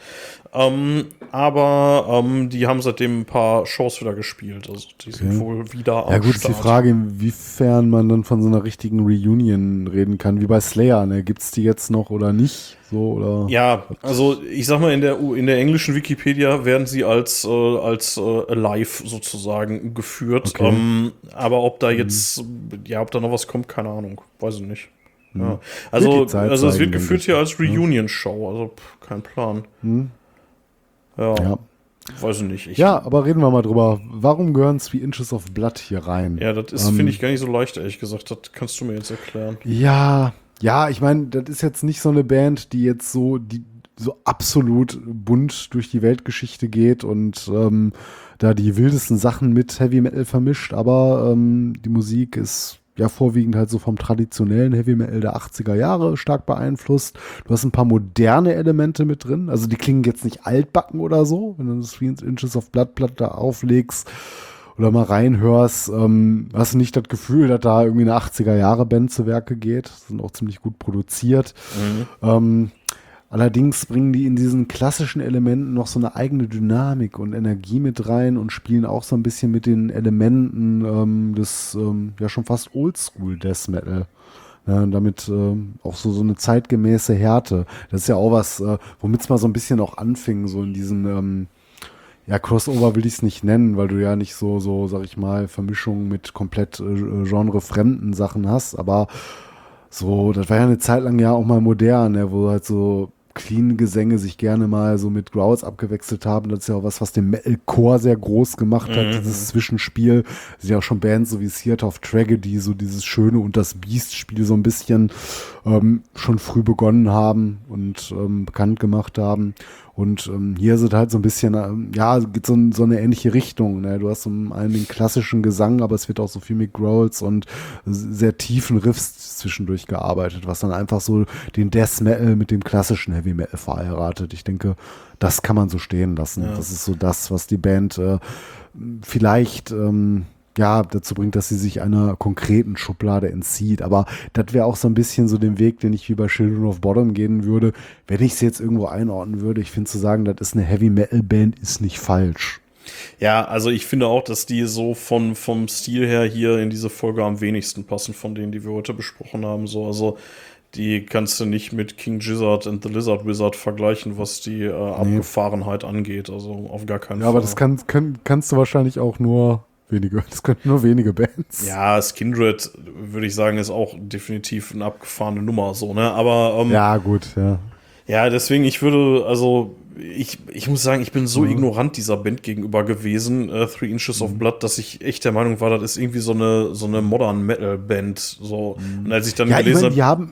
Aber die haben seitdem ein paar Shows wieder gespielt. Also die sind wohl wieder am Start. Ja gut, ist die Frage, inwiefern man dann von so einer richtigen Reunion reden kann. Wie bei Slayer, ne? Gibt es die jetzt noch oder nicht? So, oder? Ja, also ich sag mal, in der englischen Wikipedia werden sie als live sozusagen geführt. Okay. Aber ob da jetzt, ob da noch was kommt, keine Ahnung. Weiß ich nicht. Ja. Also es wird geführt hier als Reunion-Show, also kein Plan. Ja. Weiß ich nicht. Aber reden wir mal drüber. Warum gehören 3 Inches of Blood hier rein? Ja, das ist, finde ich, gar nicht so leicht, ehrlich gesagt. Das kannst du mir jetzt erklären. Ja, ich meine, das ist jetzt nicht so eine Band, die jetzt so absolut bunt durch die Weltgeschichte geht und da die wildesten Sachen mit Heavy Metal vermischt, aber die Musik ist ja vorwiegend halt so vom traditionellen Heavy Metal der 80er Jahre stark beeinflusst. Du hast ein paar moderne Elemente mit drin, also die klingen jetzt nicht altbacken oder so, wenn du das 3 Inches of Blood da auflegst oder mal reinhörst, hast du nicht das Gefühl, dass da irgendwie eine 80er-Jahre-Band zu Werke geht. Sind auch ziemlich gut produziert. Allerdings bringen die in diesen klassischen Elementen noch so eine eigene Dynamik und Energie mit rein und spielen auch so ein bisschen mit den Elementen des schon fast Oldschool Death Metal. Ja, damit auch so eine zeitgemäße Härte. Das ist ja auch was, womit es mal so ein bisschen auch anfing, so in diesen Crossover will ich es nicht nennen, weil du ja nicht so, sag ich mal, Vermischungen mit komplett genrefremden Sachen hast, aber so, das war ja eine Zeit lang ja auch mal modern, ne, wo halt so Clean-Gesänge sich gerne mal so mit Growls abgewechselt haben. Das ist ja auch was den Metalcore sehr groß gemacht hat, dieses Zwischenspiel. Es sind ja auch schon Bands so wie Theater of Tragedy, so dieses Schöne und das Biest-Spiel so ein bisschen schon früh begonnen haben und bekannt gemacht haben. Und hier ist es halt so ein bisschen, geht so eine ähnliche Richtung. Ne? Du hast zum einen den klassischen Gesang, aber es wird auch so viel mit Growls und sehr tiefen Riffs zwischendurch gearbeitet, was dann einfach so den Death Metal mit dem klassischen Heavy Metal verheiratet. Ich denke, das kann man so stehen lassen. Ja. Das ist so das, was die Band vielleicht dazu bringt, dass sie sich einer konkreten Schublade entzieht. Aber das wäre auch so ein bisschen so den Weg, den ich wie bei Children of Bodom gehen würde. Wenn ich es jetzt irgendwo einordnen würde, ich finde zu sagen, das ist eine Heavy-Metal-Band, ist nicht falsch. Ja, also ich finde auch, dass die so vom Stil her hier in diese Folge am wenigsten passen von denen, die wir heute besprochen haben. So, also die kannst du nicht mit King Gizzard and the Lizard Wizard vergleichen, was die Abgefahrenheit angeht. Also auf gar keinen Fall. Ja, aber das kannst du wahrscheinlich auch nur das könnten nur wenige Bands. Ja, Skindred, würde ich sagen, ist auch definitiv eine abgefahrene Nummer, so, ne? Aber ja, gut, ja. Ja, deswegen, ich muss sagen, ich bin so ignorant dieser Band gegenüber gewesen, Three Inches of Blood, dass ich echt der Meinung war, das ist irgendwie so eine Modern Metal Band. So. Und als ich dann gelesen habe.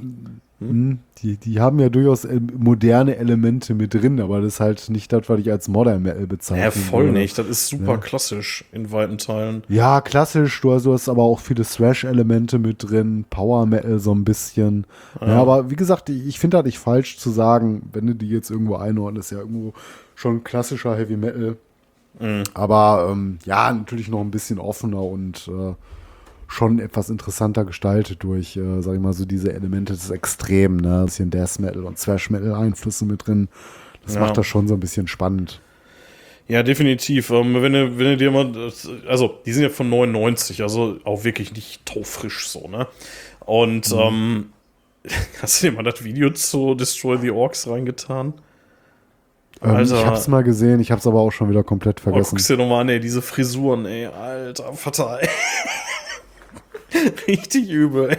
Die haben ja durchaus moderne Elemente mit drin, aber das ist halt nicht das, was ich als Modern Metal bezeichne. Ja, voll nicht. Das ist super klassisch in weiten Teilen. Ja, klassisch. Du hast aber auch viele Thrash-Elemente mit drin, Power Metal so ein bisschen. Ja, aber wie gesagt, ich finde das nicht falsch zu sagen, wenn du die jetzt irgendwo einordnest, ist ja irgendwo schon klassischer Heavy Metal. Aber natürlich noch ein bisschen offener und schon etwas interessanter gestaltet durch, sag ich mal, so diese Elemente des Extremen, ne? Ein bisschen Death Metal und Thrash Metal Einflüsse mit drin. Das macht das schon so ein bisschen spannend. Ja, definitiv. Wenn du dir mal, also die sind ja von 99, also auch wirklich nicht taufrisch so, ne? Und hast du dir mal das Video zu Destroy the Orcs reingetan? Ich hab's mal gesehen, ich hab's aber auch schon wieder komplett vergessen. Guck's dir nochmal an, ey, diese Frisuren, ey, alter Vater, ey. Richtig übel.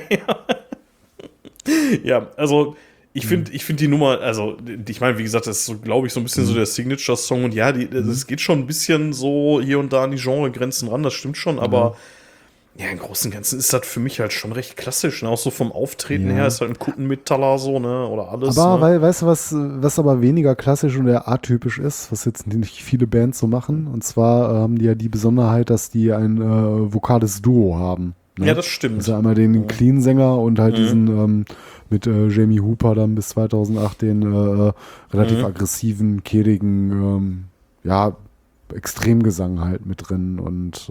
Ja, also ich finde die Nummer, also ich meine, wie gesagt, das ist so, glaube ich, so ein bisschen so der Signature-Song und ja, es geht schon ein bisschen so hier und da an die Genregrenzen ran, das stimmt schon, aber ja, im Großen und Ganzen ist das für mich halt schon recht klassisch, ne? Auch so vom Auftreten her ist halt ein Kuttenmetaller so, ne, oder alles. Aber ne? weißt du, was aber weniger klassisch und eher atypisch ist, was jetzt nicht viele Bands so machen, und zwar haben die ja die Besonderheit, dass die ein vokales Duo haben. Ne? Ja, das stimmt. Also einmal den Clean-Sänger und halt diesen mit Jamie Hooper dann bis 2008 den relativ aggressiven, kehligen, Extremgesang halt mit drin. Und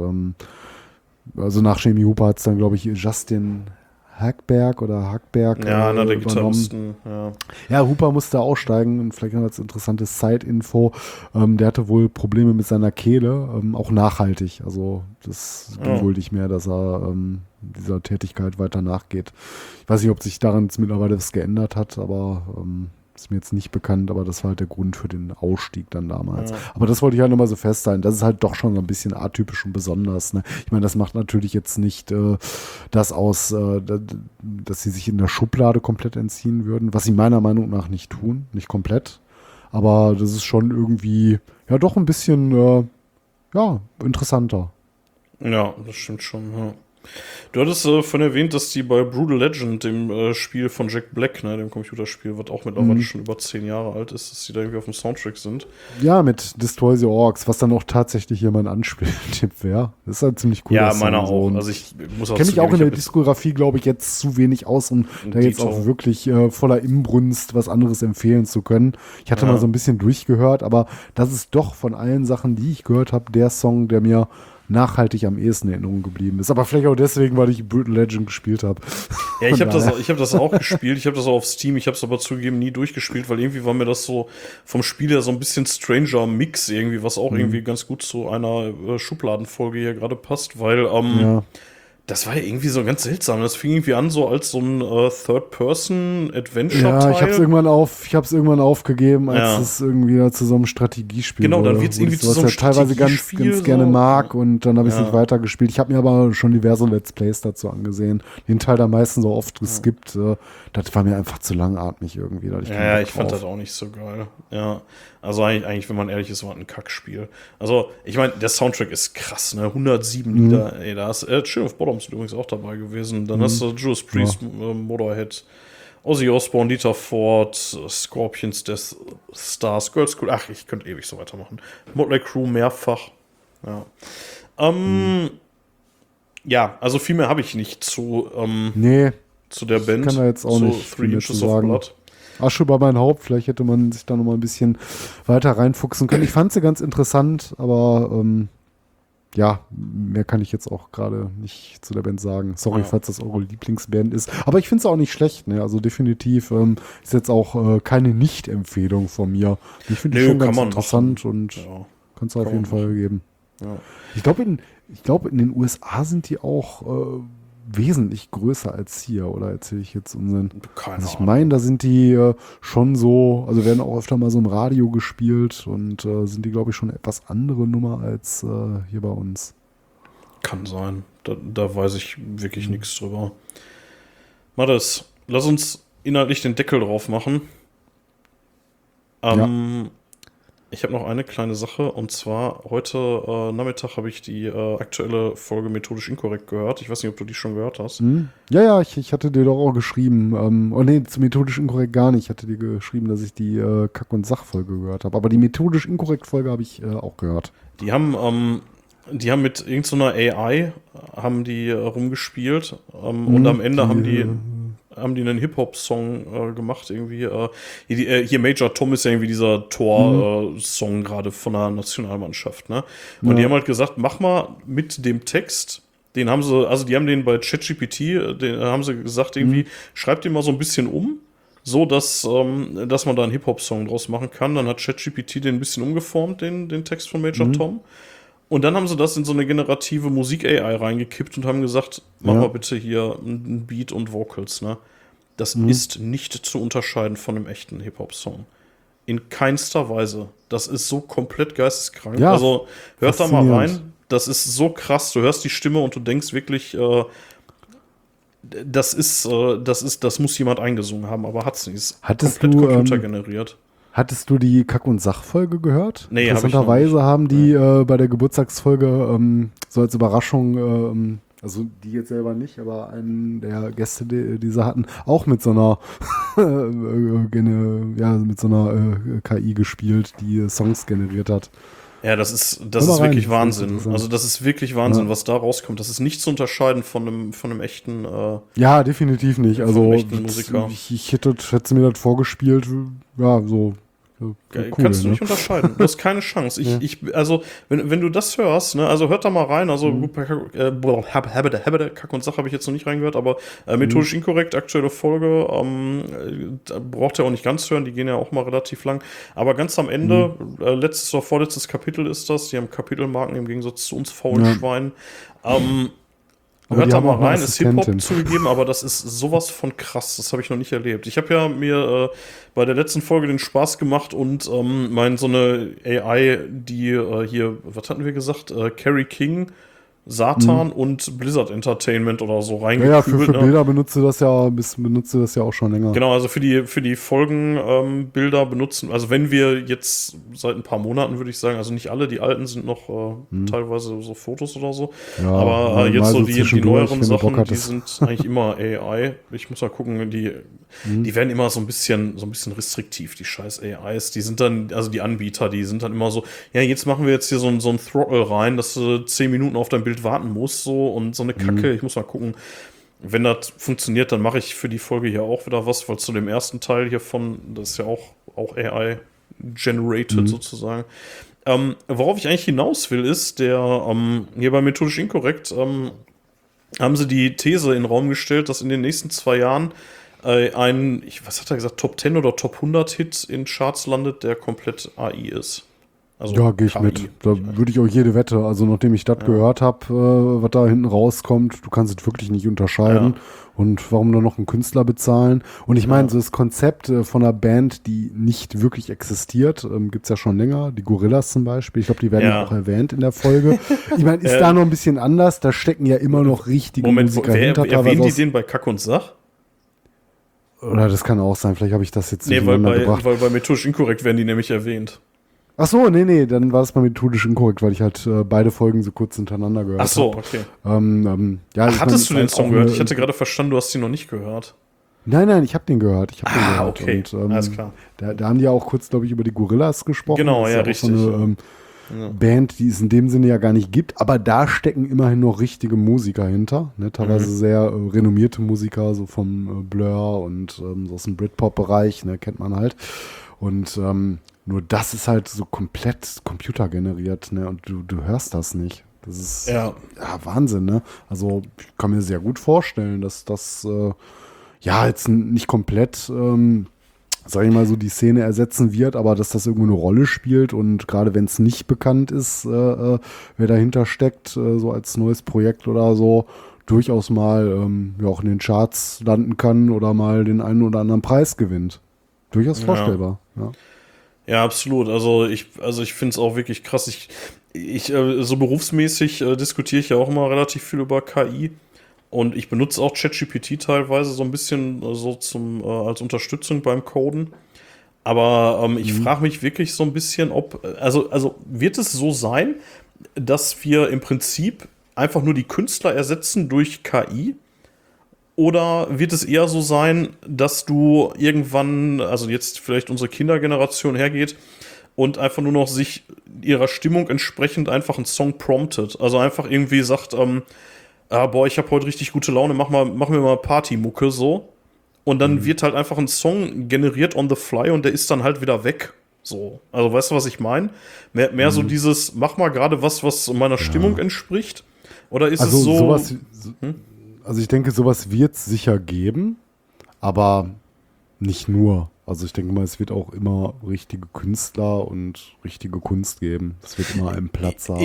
also nach Jamie Hooper hat es dann, glaube ich, Justin Hackberg einer der Gitarristen. Ja, Hooper musste aussteigen und vielleicht noch als interessantes Side-Info. Der hatte wohl Probleme mit seiner Kehle, auch nachhaltig. Also das ging wohl nicht mehr, dass er dieser Tätigkeit weiter nachgeht. Ich weiß nicht, ob sich daran jetzt mittlerweile was geändert hat, aber ist mir jetzt nicht bekannt, aber das war halt der Grund für den Ausstieg dann damals. Ja. Aber das wollte ich halt nochmal so festhalten. Das ist halt doch schon so ein bisschen atypisch und besonders. Ne? Ich meine, das macht natürlich jetzt nicht das aus, dass sie sich in der Schublade komplett entziehen würden, was sie meiner Meinung nach nicht tun, nicht komplett. Aber das ist schon irgendwie, ja, doch ein bisschen, interessanter. Ja, das stimmt schon, ja. Du hattest von erwähnt, dass die bei Brutal Legend, dem Spiel von Jack Black, ne, dem Computerspiel, was auch mittlerweile schon über 10 Jahre alt ist, dass die da irgendwie auf dem Soundtrack sind. Ja, mit Destroy the Orcs, was dann auch tatsächlich hier mein Anspieltipp wäre. Das ist halt ziemlich cool. Ja, meiner auch. Also ich muss auch kenne mich auch in der Diskografie, glaube ich, jetzt zu wenig aus, um da jetzt auch wirklich voller Inbrunst was anderes empfehlen zu können. Ich hatte mal so ein bisschen durchgehört, aber das ist doch von allen Sachen, die ich gehört habe, der Song, der mir nachhaltig am ehesten in Erinnerung geblieben ist. Aber vielleicht auch deswegen, weil ich Brutal Legend gespielt habe. Ja, ich habe das auch gespielt. Ich habe das auch auf Steam. Ich habe es aber zugegeben nie durchgespielt, weil irgendwie war mir das so vom Spiel her so ein bisschen stranger Mix irgendwie, was auch irgendwie ganz gut zu einer Schubladenfolge hier gerade passt, weil Das war ja irgendwie so ganz seltsam. Das fing irgendwie an so als so ein Third-Person-Adventure-Teil. Ja, ich hab's irgendwann aufgegeben, als es irgendwie zu so einem Strategiespiel genau, wurde. dann wird's irgendwie zu so einem was ich teilweise ganz Strategiespiel gerne so. mag und dann habe ich es nicht weitergespielt. Ich habe mir aber schon diverse Let's Plays dazu angesehen. Den Teil da meistens so oft geskippt. Das war mir einfach zu langatmig irgendwie. Ich fand das auch nicht so geil. Ja, also eigentlich, wenn man ehrlich ist, war ein Kackspiel. Also, ich meine, der Soundtrack ist krass, ne? 107 Lieder, ey, da ist Children of Bottom übrigens auch dabei gewesen. Dann hast du Judas Priest, Motorhead, Ozzy Osbourne, Dieter Ford, Scorpions, Death Stars, Girls School. Ach, ich könnte ewig so weitermachen. Motley Crue mehrfach. Ja. Ja, also viel mehr habe ich nicht zu der Band. Kann da jetzt auch nicht Three Inches of Blood. Asche über mein Haupt, vielleicht hätte man sich da noch mal ein bisschen weiter reinfuchsen können. Ich fand sie ganz interessant, aber mehr kann ich jetzt auch gerade nicht zu der Band sagen. Sorry, falls das eure Lieblingsband ist. Aber ich finde es auch nicht schlecht. Ne? Also definitiv ist jetzt auch keine Nicht-Empfehlung von mir. Ich finde die schon ganz interessant und kann es auf jeden Fall geben. Ja. Ich glaube, in den USA sind die auch wesentlich größer als hier, oder erzähle ich jetzt Unsinn? Also ich meine, da sind die schon so, also werden auch öfter mal so im Radio gespielt und sind die, glaube ich, schon etwas andere Nummer als hier bei uns. Kann sein. Da weiß ich wirklich nichts drüber. Mattes, lass uns inhaltlich den Deckel drauf machen. Ich habe noch eine kleine Sache, und zwar heute Nachmittag habe ich die aktuelle Folge Methodisch Inkorrekt gehört. Ich weiß nicht, ob du die schon gehört hast. Ja, ich hatte dir doch auch geschrieben. Zu Methodisch Inkorrekt gar nicht. Ich hatte dir geschrieben, dass ich die Kack- und Sach-Folge gehört habe. Aber die Methodisch Inkorrekt-Folge habe ich auch gehört. Die haben mit irgendeiner AI rumgespielt und am Ende haben die einen Hip-Hop-Song gemacht, irgendwie. Hier Major Tom ist ja irgendwie dieser Tor-Song gerade von der Nationalmannschaft, ne? Und die haben halt gesagt, mach mal mit dem Text, die haben den bei ChatGPT, den haben sie gesagt, irgendwie, schreib den mal so ein bisschen um, so dass man da einen Hip-Hop-Song draus machen kann. Dann hat ChatGPT den ein bisschen umgeformt, den Text von Major Tom. Und dann haben sie das in so eine generative Musik-AI reingekippt und haben gesagt, mach mal bitte hier ein Beat und Vocals, ne? Das ist nicht zu unterscheiden von einem echten Hip-Hop-Song. In keinster Weise. Das ist so komplett geisteskrank. Ja, also hört da mal rein. Das ist so krass. Du hörst die Stimme und du denkst wirklich, das muss jemand eingesungen haben, aber hat's nicht. Ist komplett computergeneriert. Hattest du die Kack- und Sach-Folge gehört? Nee, interessanterweise haben die bei der Geburtstagsfolge so als Überraschung, also die jetzt selber nicht, aber einen der Gäste, die sie hatten, auch mit so einer KI gespielt, die Songs generiert hat. Ja, das ist wirklich Wahnsinn. Also das ist wirklich Wahnsinn, was da rauskommt. Das ist nicht zu unterscheiden von einem echten ja, definitiv nicht. Also Musiker. Ich hätte mir das vorgespielt, ja, so. Cool, kannst du nicht unterscheiden. Du hast keine Chance. Also, wenn du das hörst, ne, also hört da mal rein. Also, Kack und Sach habe ich jetzt noch nicht reingehört, aber Methodisch Inkorrekt, aktuelle Folge, braucht ihr auch nicht ganz hören, die gehen ja auch mal relativ lang. Aber ganz am Ende, letztes oder vorletztes Kapitel ist das, die haben Kapitelmarken im Gegensatz zu uns faulen Schweinen. Hört da mal rein, ist Hip-Hop zugegeben, aber das ist sowas von krass, das habe ich noch nicht erlebt. Ich habe ja mir bei der letzten Folge den Spaß gemacht und so eine AI, die hier, was hatten wir gesagt, Carrie King, Satan und Blizzard Entertainment oder so reingekübelt. Ja, für Bilder benutzt du das ja auch schon länger. Genau, also für die Folgenbilder benutzen, also wenn wir jetzt seit ein paar Monaten, würde ich sagen, also nicht alle, die alten sind noch teilweise so Fotos oder so, ja, aber jetzt so die neueren Sachen, die ist. sind eigentlich immer AI. Ich muss mal gucken, die werden immer so ein bisschen restriktiv, die scheiß AIs. Die sind dann, also die Anbieter, die sind dann immer so, ja, jetzt machen wir jetzt hier so ein Throttle rein, dass du 10 Minuten auf dein Bild warten musst, so, und so eine Kacke. Ich muss mal gucken, wenn das funktioniert, dann mache ich für die Folge hier auch wieder was, weil zu dem ersten Teil hiervon, das ist ja auch AI-generated sozusagen. Worauf ich eigentlich hinaus will, ist, hier bei Methodisch Inkorrekt haben sie die These in den Raum gestellt, dass in den nächsten 2 Jahren was hat er gesagt, Top 10 oder Top 100 Hit in Charts landet, der komplett AI ist. Also ja, gehe ich KI. mit. Da würde ich auch jede Wette, also nachdem ich das gehört habe, was da hinten rauskommt, du kannst es wirklich nicht unterscheiden. Ja. Und warum dann noch einen Künstler bezahlen? Und ich meine, so das Konzept von einer Band, die nicht wirklich existiert, gibt es ja schon länger. Die Gorillas zum Beispiel. Ich glaube, die werden ja auch erwähnt in der Folge. Ich meine, ist da noch ein bisschen anders. Da stecken ja immer noch richtige Musiker hinter. Erwähnen die den bei Kack und Sach? Oder das kann auch sein. Vielleicht habe ich das jetzt weil bei Methodisch Inkorrekt werden die nämlich erwähnt. Ach so, nee, dann war es mal methodisch inkorrekt, weil ich halt beide Folgen so kurz hintereinander gehört habe. Ach so, okay. Hattest du den Song gehört? Ich hatte gerade verstanden, du hast ihn noch nicht gehört. Nein, ich habe den gehört. Okay, und, alles klar. Da haben die ja auch kurz, glaube ich, über die Gorillas gesprochen. Genau, ja, richtig. So eine Band, die es in dem Sinne ja gar nicht gibt, aber da stecken immerhin noch richtige Musiker hinter. Ne? Teilweise sehr renommierte Musiker, so vom Blur und so aus dem Britpop-Bereich, ne? Kennt man halt. Und nur das ist halt so komplett computergeneriert, ne? Und du hörst das nicht. Das ist ja Wahnsinn, ne? Also ich kann mir sehr gut vorstellen, dass das jetzt nicht komplett, sag ich mal so, die Szene ersetzen wird, aber dass das irgendwo eine Rolle spielt und gerade wenn es nicht bekannt ist, wer dahinter steckt, so als neues Projekt oder so, durchaus mal auch in den Charts landen kann oder mal den einen oder anderen Preis gewinnt. Durchaus vorstellbar, ja. Ja, absolut. Also ich finde es auch wirklich krass. Ich so berufsmäßig diskutiere ich ja auch immer relativ viel über KI und ich benutze auch ChatGPT teilweise so ein bisschen so als Unterstützung beim Coden. Aber ich frage mich wirklich so ein bisschen, ob also wird es so sein, dass wir im Prinzip einfach nur die Künstler ersetzen durch KI? Oder wird es eher so sein, dass du irgendwann, also jetzt vielleicht unsere Kindergeneration hergeht und einfach nur noch sich ihrer Stimmung entsprechend einfach einen Song promptet? Also einfach irgendwie sagt, ich habe heute richtig gute Laune, mach mir mal Partymucke so. Und dann wird halt einfach ein Song generiert on the fly und der ist dann halt wieder weg. So. Also weißt du, was ich meine? Mehr so dieses, mach mal gerade was meiner Stimmung entspricht. Oder ist es so. Sowas, Also ich denke, sowas wird es sicher geben, aber nicht nur. Also ich denke mal, es wird auch immer richtige Künstler und richtige Kunst geben. Es wird immer einen Platz haben.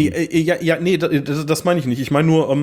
Das meine ich nicht. Ich meine nur,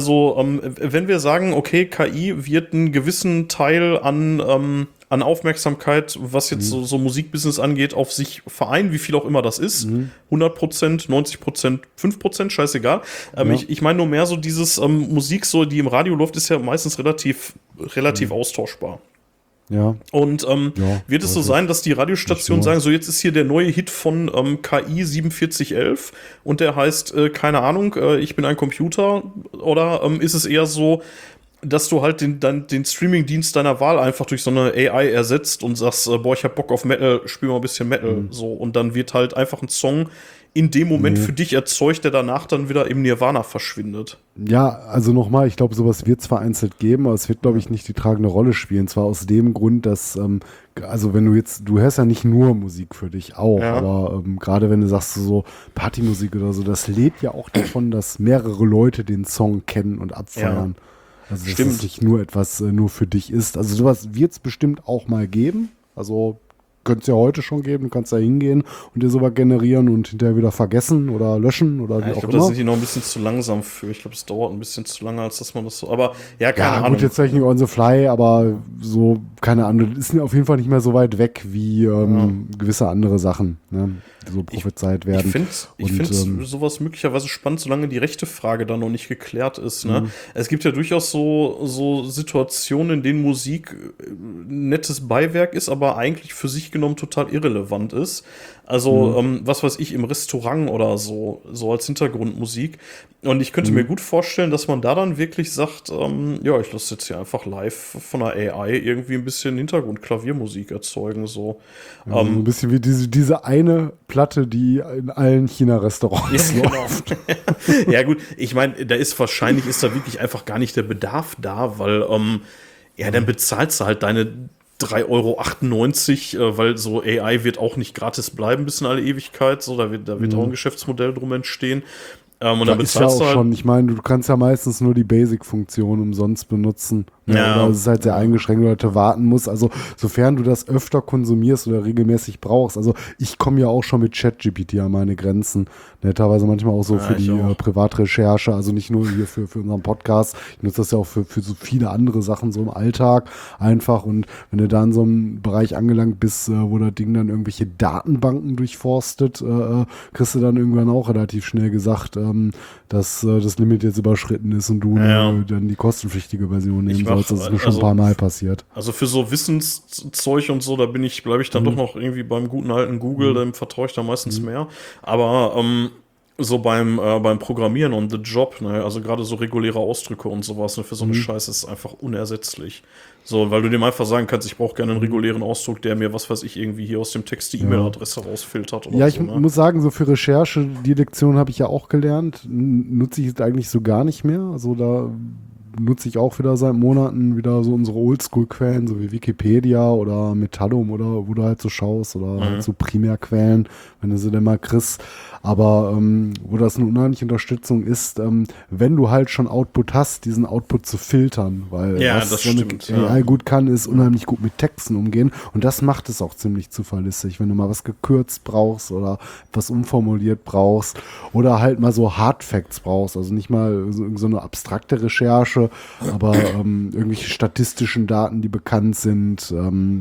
wenn wir sagen, okay, KI wird einen gewissen Teil an Aufmerksamkeit, was jetzt so Musikbusiness angeht, auf sich vereinen, wie viel auch immer das ist. 100%, 90%, 5%, scheißegal. Ich meine nur mehr so dieses Musik, so die im Radio läuft, ist ja meistens relativ austauschbar. Ja. Und wird es so sein, dass die Radiostationen sagen, so jetzt ist hier der neue Hit von KI 4711 und der heißt, keine Ahnung, ich bin ein Computer, oder ist es eher so, dass du halt den Streaming-Dienst deiner Wahl einfach durch so eine AI ersetzt und sagst, ich hab Bock auf Metal, spiel mal ein bisschen Metal, so, und dann wird halt einfach ein Song in dem Moment für dich erzeugt, der danach dann wieder im Nirvana verschwindet. Ja, also nochmal, ich glaube, sowas wird es vereinzelt geben, aber es wird, glaube ich, nicht die tragende Rolle spielen. Zwar aus dem Grund, dass, also wenn du hörst ja nicht nur Musik für dich auch, aber gerade wenn du sagst so Partymusik oder so, das lebt ja auch davon, dass mehrere Leute den Song kennen und abfeiern. Ja. Also dass es nicht nur etwas nur für dich ist. Also sowas wird es bestimmt auch mal geben. Also könnte es ja heute schon geben, du kannst da hingehen und dir sowas generieren und hinterher wieder vergessen oder löschen oder wie auch immer. Ich glaube, da sind die noch ein bisschen zu langsam für. Ich glaube, es dauert ein bisschen zu lange, als dass man das so, aber keine Ahnung. Gut, jetzt Technik on the fly, aber so, keine Ahnung, das ist auf jeden Fall nicht mehr so weit weg wie gewisse andere Sachen, ne, die so prophezeit werden. Ich finde sowas möglicherweise spannend, solange die rechte Frage da noch nicht geklärt ist. Ne? Es gibt ja durchaus so Situationen, in denen Musik ein nettes Beiwerk ist, aber eigentlich für sich genommen total irrelevant ist. Also, was weiß ich, im Restaurant oder so als Hintergrundmusik. Und ich könnte mir gut vorstellen, dass man da dann wirklich sagt, ich lasse jetzt hier einfach live von einer AI irgendwie ein bisschen Hintergrund-Klaviermusik erzeugen. So ein bisschen wie diese eine Platte, die in allen China-Restaurants läuft. Genau. Ja gut, ich meine, da wirklich einfach gar nicht der Bedarf da, weil dann bezahlst du halt deine 3,98 €, weil so AI wird auch nicht gratis bleiben bis in alle Ewigkeit. So, da wird auch ein Geschäftsmodell drum entstehen. Und dann bezahlst du halt. Ich meine, du kannst ja meistens nur die Basic-Funktion umsonst benutzen. Ja. Oder es ist halt sehr eingeschränkt, Leute warten muss. Also sofern du das öfter konsumierst oder regelmäßig brauchst. Also ich komme ja auch schon mit ChatGPT an meine Grenzen. Ne, teilweise manchmal auch so für die Privatrecherche, also nicht nur hier für unseren Podcast. Ich nutze das ja auch für so viele andere Sachen so im Alltag einfach. Und wenn du da in so einem Bereich angelangt bist, wo das Ding dann irgendwelche Datenbanken durchforstet, kriegst du dann irgendwann auch relativ schnell gesagt, dass das Limit jetzt überschritten ist und du dann die kostenpflichtige Version nehmen sollst. Das ist mir schon ein paar Mal passiert. Also für so Wissenszeug und so, da bleibe ich dann doch noch irgendwie beim guten alten Google, dem vertraue ich da meistens mehr. Aber so beim Programmieren und the Job, ne, also gerade so reguläre Ausdrücke und sowas, ne, für so eine Scheiße ist einfach unersetzlich. So, weil du dem einfach sagen kannst, ich brauche gerne einen regulären Ausdruck, der mir, was weiß ich, irgendwie hier aus dem Text die E-Mail-Adresse rausfiltert oder ich muss sagen, so für Recherche, die Lektion habe ich ja auch gelernt, nutze ich es eigentlich so gar nicht mehr. Also da nutze ich auch wieder seit Monaten wieder so unsere Oldschool-Quellen, so wie Wikipedia oder Metallum oder wo du halt so schaust oder halt so Primärquellen, wenn du sie denn mal kriegst. Aber wo das eine unheimliche Unterstützung ist, wenn du halt schon Output hast, diesen Output zu filtern, weil was das so eine AI gut kann, ist unheimlich gut mit Texten umgehen und das macht es auch ziemlich zuverlässig, wenn du mal was gekürzt brauchst oder was umformuliert brauchst oder halt mal so Hard Facts brauchst, also nicht mal so eine abstrakte Recherche, aber irgendwelche statistischen Daten, die bekannt sind,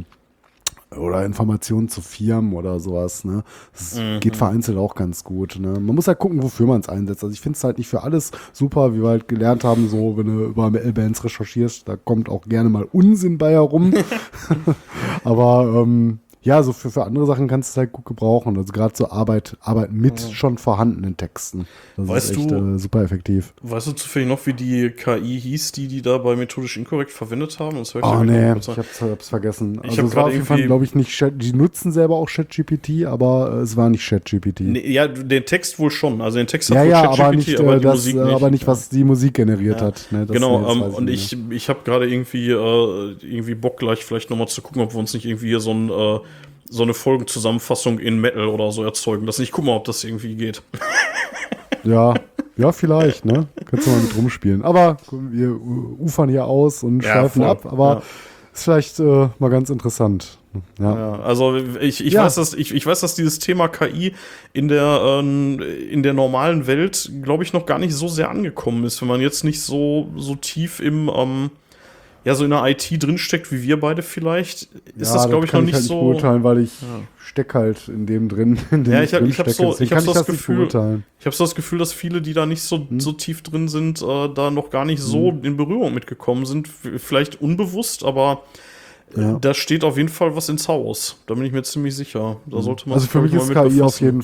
oder Informationen zu Firmen oder sowas, ne? Das geht vereinzelt auch ganz gut, ne? Man muss halt gucken, wofür man es einsetzt. Also ich finde es halt nicht für alles super, wie wir halt gelernt haben, so, wenn du über ML-Bands recherchierst, da kommt auch gerne mal Unsinn bei herum. Aber ja, so für andere Sachen kannst du es halt gut gebrauchen. Also gerade so Arbeit mit schon vorhandenen Texten. Das ist echt super effektiv. Weißt du zufällig noch, wie die KI hieß, die da bei Methodisch Inkorrekt verwendet haben? Das ich hab's vergessen. Also es war auf jeden Fall, glaube ich, nicht die nutzen selber auch ChatGPT, aber es war nicht ChatGPT. Nee, ja, den Text wohl schon. Also den Text hat wohl ChatGPT, aber die Musik nicht. Aber nicht, was die Musik generiert hat. Ne, genau, und ich habe gerade irgendwie Bock gleich vielleicht nochmal zu gucken, ob wir uns nicht irgendwie hier so eine Folgenzusammenfassung in Metal oder so erzeugen lassen. Ich guck mal, ob das irgendwie geht. Ja, vielleicht, ne? Kannst du mal mit rumspielen. Aber wir ufern hier aus und schweifen ab, aber ist vielleicht mal ganz interessant. Ja, also ich weiß, dass dieses Thema KI in der normalen Welt, glaube ich, noch gar nicht so sehr angekommen ist, wenn man jetzt nicht so tief so in der IT drinsteckt, wie wir beide vielleicht, ist das, glaube ich, noch nicht so. Ich kann nicht beurteilen, weil ich stecke halt in dem drin, in dem ich habe so das Gefühl, dass viele, die da nicht so tief drin sind, da noch gar nicht so in Berührung mitgekommen sind. Vielleicht unbewusst, aber da steht auf jeden Fall was ins Haus. Da bin ich mir ziemlich sicher. Da sollte man für mich ist KI auf jeden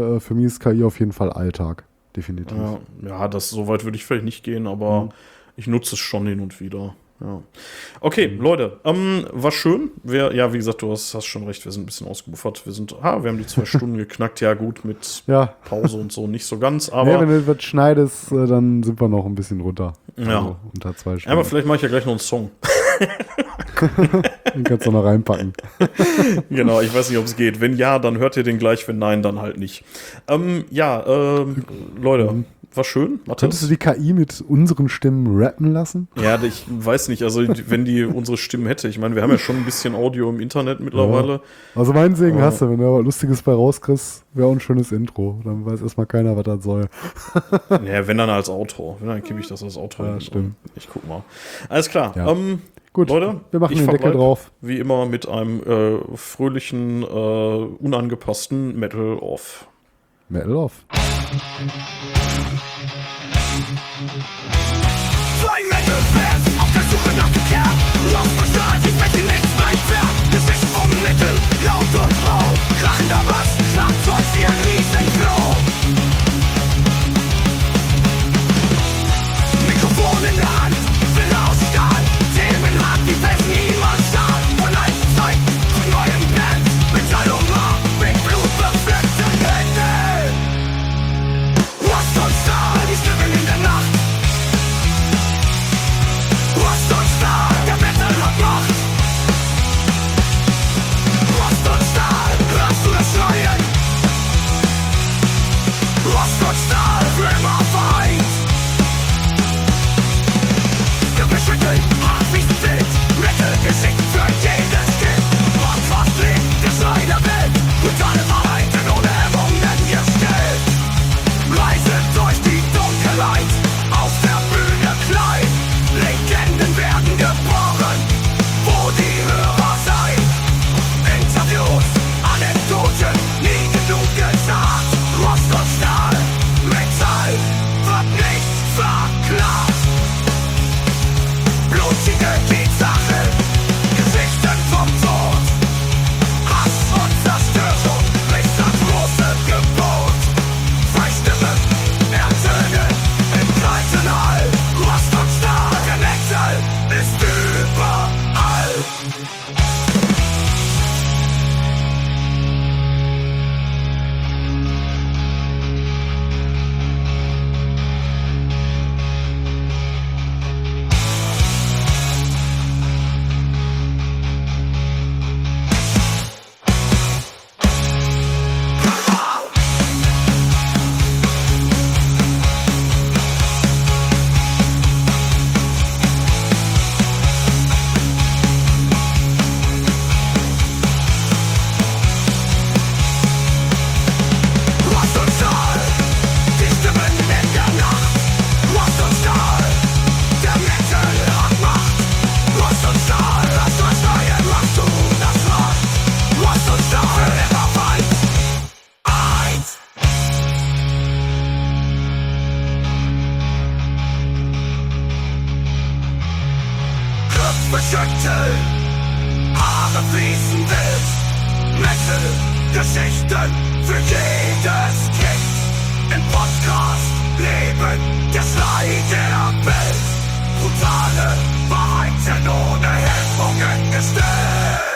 Fall Alltag. Definitiv. Ja, so weit würde ich vielleicht nicht gehen, aber ich nutze es schon hin und wieder. Ja. Okay, Leute, war schön. Wie gesagt, du hast schon recht, wir sind ein bisschen ausgebuffert. Wir haben die 2 Stunden geknackt. Ja, gut, mit Pause und so nicht so ganz. Aber wenn du was schneidest, dann sind wir noch ein bisschen runter. Ja. Also unter 2 Stunden. Aber vielleicht mache ich ja gleich noch einen Song. Den kannst du noch reinpacken. Genau, ich weiß nicht, ob es geht. Wenn ja, dann hört ihr den gleich. Wenn nein, dann halt nicht. Leute, war schön. Könntest du die KI mit unseren Stimmen rappen lassen? Ja, ich weiß nicht. Also, wenn die unsere Stimmen hätte. Ich meine, wir haben ja schon ein bisschen Audio im Internet mittlerweile. Ja. Also, meinen Segen hast du. Wenn du aber Lustiges bei rauskriegst, wäre auch ein schönes Intro. Dann weiß erstmal keiner, was das soll. Ja, wenn dann als Autor. Wenn dann kippe ich das als Autor. Ja, stimmt. Ich guck mal. Alles klar. Ja. Gut, Leute, wir machen den Deckel drauf. Wie immer mit einem fröhlichen, unangepassten Metal Off. Metal Off. 2 Metal-Fans auf der Suche nach dem Kern. Losverstrahlt, ich wette nichts weit fern. Gesicht vom Mittel, laut und rau. Krachender Bass, Schlagzeug wie ein Riesenfloh. Mikrofon in der Hand, will aus Stahl. Themen hart, die fest niemals stahl. Von alten Zeiten zu neuen Bands. Metall und Blut befleckte Hände. Lasst uns da beschütteln. Haare fließen wild, Metal, Geschichten für jedes Kind. Im Podcast Leben, der Schrei der Welt. Brutale Wahrheiten ohne Hemmungen gestellt.